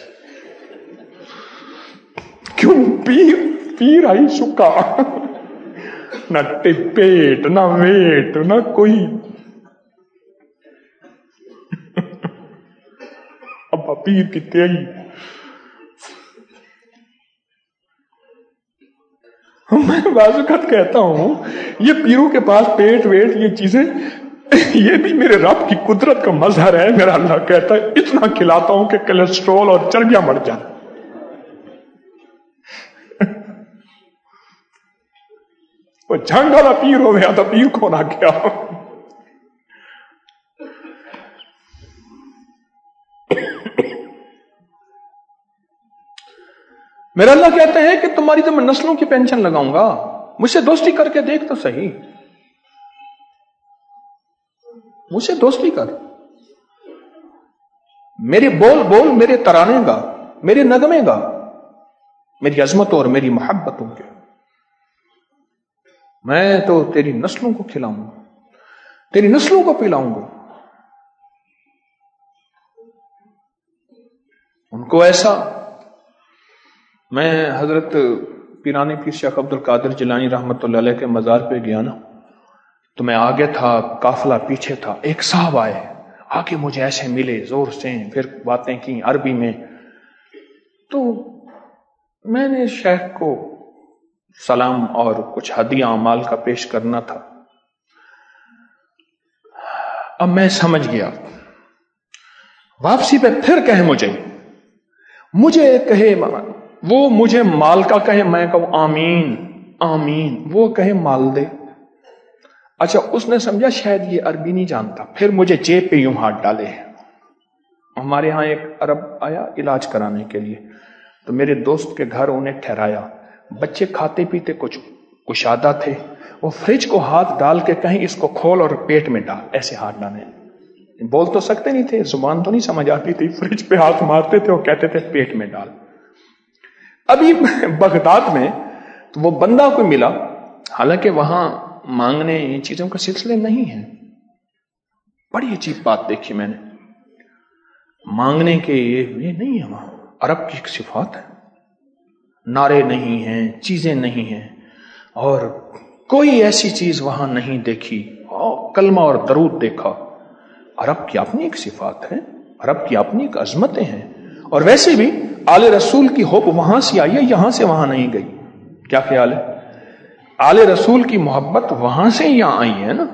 کیوں پیر پیر آئی سکا, نہ ٹپیٹ نہ ویٹ نہ کوئی. ابا پیر کتنے آئی. میں بعض اوقات کہتا ہوں یہ پیروں کے پاس پیٹ ویٹ یہ چیزیں, یہ بھی میرے رب کی قدرت کا مظہر ہے. میرا اللہ کہتا ہے اتنا کھلاتا ہوں کہ کولیسٹرول اور چربیاں بڑھ جائیں. وہ جھنگ والا پیر ہو گیا تو پیر کون آ گیا؟ میرا اللہ کہتے ہیں کہ تمہاری تو میں نسلوں کی پینشن لگاؤں گا، مجھ سے دوستی کر کے دیکھ تو صحیح، مجھ سے دوستی کر، میرے بول بول، میرے ترانے گا، میرے نغمے گا، میری عظمت اور میری محبتوں کے، میں تو تیری نسلوں کو کھلاؤں گا، تیری نسلوں کو پلاؤں گا۔ ان کو ایسا، میں حضرت پیرانی پیر شیخ عبد القادر جیلانی رحمت اللہ علیہ کے مزار پہ گیا نا، تو میں آگے تھا، قافلہ پیچھے تھا، ایک صاحب آئے، آگے مجھے ایسے ملے زور سے، پھر باتیں کی عربی میں، تو میں نے شیخ کو سلام اور کچھ ہدیہ اعمال کا پیش کرنا تھا۔ اب میں سمجھ گیا، واپسی پہ پھر کہے مجھے مجھے کہے وہ مجھے مال کا کہے، میں کہوں آمین آمین، وہ کہے مال دے۔ اچھا اس نے سمجھا شاید یہ عربی نہیں جانتا، پھر مجھے جیب پہ یوں ہاتھ ڈالے۔ ہمارے ہاں ایک عرب آیا علاج کرانے کے لیے، تو میرے دوست کے گھر انہیں ٹھہرایا، بچے کھاتے پیتے کچھ کشادہ تھے، وہ فریج کو ہاتھ ڈال کے کہیں اس کو کھول اور پیٹ میں ڈال، ایسے ہاتھ ڈالے، بول تو سکتے نہیں تھے، زبان تو نہیں سمجھ آتی تھی، فریج پہ ہاتھ مارتے تھے اور کہتے تھے پیٹ میں ڈال۔ ابھی بغداد میں تو وہ بندہ کوئی ملا، حالانکہ وہاں مانگنے ان چیزوں کا سلسلے نہیں ہے، بڑی عجیب بات دیکھی میں نے، مانگنے کے یہ نہیں ہے، وہاں عرب کی ایک صفات ہے، نعرے نہیں ہیں، چیزیں نہیں ہیں، اور کوئی ایسی چیز وہاں نہیں دیکھی، اور کلمہ اور درود دیکھا۔ عرب کی اپنی ایک صفات ہے، عرب کی اپنی ایک عظمتیں ہیں، اور ویسے بھی آل رسول کی ہوپ وہاں سے آئی ہے، یہاں سے وہاں نہیں گئی۔ کیا خیال ہے؟ آل رسول کی محبت وہاں سے یہاں آئی ہے نا۔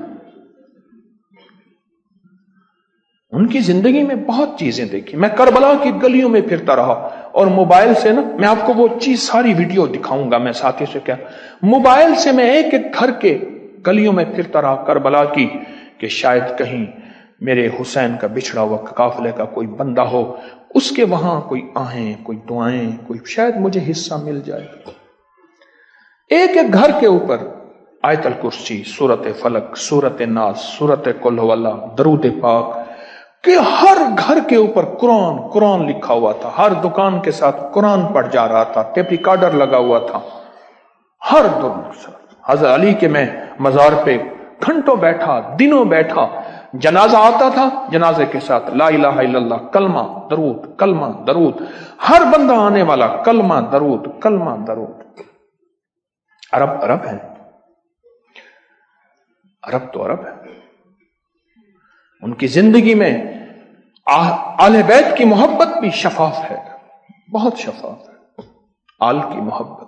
ان کی زندگی میں بہت چیزیں دیکھی، میں کربلا کی گلیوں میں پھرتا رہا، اور موبائل سے نا میں آپ کو وہ چیز ساری ویڈیو دکھاؤں گا، میں ساتھی سے کیا موبائل سے میں ایک ایک گھر کے گلیوں میں پھرتا رہا کربلا کی، کہ شاید کہیں میرے حسین کا بچھڑا ہوا قافلے کا کوئی بندہ ہو، اس کے وہاں کوئی آہیں، کوئی دعائیں، کوئی شاید مجھے حصہ مل جائے۔ ایک ایک گھر کے اوپر آیت الکرسی، سورت فلق، سورت ناس، سورت قل هو اللہ، درود پاک، کہ ہر گھر کے اوپر قرآن قرآن لکھا ہوا تھا، ہر دکان کے ساتھ قرآن پڑھ جا رہا تھا، ٹیپ ریکارڈر لگا ہوا تھا، ہر دن۔ حضرت علی کے میں مزار پہ گھنٹوں بیٹھا، دنوں بیٹھا، جنازہ آتا تھا، جنازے کے ساتھ لا الہ الا اللہ، کلمہ درود، کلمہ درود، ہر بندہ آنے والا کلمہ درود، کلمہ درود۔ عرب عرب ہے، عرب تو عرب ہے، ان کی زندگی میں آل بیت کی محبت بھی شفاف ہے، بہت شفاف ہے، آل کی محبت۔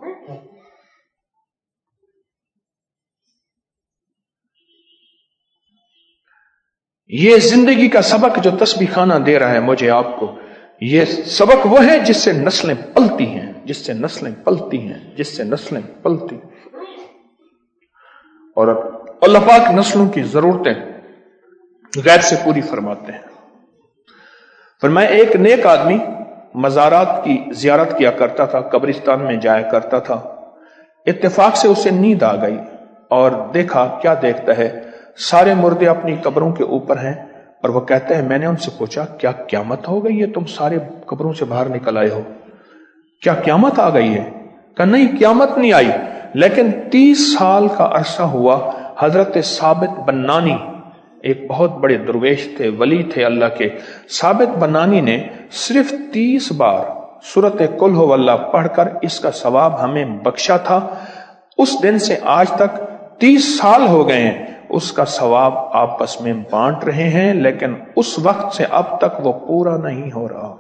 یہ زندگی کا سبق جو تسبیح خانہ دے رہا ہے مجھے آپ کو، یہ سبق وہ ہے جس سے نسلیں پلتی ہیں، جس سے نسلیں پلتی ہیں، جس سے نسلیں پلتی ہیں، اور اللہ پاک نسلوں کی ضرورتیں غیب سے پوری فرماتے ہیں۔ فرمایا ایک نیک آدمی مزارات کی زیارت کیا کرتا تھا، قبرستان میں جایا کرتا تھا، اتفاق سے اسے نیند آ گئی، اور دیکھا، کیا دیکھتا ہے، سارے مردے اپنی قبروں کے اوپر ہیں، اور وہ کہتے ہیں، میں نے ان سے پوچھا کیا قیامت ہو گئی ہے، تم سارے قبروں سے باہر نکل آئے ہو، کیا قیامت آ گئی ہے؟ کہ نہیں قیامت نہیں آئی، لیکن تیس سال کا عرصہ ہوا، حضرت ثابت بنانی ایک بہت بڑے درویش تھے، ولی تھے اللہ کے، ثابت بنانی نے صرف تیس بار سورت قل هو اللہ پڑھ کر اس کا ثواب ہمیں بخشا تھا، اس دن سے آج تک تیس سال ہو گئے ہیں، اس کا ثواب آپس میں بانٹ رہے ہیں، لیکن اس وقت سے اب تک وہ پورا نہیں ہو رہا۔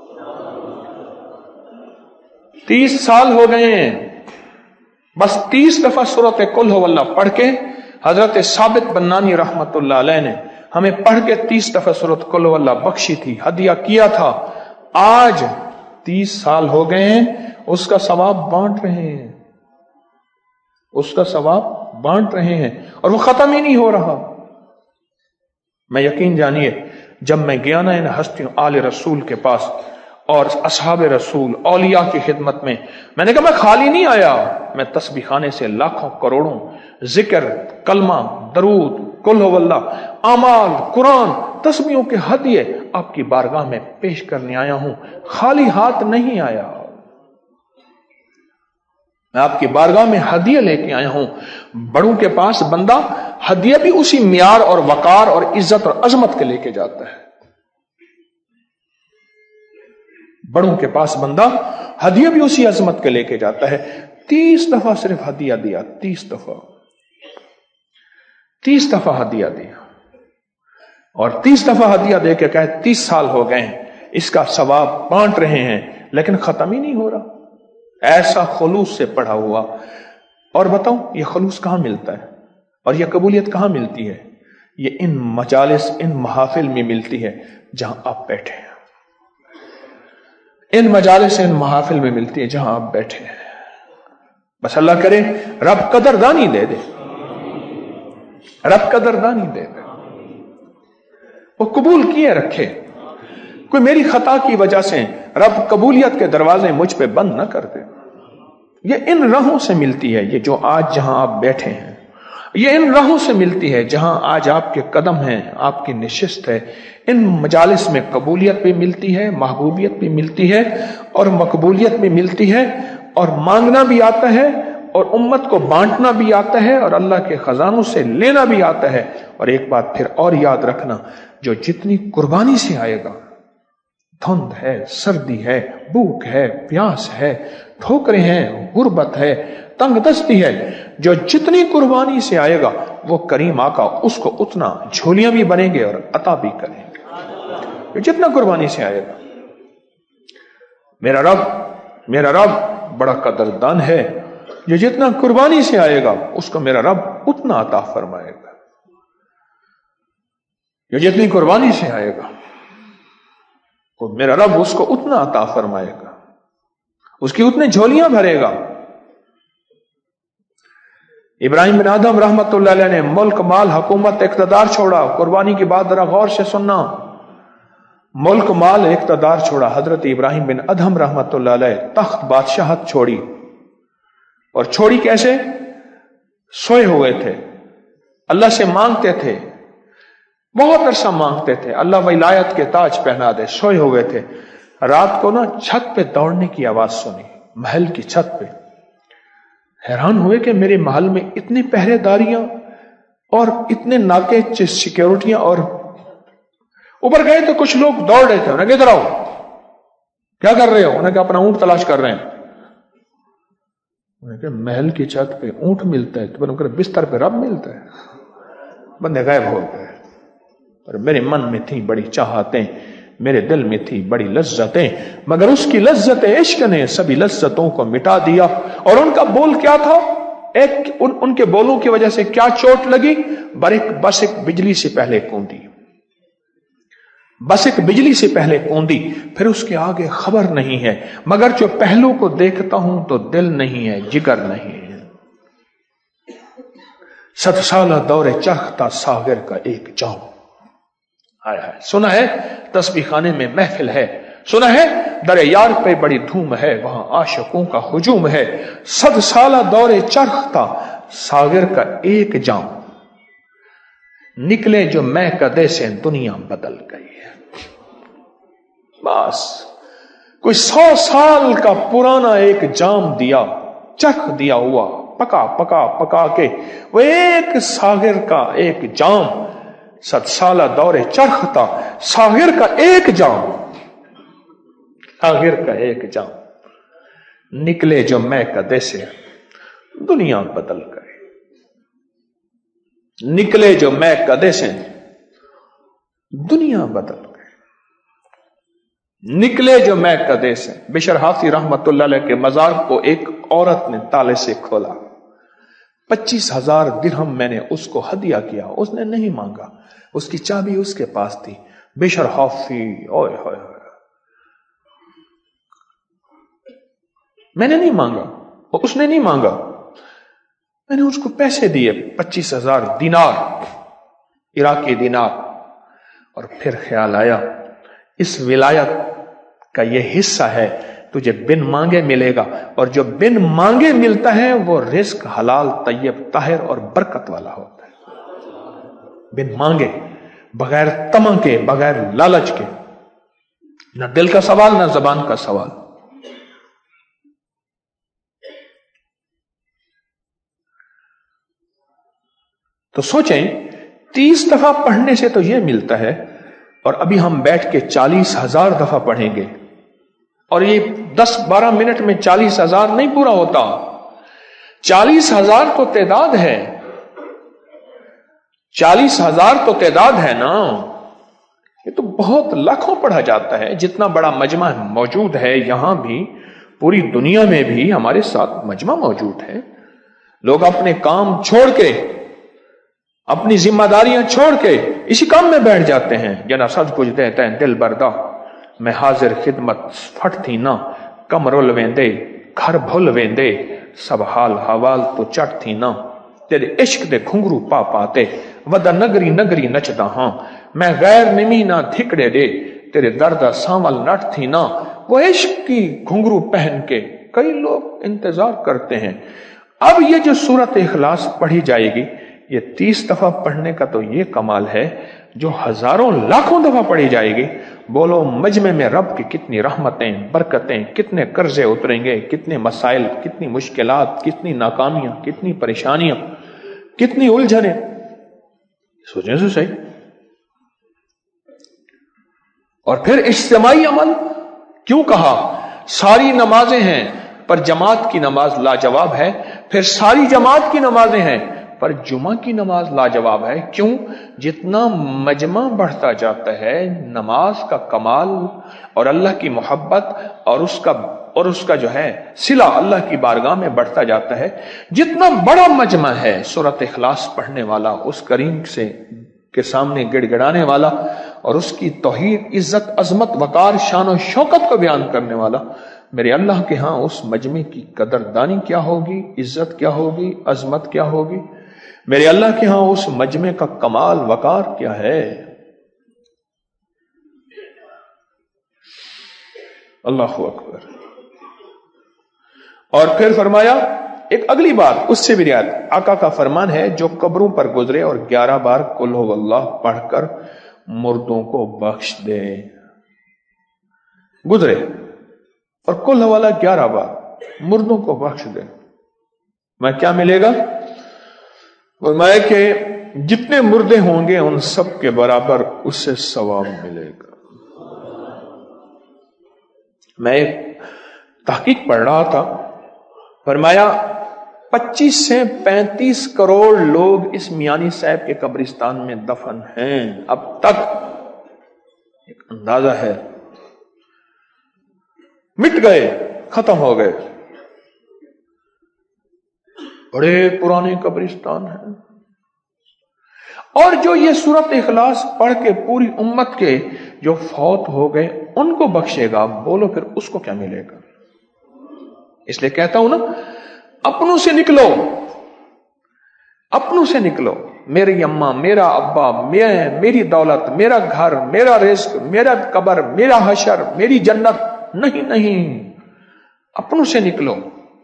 تیس سال ہو گئے ہیں، بس تیس دفعہ سورت قل هو اللہ پڑھ کے حضرت ثابت بنانی رحمت اللہ علیہ نے ہمیں پڑھ کے تیس دفعہ سورت قل هو اللہ بخشی تھی، ہدیہ کیا تھا، آج تیس سال ہو گئے ہیں، اس کا ثواب بانٹ رہے ہیں۔ اس کا ثواب بانٹ رہے ہیں اور وہ ختم ہی نہیں ہو رہا. میں یقین جانیے جب میں گیا نا ان ہستیوں آل رسول کے پاس اور اصحاب رسول اولیاء کی خدمت میں، میں نے کہا میں خالی نہیں آیا، میں تسبیح خانے سے لاکھوں کروڑوں ذکر، کلمہ، درود، قل هو اللہ، اعمال، قرآن، تسبیحوں کے ہدیے آپ کی بارگاہ میں پیش کرنے آیا ہوں، خالی ہاتھ نہیں آیا. میں آپ کی بارگاہ میں ہدیہ لے کے آیا ہوں. بڑوں کے پاس بندہ ہدیہ بھی اسی معیار اور وقار اور عزت اور عظمت کے لے کے جاتا ہے. بڑوں کے پاس بندہ ہدیہ بھی اسی عظمت کے لے کے جاتا ہے. تیس دفعہ صرف ہدیہ دیا، تیس دفعہ تیس دفعہ ہدیہ دیا اور تیس دفعہ ہدیہ دے کے کہے تیس سال ہو گئے ہیں اس کا ثواب بانٹ رہے ہیں لیکن ختم ہی نہیں ہو رہا. ایسا خلوص سے پڑھا ہوا. اور بتاؤں یہ خلوص کہاں ملتا ہے اور یہ قبولیت کہاں ملتی ہے؟ یہ ان مجالس، ان محافل میں ملتی ہے جہاں آپ بیٹھے ہیں. ان مجالس، ان محافل میں ملتی ہے جہاں آپ بیٹھے ہیں. بس اللہ کرے رب قدردانی دے دے، رب قدردانی دے دے، وہ قبول کیے رکھے. کوئی میری خطا کی وجہ سے رب قبولیت کے دروازے مجھ پہ بند نہ کر دے. یہ ان راہوں سے ملتی ہے، یہ جو آج جہاں آپ بیٹھے ہیں، یہ ان راہوں سے ملتی ہے جہاں آج آپ کے قدم ہیں، آپ کی نشست ہے. ان مجالس میں قبولیت بھی ملتی ہے، محبوبیت بھی ملتی ہے اور مقبولیت بھی ملتی ہے اور مانگنا بھی آتا ہے اور امت کو بانٹنا بھی آتا ہے اور اللہ کے خزانوں سے لینا بھی آتا ہے. اور ایک بات پھر اور یاد رکھنا، جو جتنی قربانی سے آئے گا، دھند ہے، سردی ہے، بھوک ہے، پیاس ہے، ٹھوکریں ہیں، غربت ہے، تنگ دستی ہے، جو جتنی قربانی سے آئے گا وہ کریم آقا اس کو اتنا جھولیاں بھی بنیں گے اور عطا بھی کریں گے. جتنا قربانی سے آئے گا. میرا رب میرا رب بڑا قدردان ہے، جو جتنا قربانی سے آئے گا اس کو میرا رب اتنا عطا فرمائے گا. جو جتنی قربانی سے آئے گا میرا رب اس کو اتنا عطا فرمائے گا، اس کی اتنے جھولیاں بھرے گا. ابراہیم بن ادہم رحمت اللہ علیہ نے ملک، مال، حکومت، اقتدار چھوڑا. قربانی کی بات ذرا غور سے سننا. ملک، مال، اقتدار چھوڑا. حضرت ابراہیم بن ادہم رحمت اللہ علیہ تخت، بادشاہت چھوڑی. اور چھوڑی کیسے؟ سوئے ہوئے تھے، اللہ سے مانگتے تھے، بہت عرصہ مانگتے تھے اللہ ولایت کے تاج پہنا دے. سوئے ہوئے تھے، رات کو نا چھت پہ دوڑنے کی آواز سنی، محل کی چھت پہ. حیران ہوئے کہ میرے محل میں اتنی پہرے داریاں اور اتنے ناکے سیکیورٹیاں، اور اوپر گئے تو کچھ لوگ دوڑ رہے تھے. انہیں کہا ادھر آؤ، کیا کر رہے ہو؟ انہیں کہا اپنا اونٹ تلاش کر رہے ہیں. انہیں کہا محل کی چھت پہ اونٹ ملتا ہے تو انہیں بستر پہ رب ملتا ہے. بندے غائب ہو گئے. اور میرے من میں تھی بڑی چاہتیں، میرے دل میں تھی بڑی لذتیں، مگر اس کی لذت عشق نے سبھی لذتوں کو مٹا دیا. اور ان کا بول کیا تھا؟ ایک ان, ان کے بولوں کی وجہ سے کیا چوٹ لگی؟ برک بس ایک بجلی سے پہلے کوندی، بس ایک بجلی سے پہلے کوندی، پھر اس کے آگے خبر نہیں ہے، مگر جو پہلو کو دیکھتا ہوں تو دل نہیں ہے، جگر نہیں ہے. ست سالہ دور چرخ تھا ساغر کا ایک جام. سنا ہے تسبیح خانے میں محفل ہے، سنا ہے در یار پہ بڑی دھوم ہے، وہاں عاشقوں کا ہجوم ہے. صد سالہ دور چرخ تھا ساغر کا ایک جام، نکلے جو میں کدے سے دنیا بدل گئی ہے. بس کوئی سو سال کا پرانا ایک جام دیا، چرخ دیا ہوا، پکا پکا پکا کے وہ ایک ساغر کا ایک جام. ست سالہ دور چرخ تھا ساغر کا ایک جام، ساغر کا ایک جام، نکلے جو میں کدے سے دنیا بدل گئی. نکلے جو میں کدے سے دنیا بدل گئی. نکلے جو میں کدے سے. بشر حافظ رحمت اللہ علیہ کے مزار کو ایک عورت نے تالے سے کھولا. پچیس ہزار درہم میں نے اس کو ہدیہ کیا، اس نے نہیں مانگا، اس کی چابی اس کے پاس تھی. بشر حافظ اوئے ہوئے ہوئے میں نے نہیں مانگا، اس نے نہیں مانگا. میں نے اس کو پیسے دیے پچیس ہزار دینار، عراقی دینار، اور پھر خیال آیا اس ولایت کا یہ حصہ ہے، تجھے بن مانگے ملے گا، اور جو بن مانگے ملتا ہے وہ رزق حلال طیب طاہر اور برکت والا ہوتا ہے، بن مانگے، بغیر طمع کے، بغیر لالچ کے، نہ دل کا سوال نہ زبان کا سوال۔ تو سوچیں تیس دفعہ پڑھنے سے تو یہ ملتا ہے، اور ابھی ہم بیٹھ کے چالیس ہزار دفعہ پڑھیں گے، اور یہ دس بارہ منٹ میں چالیس ہزار نہیں پورا ہوتا، چالیس ہزار تو تعداد ہے، چالیس ہزار تو تعداد ہے نا، یہ تو بہت لاکھوں پڑھا جاتا ہے۔ جتنا بڑا مجمع موجود ہے یہاں بھی، پوری دنیا میں بھی ہمارے ساتھ مجمع موجود ہے، لوگ اپنے کام چھوڑ کے، اپنی ذمہ داریاں چھوڑ کے اسی کام میں بیٹھ جاتے ہیں۔ جنا سچ کچھ دیتے ہیں دل بردا، میں حاضر خدمت پھٹ تھی نا، کم رول ویندے گھر بھول ویندے، سب حال حوال تو چٹ تھی نا، تیرے عشق دے گھنگرو پا پاتے، ودا نگری نگری نچدا ہاں، میں غیر نمی نہ دھکڑے دے، تیرے درد سانول نٹ تھی نا۔ وہ عشق کی گھنگرو پہن کے کئی لوگ انتظار کرتے ہیں۔ اب یہ جو سورت اخلاص پڑھی جائے گی، یہ تیس دفعہ پڑھنے کا تو یہ کمال ہے، جو ہزاروں لاکھوں دفعہ پڑھی جائے گی، بولو مجمع میں رب کی کتنی رحمتیں، برکتیں، کتنے قرضے اتریں گے، کتنے مسائل، کتنی مشکلات، کتنی ناکامیاں، کتنی پریشانیاں، کتنی الجھنیں، سوچیں سے صحیح۔ اور پھر اجتماعی عمل کیوں کہا؟ ساری نمازیں ہیں پر جماعت کی نماز لاجواب ہے، پھر ساری جماعت کی نمازیں ہیں پر جمعہ کی نماز لاجواب ہے۔ کیوں؟ جتنا مجمع بڑھتا جاتا ہے، نماز کا کمال اور اللہ کی محبت اور اس کا اور اس کا جو ہے صلہ اللہ کی بارگاہ میں بڑھتا جاتا ہے۔ جتنا بڑا مجمع ہے، سورۃ اخلاص پڑھنے والا، اس کریم سے کے سامنے گڑ گڑانے والا اور اس کی توحید، عزت، عظمت، وقار، شان و شوکت کو بیان کرنے والا، میرے اللہ کے ہاں اس مجمع کی قدردانی کیا ہوگی، عزت کیا ہوگی، عظمت کیا ہوگی، میرے اللہ کے ہاں اس مجمع کا کمال وقار کیا ہے۔ اللہ اکبر۔ اور پھر فرمایا ایک اگلی بات، اس سے بھی رعایت، آقا کا فرمان ہے جو قبروں پر گزرے اور گیارہ بار قل ہو اللہ پڑھ کر مردوں کو بخش دے، گزرے اور قل ہو اللہ گیارہ بار مردوں کو بخش دے، میں کیا ملے گا؟ فرمایا کہ جتنے مردے ہوں گے ان سب کے برابر اس سے ثواب ملے گا۔ میں ایک تحقیق پڑھ رہا تھا، فرمایا پچیس سے پینتیس کروڑ لوگ اس میانی صاحب کے قبرستان میں دفن ہیں اب تک، ایک اندازہ ہے، مٹ گئے، ختم ہو گئے، بڑے پرانے قبرستان ہیں۔ اور جو یہ سورت اخلاص پڑھ کے پوری امت کے جو فوت ہو گئے ان کو بخشے گا، بولو پھر اس کو کیا ملے گا؟ اس لیے کہتا ہوں نا، اپنوں سے نکلو، اپنوں سے نکلو، میری اماں، میرا ابا، میں، میری دولت، میرا گھر، میرا رزق، میرا قبر، میرا حشر، میری جنت، نہیں نہیں، اپنوں سے نکلو۔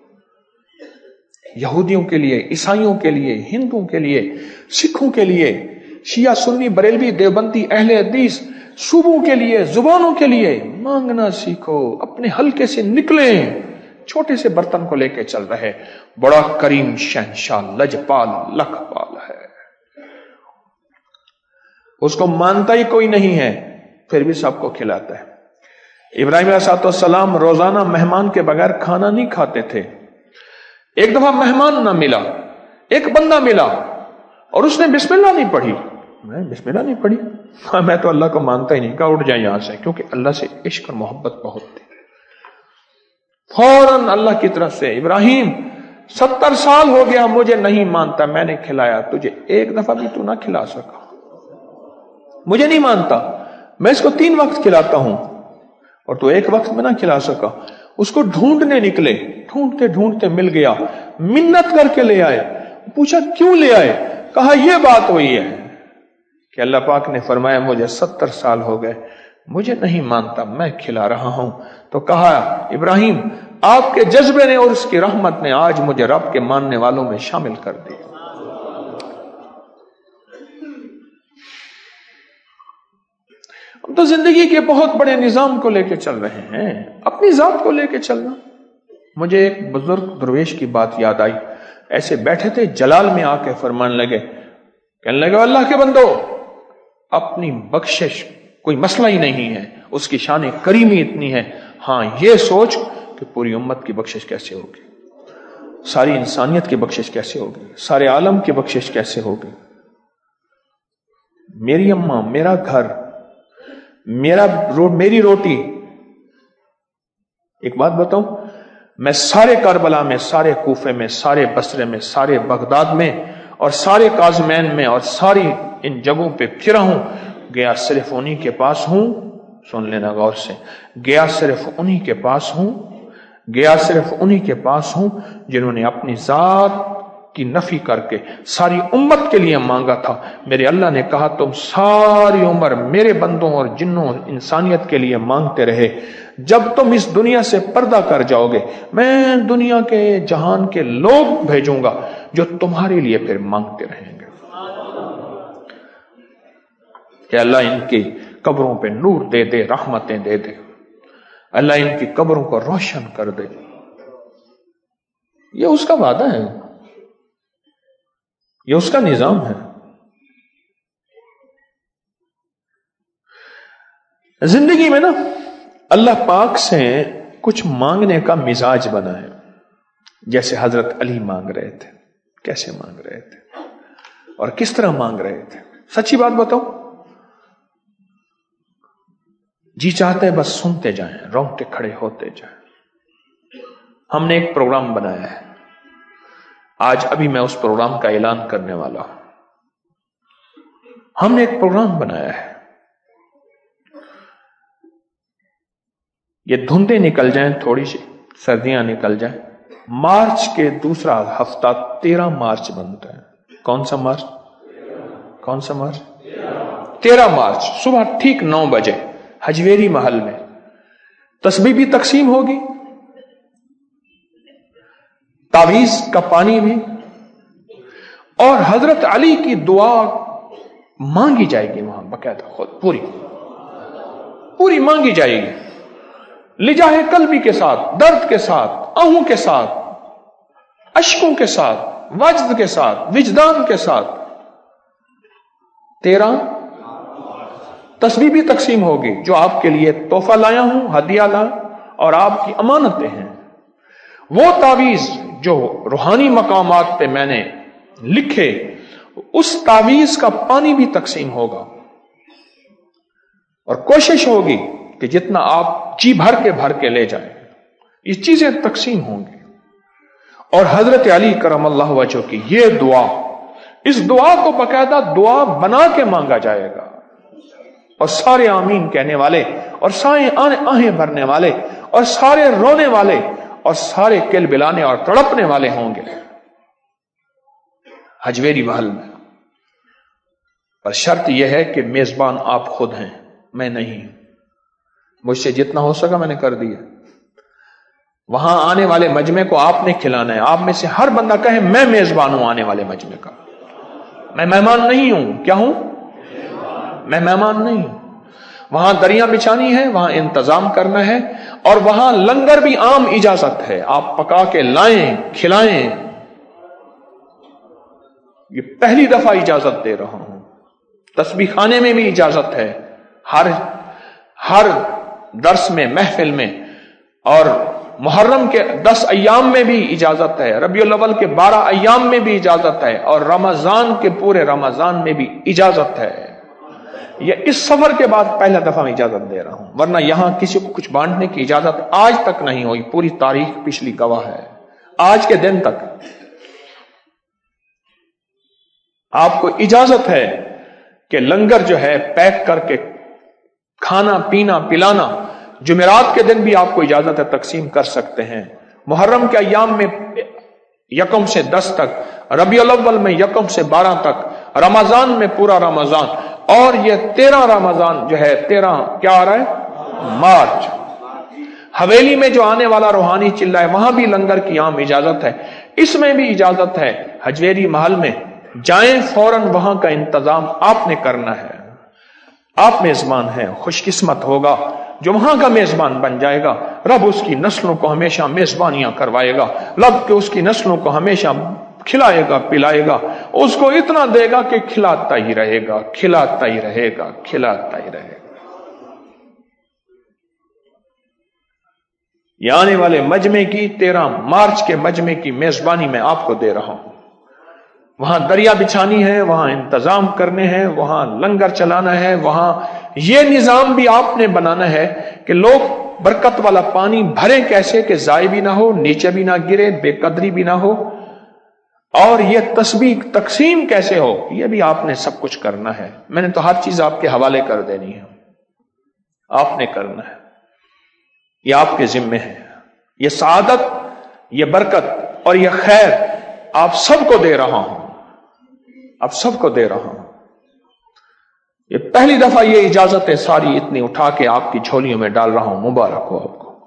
یہودیوں کے لیے، عیسائیوں کے لیے، ہندوؤں کے لیے، سکھوں کے لیے، شیعہ، سنی، بریلوی، دیوبندی، اہل حدیث، صوبوں کے لیے، زبانوں کے لیے مانگنا سیکھو، اپنے حلقے سے نکلیں، چھوٹے سے برتن کو لے کے چل رہے، بڑا کریم شہنشاہ لجپال لکھپال ہے، اس کو مانتا ہی کوئی نہیں ہے، پھر بھی سب کو کھلاتا ہے۔ ابراہیم علیہ السلام روزانہ مہمان کے بغیر کھانا نہیں کھاتے تھے۔ ایک دفعہ مہمان نہ ملا، ایک بندہ ملا اور اس نے بسم اللہ نہیں پڑھی، میں بسم اللہ نہیں پڑھی، میں تو اللہ کو مانتا ہی نہیں، کہا اٹھ جائیں یہاں سے، کیونکہ اللہ سے عشق اور محبت بہت تھی۔ فوراً اللہ کی طرف سے، ابراہیم ستر سال ہو گیا مجھے نہیں مانتا، میں نے کھلایا تجھے، ایک دفعہ بھی تو نہ کھلا سکا، مجھے نہیں مانتا، میں اس کو تین وقت کھلاتا ہوں اور تو ایک وقت میں نہ کھلا سکا۔ اس کو ڈھونڈنے نکلے، ڈھونڈتے ڈھونڈتے مل گیا، منت کر کے لے آئے، پوچھا کیوں لے آئے؟ کہا یہ بات ہوئی ہے کہ اللہ پاک نے فرمایا مجھے ستر سال ہو گئے، مجھے نہیں مانتا، میں کھلا رہا ہوں۔ تو کہا ابراہیم آپ کے جذبے نے اور اس کی رحمت نے آج مجھے رب کے ماننے والوں میں شامل کر دیا۔ ہم تو زندگی کے بہت بڑے نظام کو لے کے چل رہے ہیں، اپنی ذات کو لے کے چلنا۔ مجھے ایک بزرگ درویش کی بات یاد آئی، ایسے بیٹھے تھے، جلال میں آ کے فرمان لگے، کہنے لگے اللہ کے بندو، اپنی بخشش کوئی مسئلہ ہی نہیں ہے، اس کی شان کریمی اتنی ہے، ہاں یہ سوچ کہ پوری امت کی بخشش کیسے ہوگی، ساری انسانیت کی بخشش کیسے ہوگی، سارے عالم کی بخشش کیسے ہوگی۔ میری اماں، میرا گھر، میرا رو میری روٹی۔ ایک بات بتاؤں، میں سارے کربلا میں، سارے کوفے میں، سارے بصرے میں، سارے بغداد میں اور سارے کاظمین میں اور ساری ان جگہوں پہ پھرا ہوں، گیا صرف انہی کے پاس ہوں، سن لینا غور سے، گیا صرف انہی کے پاس ہوں، گیا صرف انہی کے پاس ہوں جنہوں نے اپنی ذات کی نفی کر کے ساری امت کے لیے مانگا تھا۔ میرے اللہ نے کہا تم ساری عمر میرے بندوں اور جنوں انسانیت کے لیے مانگتے رہے، جب تم اس دنیا سے پردہ کر جاؤ گے میں دنیا کے جہان کے لوگ بھیجوں گا جو تمہارے لیے پھر مانگتے رہیں گے کہ اللہ ان کی قبروں پہ نور دے دے، رحمتیں دے دے، اللہ ان کی قبروں کو روشن کر دے۔ یہ اس کا وعدہ ہے، یہ اس کا نظام ہے۔ زندگی میں نا اللہ پاک سے کچھ مانگنے کا مزاج بنا ہے، جیسے حضرت علی مانگ رہے تھے، کیسے مانگ رہے تھے اور کس طرح مانگ رہے تھے۔ سچی بات بتاؤ، جی چاہتے ہیں بس سنتے جائیں، رونگٹے کھڑے ہوتے جائیں۔ ہم نے ایک پروگرام بنایا ہے، آج ابھی میں اس پروگرام کا اعلان کرنے والا ہوں۔ ہم نے ایک پروگرام بنایا ہے، یہ دھندیں نکل جائیں، تھوڑی سی سردیاں نکل جائیں، مارچ کے دوسرا ہفتہ تیرہ مارچ بنتا ہے۔ کون سا مارچ؟ کون سا مارچ؟ تیرہ مارچ صبح ٹھیک نو بجے حجویری محل میں تسبیح بھی تقسیم ہوگی، تعویذ کا پانی بھی، اور حضرت علی کی دعا مانگی جائے گی وہاں باقاعدہ، خود پوری پوری مانگی جائے گی، لجاہ قلبی کے ساتھ، درد کے ساتھ، آہوں کے ساتھ، اشکوں کے ساتھ، وجد کے ساتھ، وجدان کے ساتھ۔ تیرہ تسبیح بھی تقسیم ہوگی، جو آپ کے لیے تحفہ لایا ہوں، ہدیہ لا، اور آپ کی امانتیں ہیں۔ وہ تعویذ جو روحانی مقامات پہ میں نے لکھے، اس تعویذ کا پانی بھی تقسیم ہوگا، اور کوشش ہوگی کہ جتنا آپ جی بھر کے بھر کے لے جائیں، یہ چیزیں تقسیم ہوں گی۔ اور حضرت علی کرم اللہ وجہہ کی یہ دعا، اس دعا کو باقاعدہ دعا بنا کے مانگا جائے گا، اور سارے آمین کہنے والے، اور سارے آہیں بھرنے والے، اور سارے رونے والے، اور سارے کل بلانے اور تڑپنے والے ہوں گے حجویری محل میں۔ پر شرط یہ ہے کہ میزبان آپ خود ہیں، میں نہیں۔ مجھ سے جتنا ہو سکا میں نے کر دیا۔ وہاں آنے والے مجمع کو آپ نے کھلانا ہے۔ آپ میں سے ہر بندہ کہے میں میزبان ہوں آنے والے مجمع کا، میں مہمان نہیں ہوں۔ کیا ہوں؟ میں مہمان نہیں ہوں۔ وہاں دریاں بچھانی ہے، وہاں انتظام کرنا ہے، اور وہاں لنگر بھی عام اجازت ہے، آپ پکا کے لائیں، کھلائیں۔ یہ پہلی دفعہ اجازت دے رہا ہوں۔ تسبیح خانے میں بھی اجازت ہے، ہر ہر درس میں، محفل میں، اور محرم کے دس ایام میں بھی اجازت ہے، ربیع الاول کے بارہ ایام میں بھی اجازت ہے، اور رمضان کے پورے رمضان میں بھی اجازت ہے۔ یہ اس سفر کے بعد پہلا دفعہ میں اجازت دے رہا ہوں، ورنہ یہاں کسی کو کچھ بانٹنے کی اجازت آج تک نہیں ہوئی، پوری تاریخ پچھلی گواہ ہے۔ آج کے دن تک آپ کو اجازت ہے کہ لنگر جو ہے پیک کر کے کھانا پینا پلانا، جمعرات کے دن بھی آپ کو اجازت ہے تقسیم کر سکتے ہیں۔ محرم کے ایام میں یکم سے دس تک ربیع الاول میں یکم سے بارہ تک، رمضان میں پورا رمضان، اور یہ تیرہ رمضان جو ہے، تیرہ کیا آ رہا ہے؟ مارچ۔ حویلی میں جو آنے والا روحانی چلہ ہے وہاں بھی لنگر کی عام اجازت ہے، اس میں بھی اجازت ہے۔ حجویری محل میں جائیں، فوراً وہاں کا انتظام آپ نے کرنا ہے۔ آپ میزبان ہیں، خوش قسمت ہوگا جو وہاں کا میزبان بن جائے گا۔ رب اس کی نسلوں کو ہمیشہ میزبانیاں کروائے گا، رب کے اس کی نسلوں کو ہمیشہ کھلائے گا، پلائے گا، اس کو اتنا دے گا کہ کھلاتا ہی رہے گا، کھلاتا ہی رہے گا، کھلاتا ہی رہے گا۔ یہ آنے والے مجمع کی، تیرہ مارچ کے مجمع کی میزبانی میں آپ کو دے رہا ہوں۔ وہاں دریا بچھانی ہے، وہاں انتظام کرنے ہیں، وہاں لنگر چلانا ہے، وہاں یہ نظام بھی آپ نے بنانا ہے کہ لوگ برکت والا پانی بھریں کیسے کہ ضائع بھی نہ ہو، نیچے بھی نہ گرے، بے قدری بھی نہ ہو، اور یہ تسبیح تقسیم کیسے ہو، یہ بھی آپ نے سب کچھ کرنا ہے۔ میں نے تو ہر چیز آپ کے حوالے کر دینی ہے، آپ نے کرنا ہے، یہ آپ کے ذمے ہے۔ یہ سعادت، یہ برکت اور یہ خیر آپ سب کو دے رہا ہوں، آپ سب کو دے رہا ہوں۔ یہ پہلی دفعہ یہ اجازت ہے ساری اتنی اٹھا کے آپ کی جھولیوں میں ڈال رہا ہوں، مبارک ہو آپ کو۔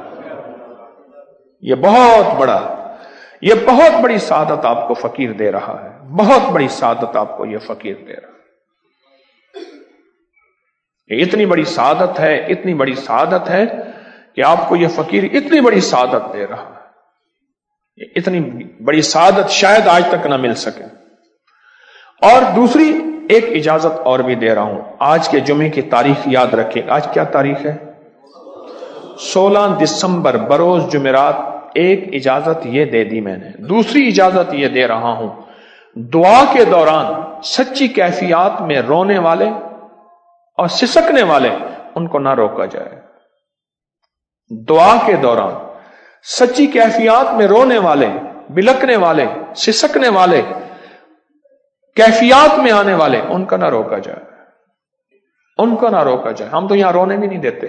یہ بہت بڑا، یہ بہت بڑی سعادت آپ کو فقیر دے رہا ہے، بہت بڑی سعادت آپ کو یہ فقیر دے رہا ہے۔ یہ اتنی بڑی سعادت ہے، اتنی بڑی سعادت ہے کہ آپ کو یہ فقیر اتنی بڑی سعادت دے رہا ہے۔ یہ اتنی بڑی سعادت شاید آج تک نہ مل سکے۔ اور دوسری ایک اجازت اور بھی دے رہا ہوں، آج کے جمعے کی تاریخ یاد رکھیں۔ آج کیا تاریخ ہے؟ سولہ دسمبر، بروز جمعرات۔ ایک اجازت یہ دے دی میں نے، دوسری اجازت یہ دے رہا ہوں، دعا کے دوران سچی کیفیات میں رونے والے اور سسکنے والے ان کو نہ روکا جائے۔ دعا کے دوران سچی کیفیات میں رونے والے، بلکنے والے، سسکنے والے، کیفیات میں آنے والے، ان کا نہ روکا جائے، ان کو نہ روکا جائے۔ ہم تو یہاں رونے بھی نہیں دیتے،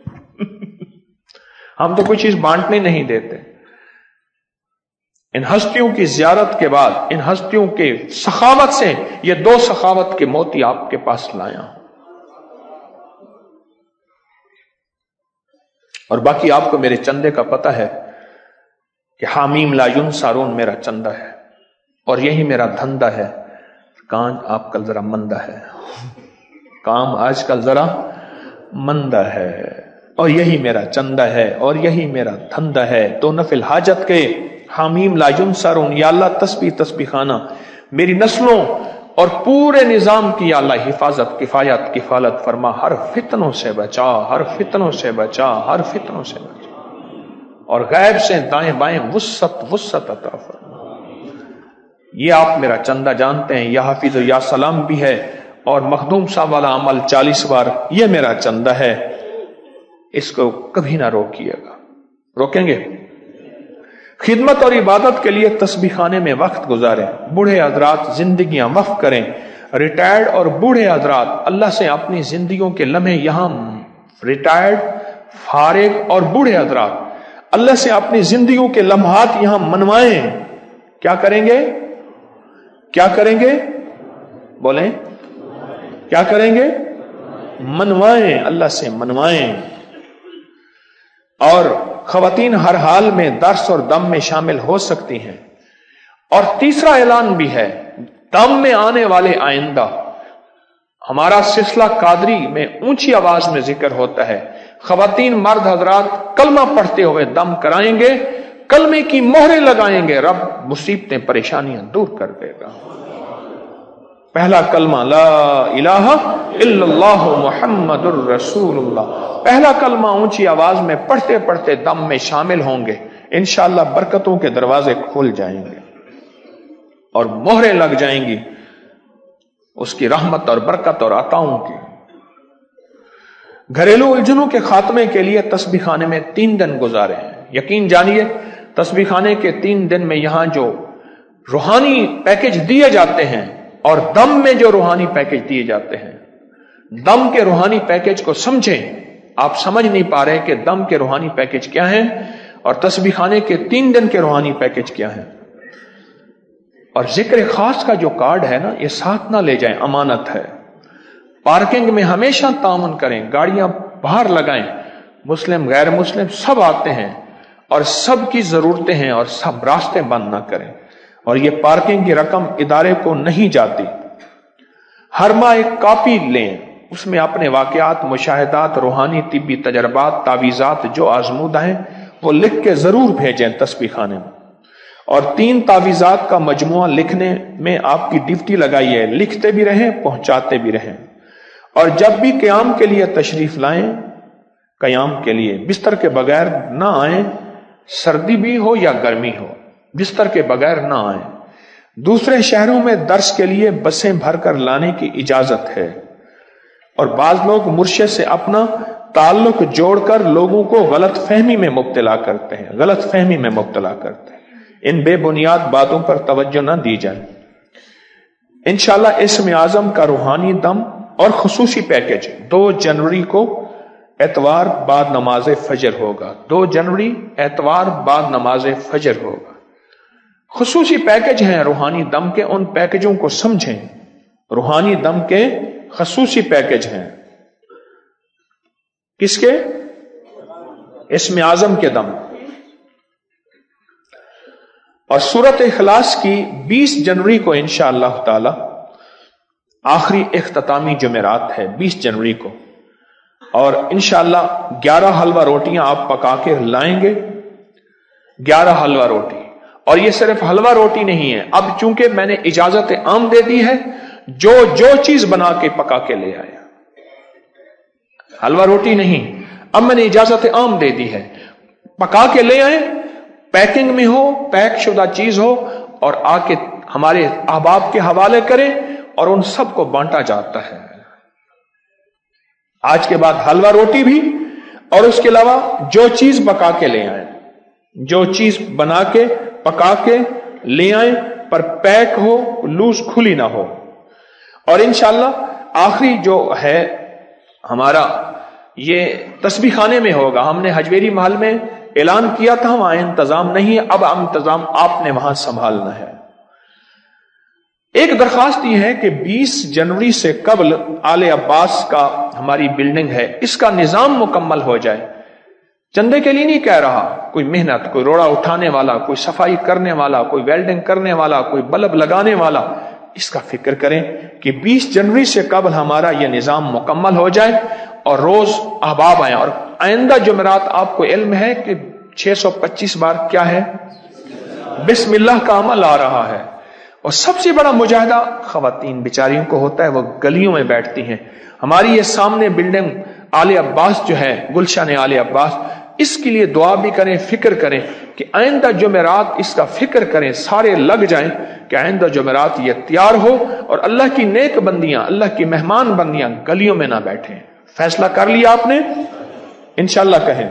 ہم تو کوئی چیز بانٹنے نہیں دیتے۔ ان ہستیوں کی زیارت کے بعد، ان ہستیوں کے سخاوت سے یہ دو سخاوت کے موتی آپ کے پاس لایا ہوں۔ اور باقی آپ کو میرے چندے کا پتہ ہے کہ حامیم لا ینصرون میرا چندہ ہے، اور یہی میرا دھندہ ہے۔ کام آپ کل ذرا مندہ ہے، کام آج کل ذرا مندہ ہے، اور یہی میرا چندہ ہے، اور یہی میرا دھندہ ہے۔ تو نفل حاجت کے حامیم لا ینصرون، یا اللہ تسبیح تسبیح خانہ میری نسلوں اور پورے نظام کی یا اللہ حفاظت، کفایت، کفالت فرما، ہر فتنوں سے بچا، ہر فتنوں سے بچا، ہر فتنوں سے بچا، اور غیب سے دائیں بائیں وسعت وسعت عطا فرما۔ یہ آپ میرا چندہ جانتے ہیں، یا حافظ و یا سلام بھی ہے، اور مخدوم صاحب والا عمل چالیس بار، یہ میرا چندہ ہے، اس کو کبھی نہ روکیے گا۔ روکیں گے؟ خدمت اور عبادت کے لیے تسبیح خانے میں وقت گزاریں، بوڑھے حضرات زندگیاں وقف کریں، ریٹائرڈ اور بوڑھے حضرات اللہ سے اپنی زندگیوں کے لمحے یہاں، ریٹائرڈ، فارغ اور بوڑھے حضرات اللہ سے اپنی زندگیوں کے لمحات یہاں منوائیں۔ کیا کریں گے؟ کیا کریں گے؟ بولیں، کیا کریں گے؟ منوائیں، اللہ سے منوائیں۔ اور خواتین ہر حال میں درس اور دم میں شامل ہو سکتی ہیں۔ اور تیسرا اعلان بھی ہے، دم میں آنے والے آئندہ ہمارا سلسلہ قادری میں اونچی آواز میں ذکر ہوتا ہے، خواتین مرد حضرات کلمہ پڑھتے ہوئے دم کرائیں گے، کلمے کی مہریں لگائیں گے، رب مصیبتیں پریشانیاں دور کر دے گا۔ پہلا کلمہ لا الہ الا اللہ محمد الرسول اللہ، پہلا کلمہ اونچی آواز میں پڑھتے پڑھتے دم میں شامل ہوں گے، انشاءاللہ برکتوں کے دروازے کھل جائیں گے اور مہریں لگ جائیں گی اس کی رحمت اور برکت اور عطاؤں کی۔ گھریلو الجھنوں کے خاتمے کے لیے تسبیح خانے میں تین دن گزارے ہیں۔ یقین جانیے تسبیح خانے کے تین دن میں یہاں جو روحانی پیکج دیے جاتے ہیں اور دم میں جو روحانی پیکج دیے جاتے ہیں، دم کے روحانی پیکج کو سمجھیں۔ آپ سمجھ نہیں پا رہے کہ دم کے روحانی پیکج کیا ہیں اور تسبیح خانے کے تین دن کے روحانی پیکج کیا ہیں۔ اور ذکر خاص کا جو کارڈ ہے نا، یہ ساتھ نہ لے جائیں، امانت ہے۔ پارکنگ میں ہمیشہ تعاون کریں، گاڑیاں باہر لگائیں، مسلم غیر مسلم سب آتے ہیں اور سب کی ضرورتیں ہیں، اور سب راستے بند نہ کریں۔ اور یہ پارکنگ کی رقم ادارے کو نہیں جاتی۔ ہر ماہ ایک کاپی لیں، اس میں اپنے واقعات، مشاہدات، روحانی طبی تجربات، تعویذات جو آزمودہ ہیں وہ لکھ کے ضرور بھیجیں تسبیح خانے میں۔ اور تین تعویذات کا مجموعہ لکھنے میں آپ کی ڈیوٹی لگائی ہے، لکھتے بھی رہیں، پہنچاتے بھی رہیں۔ اور جب بھی قیام کے لیے تشریف لائیں، قیام کے لیے بستر کے بغیر نہ آئیں، سردی بھی ہو یا گرمی ہو، بستر کے بغیر نہ آئیں۔ دوسرے شہروں میں درس کے لیے بسیں بھر کر لانے کی اجازت ہے، اور بعض لوگ مرشد سے اپنا تعلق جوڑ کر لوگوں کو غلط فہمی میں مبتلا کرتے ہیں غلط فہمی میں مبتلا کرتے ہیں ان بے بنیاد باتوں پر توجہ نہ دی جائے۔ انشاءاللہ اسم اعظم کا روحانی دم اور خصوصی پیکج دو جنوری کو اتوار بعد نماز فجر ہوگا دو جنوری اتوار بعد نماز فجر ہوگا۔ خصوصی پیکج ہیں روحانی دم کے، ان پیکجوں کو سمجھیں۔ روحانی دم کے خصوصی پیکج ہیں، کس کے؟ اسم اعظم کے دم۔ اور سورۃ اخلاص کی بیس جنوری کو انشاءاللہ تعالی آخری اختتامی جمعرات ہے، بیس جنوری کو، اور انشاءاللہ گیارہ حلوہ روٹیاں آپ پکا کے لائیں گے، گیارہ حلوہ روٹی۔ اور یہ صرف حلوہ روٹی نہیں ہے، اب چونکہ میں نے اجازت عام دے دی ہے، جو جو چیز بنا کے پکا کے لے آئے، حلوہ روٹی نہیں، اب میں نے اجازت عام دے دی ہے، پکا کے لے آئیں، پیکنگ میں ہو، پیک شدہ چیز ہو، اور آ کے ہمارے احباب کے حوالے کریں، اور ان سب کو بانٹا جاتا ہے۔ آج کے بعد حلوہ روٹی بھی، اور اس کے علاوہ جو چیز پکا کے لے آئیں، جو چیز بنا کے پکا کے لے آئیں، پر پیک ہو، لوز کھلی نہ ہو۔ اور انشاءاللہ آخری جو ہے ہمارا یہ تسبیح خانے میں ہوگا، ہم نے حجویری محل میں اعلان کیا تھا، وہاں انتظام نہیں ہے، اب انتظام آپ نے وہاں سنبھالنا ہے۔ ایک درخواست یہ ہے کہ بیس جنوری سے قبل آل عباس کا ہماری بلڈنگ ہے، اس کا نظام مکمل ہو جائے۔ چندے کے لیے نہیں کہہ رہا، کوئی محنت، کوئی روڑا اٹھانے والا، کوئی صفائی کرنے والا، کوئی ویلڈنگ کرنے والا، کوئی بلب لگانے والا، اس کا فکر کریں کہ بیس جنوری سے قبل ہمارا یہ نظام مکمل ہو جائے اور روز احباب آئیں۔ اور آئندہ جمعرات آپ کو علم ہے کہ چھ سو پچیس بار کیا ہے؟ بسم اللہ کا عمل آ رہا ہے۔ اور سب سے بڑا مجاہدہ خواتین بیچاریوں کو ہوتا ہے، وہ گلیوں میں بیٹھتی ہیں۔ ہماری یہ سامنے بلڈنگ آل عباس جو ہے، گلشن آل عباس، اس کے لیے دعا بھی کریں، فکر کریں کہ آئندہ جمعرات اس کا فکر کریں، سارے لگ جائیں کہ آئندہ جمعرات یہ تیار ہو، اور اللہ کی نیک بندیاں، اللہ کی مہمان بندیاں گلیوں میں نہ بیٹھیں۔ فیصلہ کر لیا آپ نے؟ انشاءاللہ کہیں۔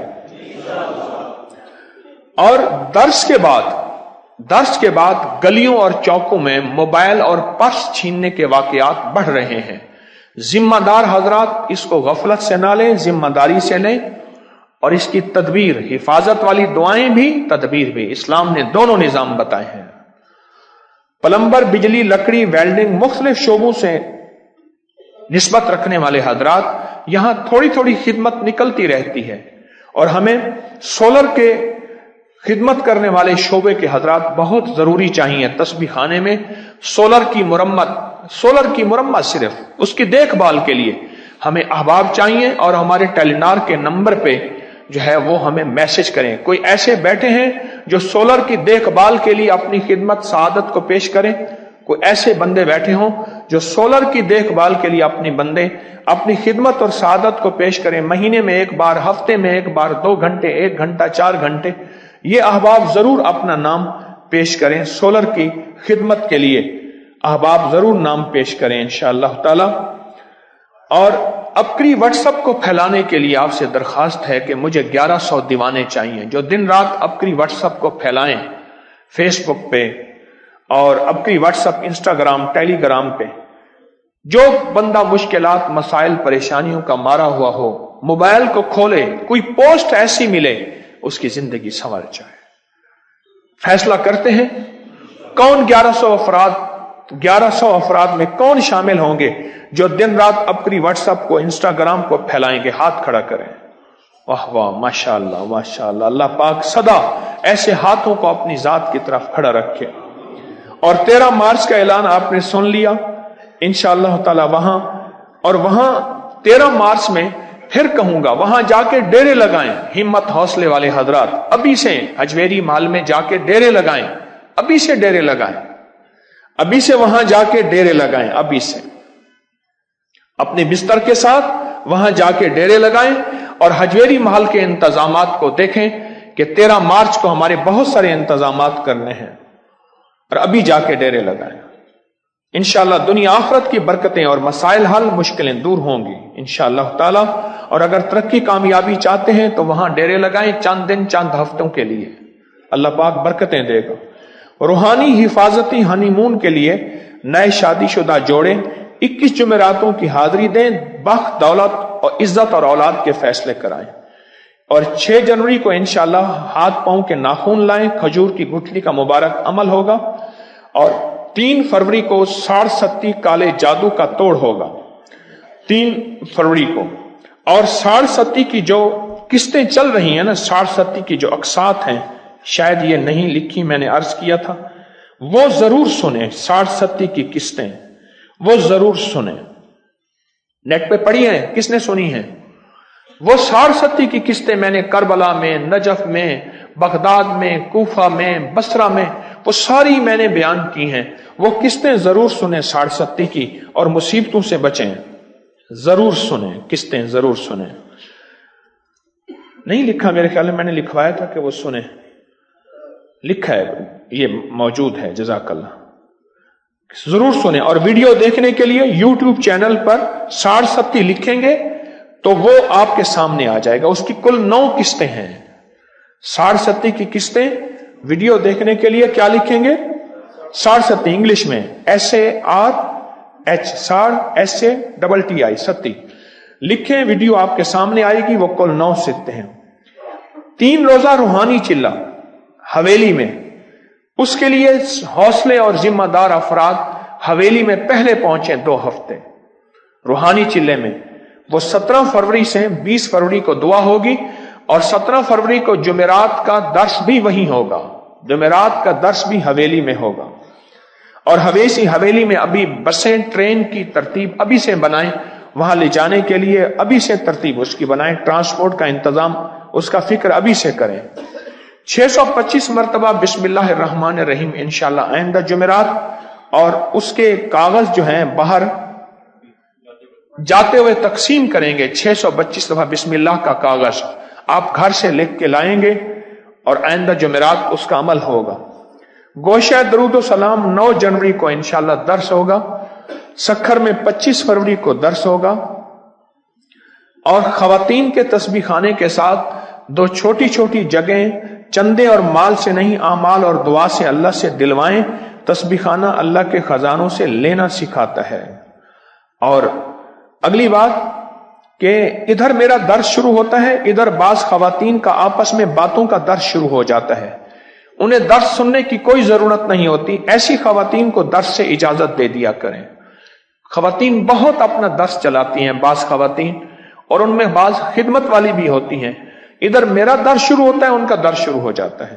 اور درس کے بعد درس کے بعد گلیوں اور چوکوں میں موبائل اور پرس چھیننے کے واقعات بڑھ رہے ہیں۔ ذمہ دار حضرات اس کو غفلت سے نہ لیں، ذمہ داری سے لیں، اور اس کی تدبیر، حفاظت والی دعائیں بھی، تدبیر بھی، اسلام نے دونوں نظام بتائے ہیں۔ پلمبر، بجلی، لکڑی، ویلڈنگ، مختلف شعبوں سے نسبت رکھنے والے حضرات، یہاں تھوڑی تھوڑی خدمت نکلتی رہتی ہے، اور ہمیں سولر کے خدمت کرنے والے شعبے کے حضرات بہت ضروری چاہیے۔ تسبیح خانے میں سولر کی مرمت سولر کی مرمت صرف اس کی دیکھ بھال کے لیے ہمیں احباب چاہیے، اور ہمارے ٹیلینار کے نمبر پہ جو ہے وہ ہمیں میسج کریں۔ کوئی ایسے بیٹھے ہیں جو سولر کی دیکھ بھال کے لیے اپنی خدمت سعادت کو پیش کریں، کوئی ایسے بندے بیٹھے ہوں جو سولر کی دیکھ بھال کے لیے اپنی بندے اپنی خدمت اور سعادت کو پیش کریں، مہینے میں ایک بار، ہفتے میں ایک بار، دو گھنٹے، ایک گھنٹہ، چار گھنٹے، یہ احباب ضرور اپنا نام پیش کریں۔ سولر کی خدمت کے لیے احباب ضرور نام پیش کریں انشاءاللہ تعالی۔ اور ابکری واٹس ایپ کو پھیلانے کے لیے آپ سے درخواست ہے کہ مجھے گیارہ سو دیوانے چاہیے جو دن رات ابکری واٹس ایپ کو پھیلائیں، فیس بک پہ اور ابکری WhatsApp, Instagram, Telegram پہ۔ جو بندہ مشکلات، مسائل، پریشانیوں کا مارا ہوا ہو، موبائل کو کھولے، کوئی پوسٹ ایسی ملے، اس کی زندگی سنور جائے۔ فیصلہ کرتے ہیں کون گیارہ سو افراد گیارہ سو افراد میں کون شامل ہوں گے جو دن رات اپنی واٹس ایپ کو انسٹاگرام کو پھیلائیں گے؟ ہاتھ کھڑا کریں. واہ واہ، ماشاء اللہ ماشاء اللہ. اللہ پاک سدا ایسے ہاتھوں کو اپنی ذات کی طرف کھڑا رکھے. اور تیرہ مارچ کا اعلان آپ نے سن لیا انشاءاللہ تعالی. وہاں اور وہاں تیرہ مارچ میں پھر کہوں گا وہاں جا کے ڈیرے لگائیں. ہمت حوصلے والے حضرات ابھی سے حجویری محل میں جا کے ڈیرے لگائیں. ابھی سے ڈیرے لگائیں. ابھی سے وہاں جا کے ڈیرے لگائیں. ابھی سے اپنے بستر کے ساتھ وہاں جا کے ڈیرے لگائیں. اور حجویری محل کے انتظامات کو دیکھیں کہ تیرہ مارچ کو ہمارے بہت سارے انتظامات کرنے ہیں. اور ابھی جا کے ڈیرے لگائیں. انشاءاللہ دنیا آخرت کی برکتیں اور مسائل حل، مشکلیں دور ہوں گی انشاءاللہ تعالی. اور اگر ترقی کامیابی چاہتے ہیں تو وہاں ڈیرے لگائیں چند دن چند ہفتوں کے لیے. اللہ پاک برکتیں دے گا. روحانی حفاظتی ہنی مون کے لیے نئے شادی شدہ جوڑے اکیس جمعراتوں کی حاضری دیں. بخت، دولت اور عزت اور اولاد کے فیصلے کرائیں. اور چھ جنوری کو انشاءاللہ ہاتھ پاؤں کے ناخن لائیں. کھجور کی گٹھلی کا مبارک عمل ہوگا. اور تین فروری کو ساڑھ ستی کالے جادو کا توڑ ہوگا. تین فروری کو. اور ساڑھ ستی کی جو قسطیں چل رہی ہیں نا، ساڑھ ستی کی جو اقساط ہیں، شاید یہ نہیں لکھی، میں نے عرض کیا تھا، وہ ضرور سنیں. ساڑھ ستی کی قسطیں وہ ضرور سنیں. نیٹ پہ پڑھی ہیں؟ کس نے سنی ہیں؟ وہ ساڑھ ستی کی قسطیں میں نے کربلا میں، نجف میں، بغداد میں، کوفہ میں، بصرہ میں، وہ ساری میں نے بیان کی ہیں. وہ قسطیں ضرور سنیں ساڑھ ستی کی، اور مصیبتوں سے بچیں. ضرور سنیں قسطیں، ضرور سنیں. نہیں لکھا میرے خیال میں، میں نے لکھوایا تھا کہ وہ سنیں. لکھا ہے، یہ موجود ہے. جزاک اللہ. ضرور سنیں. اور ویڈیو دیکھنے کے لیے یوٹیوب چینل پر ساڑھ ستی لکھیں گے تو وہ آپ کے سامنے آ جائے گا. اس کی کل نو قسطیں ہیں. ساڑھ ستی کی قسطیں ویڈیو دیکھنے کے لیے کیا لکھیں گے؟ ساڑھ ستی انگلش میں ایس اے آر ایچ، ساڑھ S A double T I ستی لکھیں. ویڈیو آپ کے سامنے آئے گی. وہ کل نو سکتے ہیں. تین روزہ روحانی چلہ حویلی میں، اس کے لیے حوصلے اور ذمہ دار افراد حویلی میں پہلے پہنچے. دو ہفتے روحانی چلے میں. وہ سترہ فروری سے بیس فروری کو دعا ہوگی. اور سترہ فروری کو جمعرات کا درس بھی وہیں ہوگا. جمعرات کا درس بھی حویلی میں ہوگا. اور حویسی حویلی میں ابھی بسیں، ٹرین کی ترتیب ابھی سے بنائیں. وہاں لے جانے کے لیے ابھی سے ترتیب اس کی بنائیں. ٹرانسپورٹ کا انتظام اس کا فکر ابھی سے کریں. چھ سو پچیس مرتبہ بسم اللہ الرحمن الرحیم انشاءاللہ آئندہ جمعرات. اور اس کے کاغذ جو ہیں باہر جاتے ہوئے تقسیم کریں گے. چھ سو پچیس دفعہ بسم اللہ کا کاغذ آپ گھر سے لکھ کے لائیں گے اور آئندہ جمعرات اس کا عمل ہوگا. گوشہ درود و سلام نو جنوری کو انشاءاللہ درس ہوگا. سکھر میں پچیس فروری کو درس ہوگا. اور خواتین کے تسبیح خانے کے ساتھ دو چھوٹی چھوٹی جگہیں چندے اور مال سے نہیں، اعمال اور دعا سے اللہ سے دلوائیں. تسبیح خانہ اللہ کے خزانوں سے لینا سکھاتا ہے. اور اگلی بات کہ ادھر میرا درس شروع ہوتا ہے، ادھر بعض خواتین کا آپس میں باتوں کا درس شروع ہو جاتا ہے. انہیں درس سننے کی کوئی ضرورت نہیں ہوتی. ایسی خواتین کو درس سے اجازت دے دیا کریں. خواتین بہت اپنا درس چلاتی ہیں بعض خواتین، اور ان میں بعض خدمت والی بھی ہوتی ہیں. ادھر میرا درس شروع ہوتا ہے، ان کا درس شروع ہو جاتا ہے.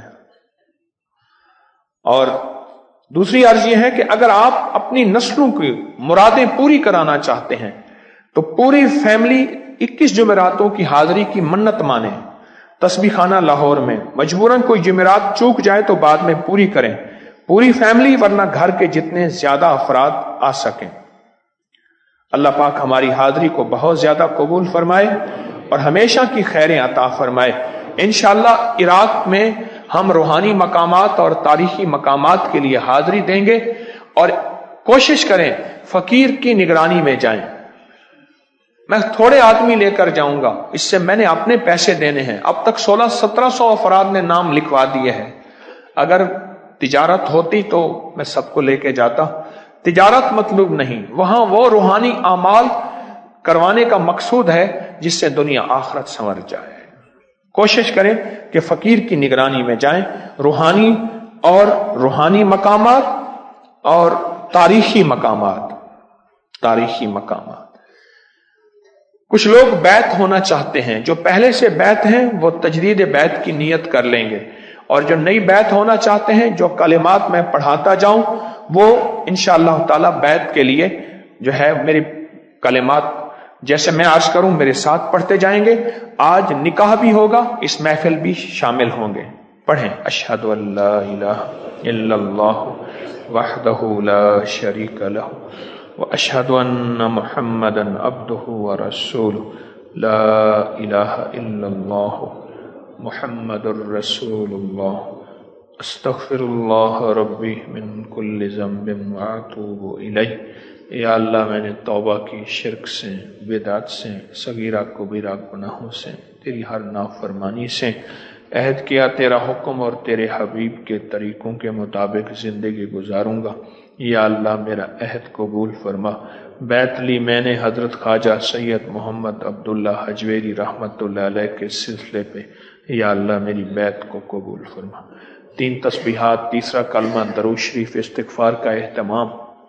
اور دوسری عرض یہ ہے کہ اگر آپ اپنی نسلوں کی مرادیں پوری کرانا چاہتے ہیں تو پوری فیملی اکیس جمعراتوں کی حاضری کی منت مانیں تسبیح خانہ لاہور میں. مجبوراً کوئی جمعرات چوک جائے تو بعد میں پوری کریں پوری فیملی، ورنہ گھر کے جتنے زیادہ افراد آ سکیں. اللہ پاک ہماری حاضری کو بہت زیادہ قبول فرمائے اور ہمیشہ کی خیریں عطا فرمائے. انشاءاللہ عراق میں ہم روحانی مقامات اور تاریخی مقامات کے لیے حاضری دیں گے، اور کوشش کریں فقیر کی نگرانی میں جائیں. میں تھوڑے آدمی لے کر جاؤں گا، اس سے میں نے اپنے پیسے دینے ہیں. اب تک سولہ سترہ سو افراد نے نام لکھوا دیے ہیں. اگر تجارت ہوتی تو میں سب کو لے کے جاتا. تجارت مطلوب نہیں، وہاں وہ روحانی اعمال کروانے کا مقصود ہے جس سے دنیا آخرت سنور جائے. کوشش کریں کہ فقیر کی نگرانی میں جائیں، روحانی اور روحانی مقامات اور تاریخی مقامات تاریخی مقامات کچھ لوگ بیعت ہونا چاہتے ہیں، جو پہلے سے بیعت ہیں وہ تجدید بیعت کی نیت کر لیں گے، اور جو نئی بیعت ہونا چاہتے ہیں، جو کلمات میں پڑھاتا جاؤں وہ انشاءاللہ تعالی بیعت کے لیے جو ہے میری کلمات جیسے میں عرض کروں میرے ساتھ پڑھتے جائیں گے۔ آج نکاح بھی ہوگا، اس محفل بھی شامل ہوں گے۔ پڑھیں اشہد ان لا الہ الا اللہ وحدہ لا شریک لہ واشہد ان محمدا عبدہ ورسولہ لا الہ الا اللہ محمد الرسول اللہ استغفر اللہ ربی من کل ذنب واتوب الیہ۔ یا اللہ میں نے توبہ کی شرک سے، بدعت سے، صغیرہ کبیرہ گناہوں سے، تیری ہر نافرمانی سے، عہد کیا تیرا حکم اور تیرے حبیب کے طریقوں کے مطابق زندگی گزاروں گا۔ یا اللہ میرا عہد قبول فرما۔ بیعت لی میں نے حضرت خواجہ سید محمد عبداللہ حجویری رحمت اللہ علیہ کے سلسلے پہ، یا اللہ میری بیعت کو قبول فرما۔ تین تسبیحات، تیسرا کلمہ، درود شریف، استغفار کا اہتمام،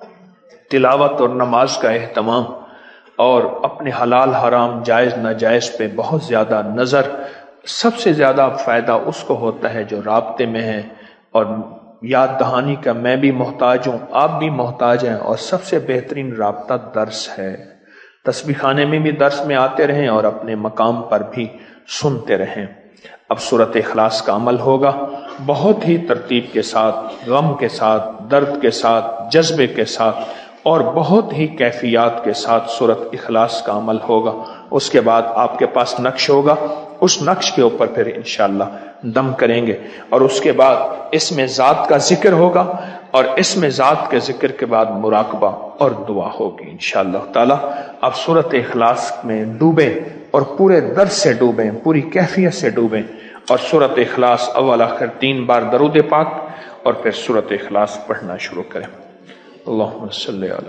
تلاوت اور نماز کا اہتمام، اور اپنے حلال حرام جائز ناجائز پہ بہت زیادہ نظر۔ سب سے زیادہ فائدہ اس کو ہوتا ہے جو رابطے میں ہے، اور یاد دہانی کا میں بھی محتاج ہوں، آپ بھی محتاج ہیں، اور سب سے بہترین رابطہ درس ہے۔ تسبیح خانے میں بھی درس میں آتے رہیں اور اپنے مقام پر بھی سنتے رہیں۔ اب سورۃ اخلاص کا عمل ہوگا، بہت ہی ترتیب کے ساتھ، غم کے ساتھ، درد کے ساتھ، جذبے کے ساتھ، اور بہت ہی کیفیات کے ساتھ سورۃ اخلاص کا عمل ہوگا۔ اس کے بعد آپ کے پاس نقش ہوگا، اس نقش کے اوپر پھر انشاءاللہ دم کریں گے، اور اس کے بعد اس میں ذات کا ذکر ہوگا، اور اس میں ذات کے ذکر کے بعد مراقبہ اور دعا ہوگی انشاءاللہ تعالی۔ اب سورۃ اخلاص میں ڈوبیں اور پورے درد سے ڈوبیں، پوری کیفیت سے ڈوبیں، اور سورۃ اخلاص اول آخر تین بار درود پاک اور پھر سورۃ اخلاص پڑھنا شروع کریں۔ اللہم صلی علی۔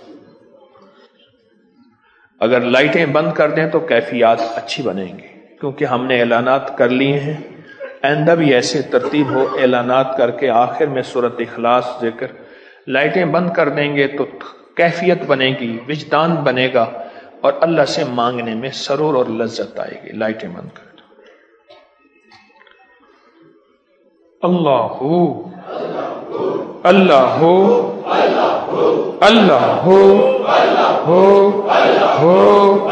اگر لائٹیں بند کر دیں تو کیفیات اچھی بنیں گی، کیونکہ ہم نے اعلانات کر لیے ہیں۔ آئندہ بھی ایسے ترتیب ہو، اعلانات کر کے آخر میں سورۃ اخلاص ذکر۔ لائٹیں بند کر دیں گے تو کیفیت بنے گی، وجدان بنے گا، اور اللہ سے مانگنے میں سرور اور لذت آئے گی۔ لائٹیں بند کر دو۔ اللہ اللہ ہو اللہ ہو ہو ہو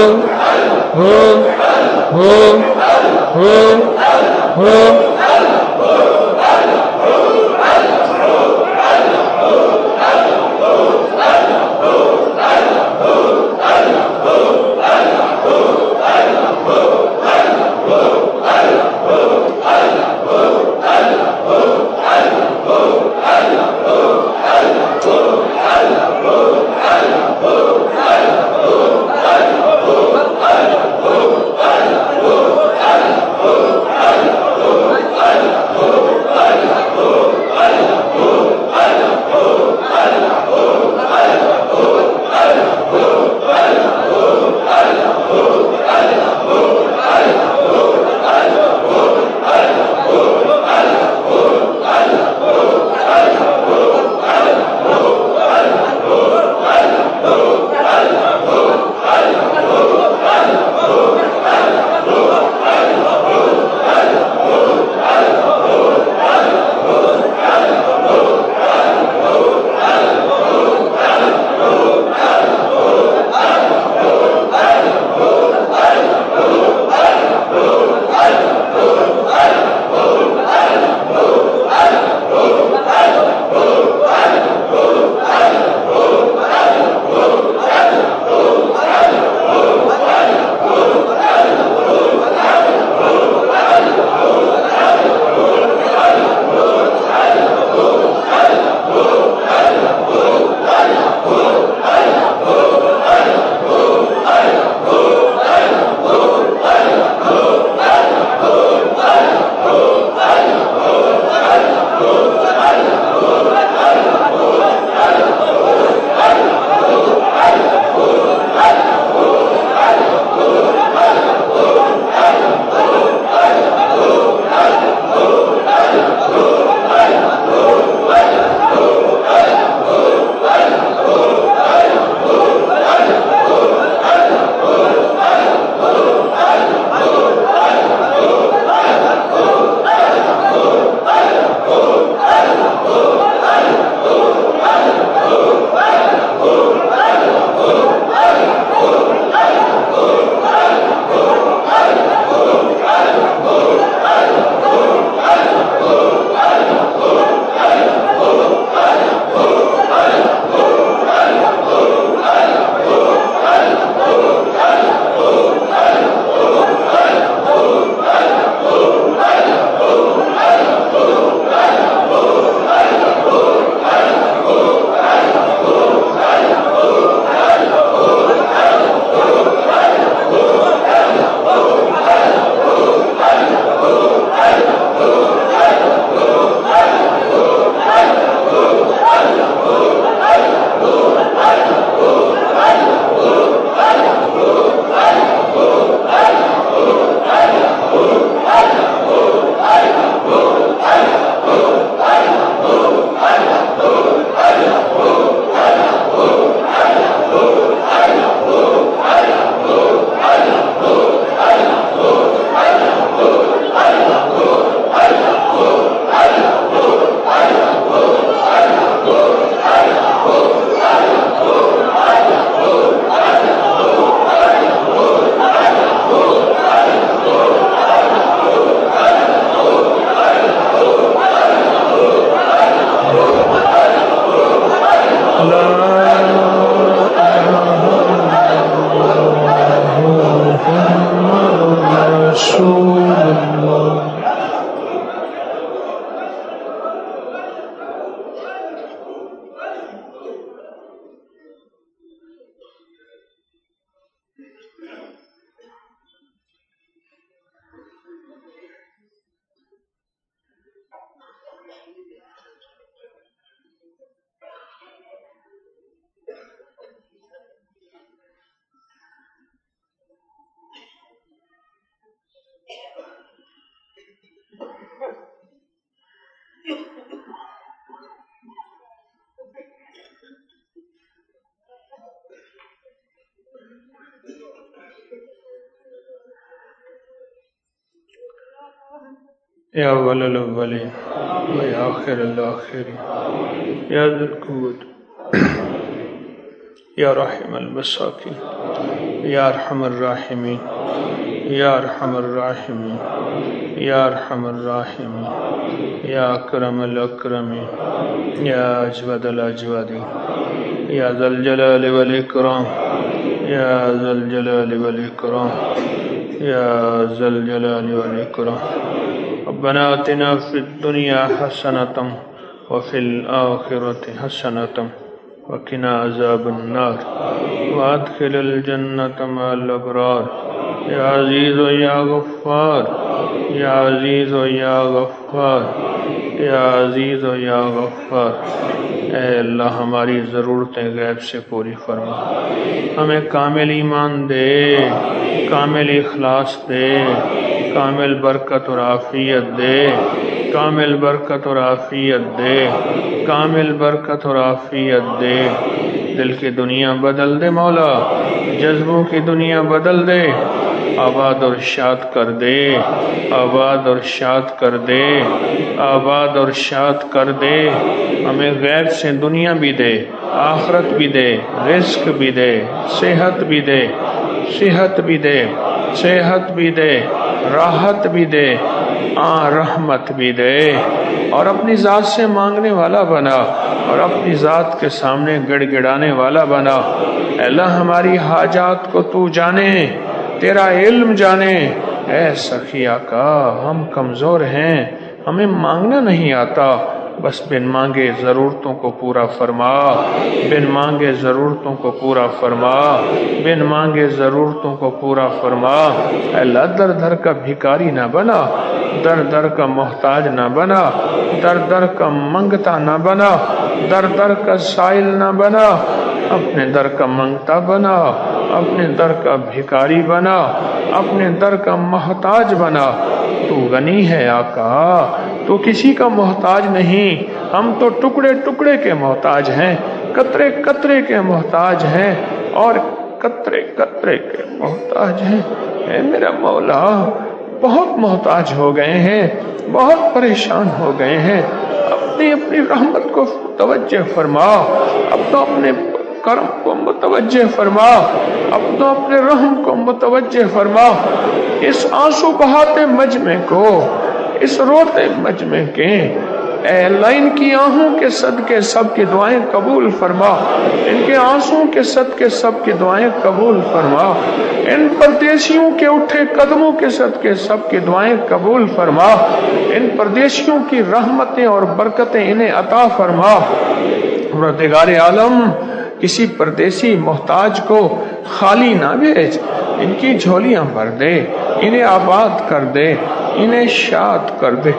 يا أول الأولين ويا آخر الآخرين يا ذا القوة یا رحم المساکین یا ارحم الراحمین یا ارحم الراحمین یا ارحم الراحمین یا اکرم الاکرمین یا اجود الاجودین یا ذا الجلال والاکرام یا ذا الجلال والاکرام یا ذا الجلال والاکرام ربنا آتنا فی الدنیا حسنة وفی الآخرة حسنة وقنا عذاب النار وادخل الجنة مع الابرار یا عزیز و یا غفار یا عزیز و یا غفار یا عزیز و یا غفار اے اللہ ہماری ضرورتیں غیب سے پوری فرما، ہمیں کامل ایمان دے، کامل اخلاص دے، کامل برکت اور عافیت دے، کامل برکت اور عافیت دے، کامل برکت اور عافیت دے۔ دل کی دنیا بدل دے مولا، جذبوں کی دنیا بدل دے، آباد اور شاد کر دے، آباد اور شاد کر دے، آباد اور شاد کر دے۔ ہمیں غیب سے دنیا بھی دے، آخرت بھی دے، رزق بھی دے، صحت بھی دے، صحت بھی دے، صحت بھی دے، راحت بھی دے، آ رحمت بھی دے، اور اپنی ذات سے مانگنے والا بنا اور اپنی ذات کے سامنے گڑ گڑانے والا بنا۔ اے اللہ ہماری حاجات کو تو جانے، تیرا علم جانے۔ اے سخی آقا ہم کمزور ہیں، ہمیں مانگنا نہیں آتا، بس بن مانگے ضرورتوں کو پورا فرما، بن مانگے ضرورتوں کو پورا فرما، بن مانگے ضرورتوں کو پورا فرما۔ اے اللہ در در کا بھکاری نہ بنا، در در کا محتاج نہ بنا، در در کا منگتا نہ بنا، در در کا سائل نہ بنا، اپنے در کا منگتا بنا، اپنے در کا بھکاری بنا، اپنے در کا محتاج بنا۔ تو غنی ہے آقا، تو کسی کا محتاج نہیں، ہم تو ٹکڑے ٹکڑے کے محتاج ہیں، قطرے قطرے کے محتاج ہیں، اور قطرے قطرے کے محتاج ہیں۔ اے میرا مولا بہت محتاج ہو گئے ہیں، بہت پریشان ہو گئے ہیں، اپنی اپنی رحمت کو توجہ فرما، اپنا اپنے کرم کو متوجہ فرما، اپنا اپنے رحم کو متوجہ فرما۔ اس آنسو بہاتے مجمع کو، اس روتے مجمع کے، اے اللہ ان کی آہوں کے صدقے سب کی دعائیں قبول فرما، ان کے آنسوں کے صدقے سب کی دعائیں قبول فرما، ان پردیسیوں کے اٹھے قدموں کے صدقے سب کی دعائیں قبول فرما، ان پردیسیوں کی رحمتیں اور برکتیں انہیں عطا فرما۔ پروردگار عالم کسی پردیسی محتاج کو خالی نہ بھیج، ان کی جھولیاں بھر دے، انہیں آباد کر دے، انہیں شاد کر دے،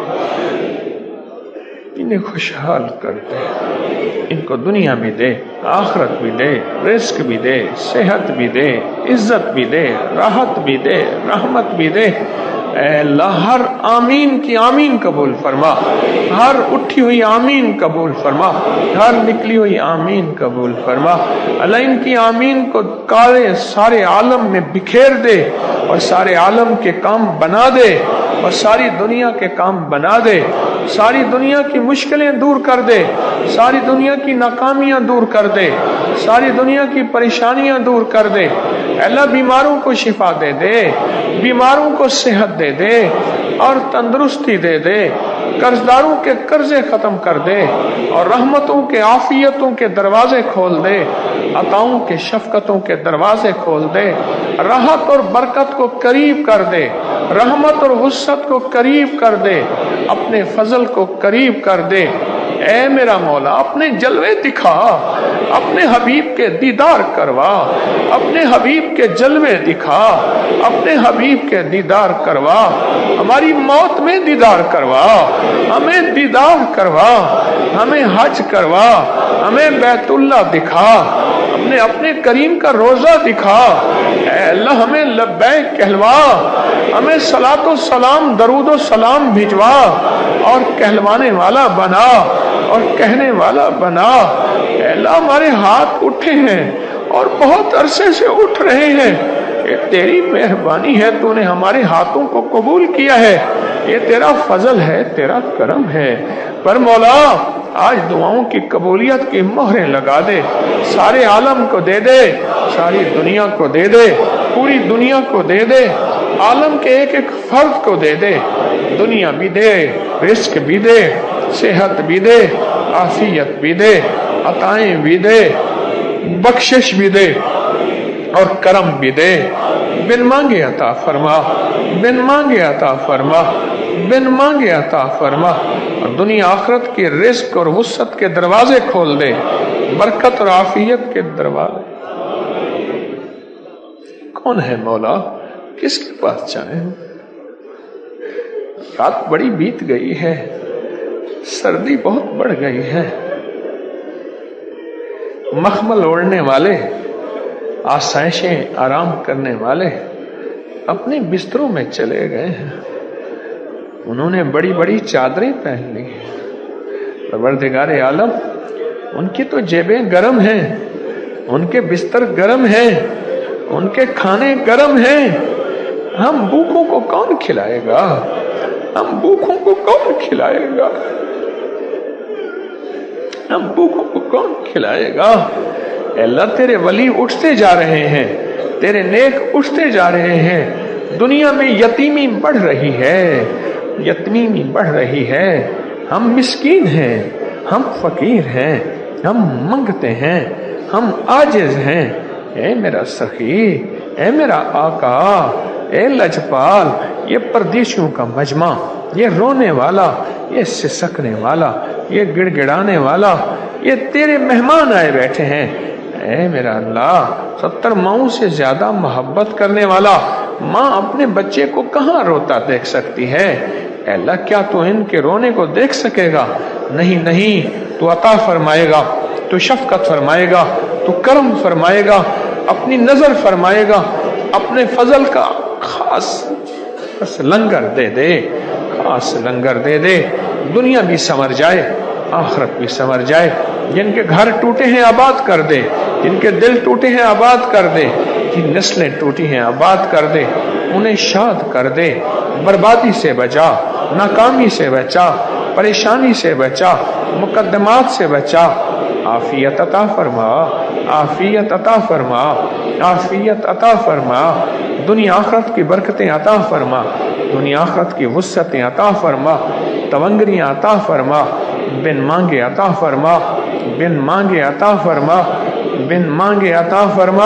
انہیں خوشحال کر دے، ان کو دنیا بھی دے، آخرت بھی دے، رزق بھی دے، صحت بھی دے، عزت بھی دے، راحت بھی دے، رحمت بھی دے۔ اے اللہ ہر آمین کی آمین قبول فرما، ہر اٹھی ہوئی آمین قبول فرما، ہر نکلی ہوئی آمین قبول فرما۔ اللہ ان کی آمین کو کارے سارے عالم میں بکھیر دے، اور سارے عالم کے کام بنا دے، اور ساری دنیا کے کام بنا دے، ساری دنیا کی مشکلیں دور کر دے، ساری دنیا کی ناکامیاں دور کر دے، ساری دنیا کی پریشانیاں دور کر دے۔ اللہ بیماروں کو شفا دے دے، بیماروں کو صحت دے دے اور تندرستی دے دے، قرضداروں کے قرضے ختم کر دے، اور رحمتوں کے عافیتوں کے دروازے کھول دے، عطاؤں کے شفقتوں کے دروازے کھول دے، راحت اور برکت کو قریب کر دے، رحمت اور وسعت کو قریب کر دے، اپنے فضل کو قریب کر دے۔ اے میرا مولا اپنے جلوے دکھا، اپنے حبیب کے دیدار کروا، اپنے حبیب کے جلوے دکھا، اپنے حبیب کے دیدار کروا، ہماری موت میں دیدار کروا، ہمیں دیدار کروا، ہمیں حج کروا، ہمیں بیت اللہ دکھا، اپنے اپنے کریم کا روزہ دکھا۔ اے اللہ ہمیں لبیک کہلوا، ہمیں صلاۃ و سلام درود و سلام بھجوا، اور کہلوانے والا بنا اور کہنے والا بنا۔ اے اللہ ہمارے ہاتھ اٹھے ہیں اور بہت عرصے سے اٹھ رہے ہیں، یہ تیری مہربانی ہے، تو نے ہمارے ہاتھوں کو قبول کیا ہے، یہ تیرا فضل ہے، تیرا کرم ہے۔ پر مولا آج دعاؤں کی قبولیت کی مہریں لگا دے، سارے عالم کو دے دے، ساری دنیا کو دے دے، پوری دنیا کو دے دے، عالم کے ایک ایک فرد کو دے دے، دنیا بھی دے، رزق بھی دے، صحت بھی دے، عافیت بھی دے، عطائیں بھی دے، بخشش بھی دے اور کرم بھی دے، بن مانگے عطا فرما، بن مانگے عطا فرما، بن مانگے عطا فرما، اور دنیا آخرت کے رزق اور وسعت کے دروازے کھول دے، برکت اور عافیت کے دروازے۔ کون ہے مولا، کس کے پاس جائیں؟ رات بڑی بیت گئی ہے، سردی بہت بڑھ گئی ہے، مخمل اوڑھنے والے، آسائشیں آرام کرنے والے اپنے بستروں میں چلے گئے ہیں، انہوں نے بڑی بڑی چادریں پہن لی ہیں۔ پروردگار عالم، ان کی تو جیبیں گرم ہیں، ان کے بستر گرم ہیں، ان کے کھانے گرم ہیں، ہم بھوکوں کو کون کھلائے گا؟ ہم بھوکوں کو کون کھلائے گا؟ ہم بھوکوں کو کون کھلائے گا؟ اے اللہ، تیرے ولی اٹھتے جا رہے ہیں، تیرے نیک اٹھتے جا رہے ہیں، دنیا میں یتیمی بڑھ رہی ہے، یتیمی بڑھ رہی ہے، ہم مسکین ہیں، ہم فقیر ہیں، ہم منگتے ہیں، ہم عاجز ہیں۔ اے میرا سخی، اے میرا آقا، اے لجپال، یہ پردیسیوں کا مجمع، یہ رونے والا، یہ سسکنے والا، یہ گڑ گڑانے والا، یہ تیرے مہمان آئے بیٹھے ہیں۔ اے میرا اللہ، ستر ماؤں سے زیادہ محبت کرنے والا ماں اپنے بچے کو کہاں روتا دیکھ سکتی ہے؟ اے اللہ، کیا تو ان کے رونے کو دیکھ سکے گا؟ نہیں نہیں، تو عطا فرمائے گا، تو شفقت فرمائے گا، تو کرم فرمائے گا، اپنی نظر فرمائے گا، اپنے فضل کا خاص بس لنگر دے دے، خاص لنگر دے دے، دنیا بھی سنور جائے، آخرت بھی سنور جائے، جن کے گھر ٹوٹے ہیں آباد کر دے، جن کے دل ٹوٹے ہیں آباد کر دے، جن نسلیں ٹوٹی ہیں آباد کر دے، انہیں شاد کر دے، بربادی سے بچا، ناکامی سے بچا، پریشانی سے بچا، مقدمات سے بچا، عافیت عطا فرما، عافیت عطا فرما، عافیت عطا فرما، دنیا آخرت کی برکتیں عطا فرما، دنیا آخرت کی وسعتیں عطا فرما، تونگریاں عطا فرما، بن مانگے عطا فرما، بن مانگے عطا فرما، بن مانگے عطا فرما،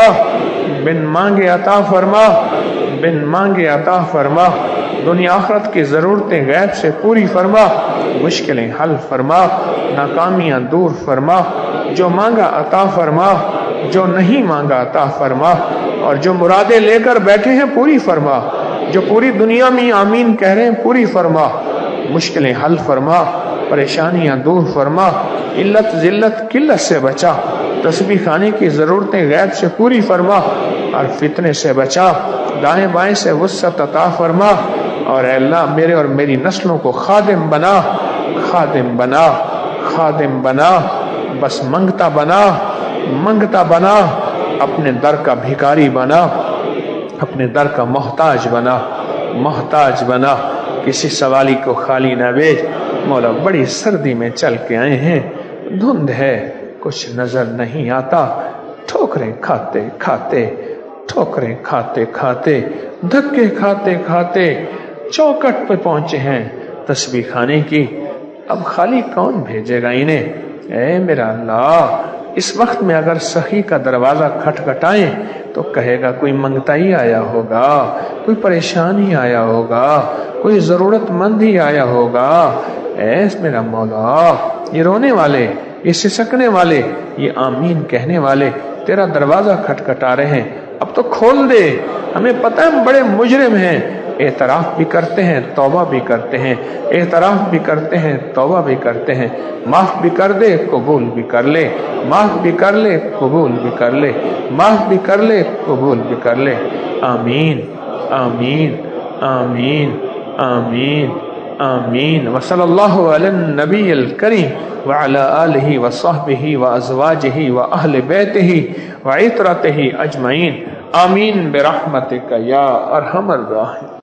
بن مانگے عطا فرما، بن مانگے عطا فرما، دنیا آخرت کی ضرورتیں غیب سے پوری فرما، مشکلیں حل فرما، ناکامیاں دور فرما، جو مانگا عطا فرما، جو نہیں مانگا عطا فرما، اور جو مرادیں لے کر بیٹھے ہیں پوری فرما، جو پوری دنیا میں آمین کہہ رہے ہیں پوری فرما، مشکلیں حل فرما، پریشانیاں دور فرما، علت ذلت قلت سے بچا، تسبیح خانے کی ضرورتیں غیب سے پوری فرما، اور فتنے سے بچا، دائیں بائیں سے وسعت عطا فرما، اور اے اللہ میرے اور میری نسلوں کو خادم بنا، خادم بنا، خادم بنا، بس منگتا بنا، منگتا بنا، اپنے در کا بھکاری بنا، اپنے در کا محتاج بنا، محتاج بنا، کسی سوالی کو خالی نہ بھیج۔ مولا، بڑی سردی میں چل کے آئے ہیں، دھند ہے، کچھ نظر نہیں آتا، ٹھوکریں کھاتے کھاتے، ٹھوکریں کھاتے کھاتے، دھکے کھاتے کھاتے چوکٹ پہ پہنچے ہیں تسبیح خانے کی، اب خالی کون بھیجے گا انہیں؟ اے میرا اللہ، اس وقت میں اگر سخی کا دروازہ کھٹکھٹائیں تو کہے گا کوئی منگتا ہی آیا ہوگا، کوئی پریشان ہی آیا ہوگا، کوئی ضرورت مند ہی آیا ہوگا۔ اے میرا مولا، یہ رونے والے، یہ سسکنے والے، یہ آمین کہنے والے تیرا دروازہ کھٹکھٹا رہے ہیں، اب تو کھول دے، ہمیں پتہ ہے ہم بڑے مجرم ہیں، اعتراف بھی کرتے ہیں، توبہ بھی کرتے ہیں، اعتراف بھی کرتے ہیں، توبہ بھی کرتے ہیں، معاف بھی کر دے، قبول بھی کر لے، معاف بھی کر لے، قبول بھی کر لے، معاف بھی کر لے، قبول بھی کر لے۔ آمین آمین آمین آمین آمین۔ وصلی اللہ علی النبی الکریم وعلی آلہ وصحبہ وازواجہ واہل بیتہ وعترتہ اجمعین، آمین برحمتک یا ارحم الراحمین۔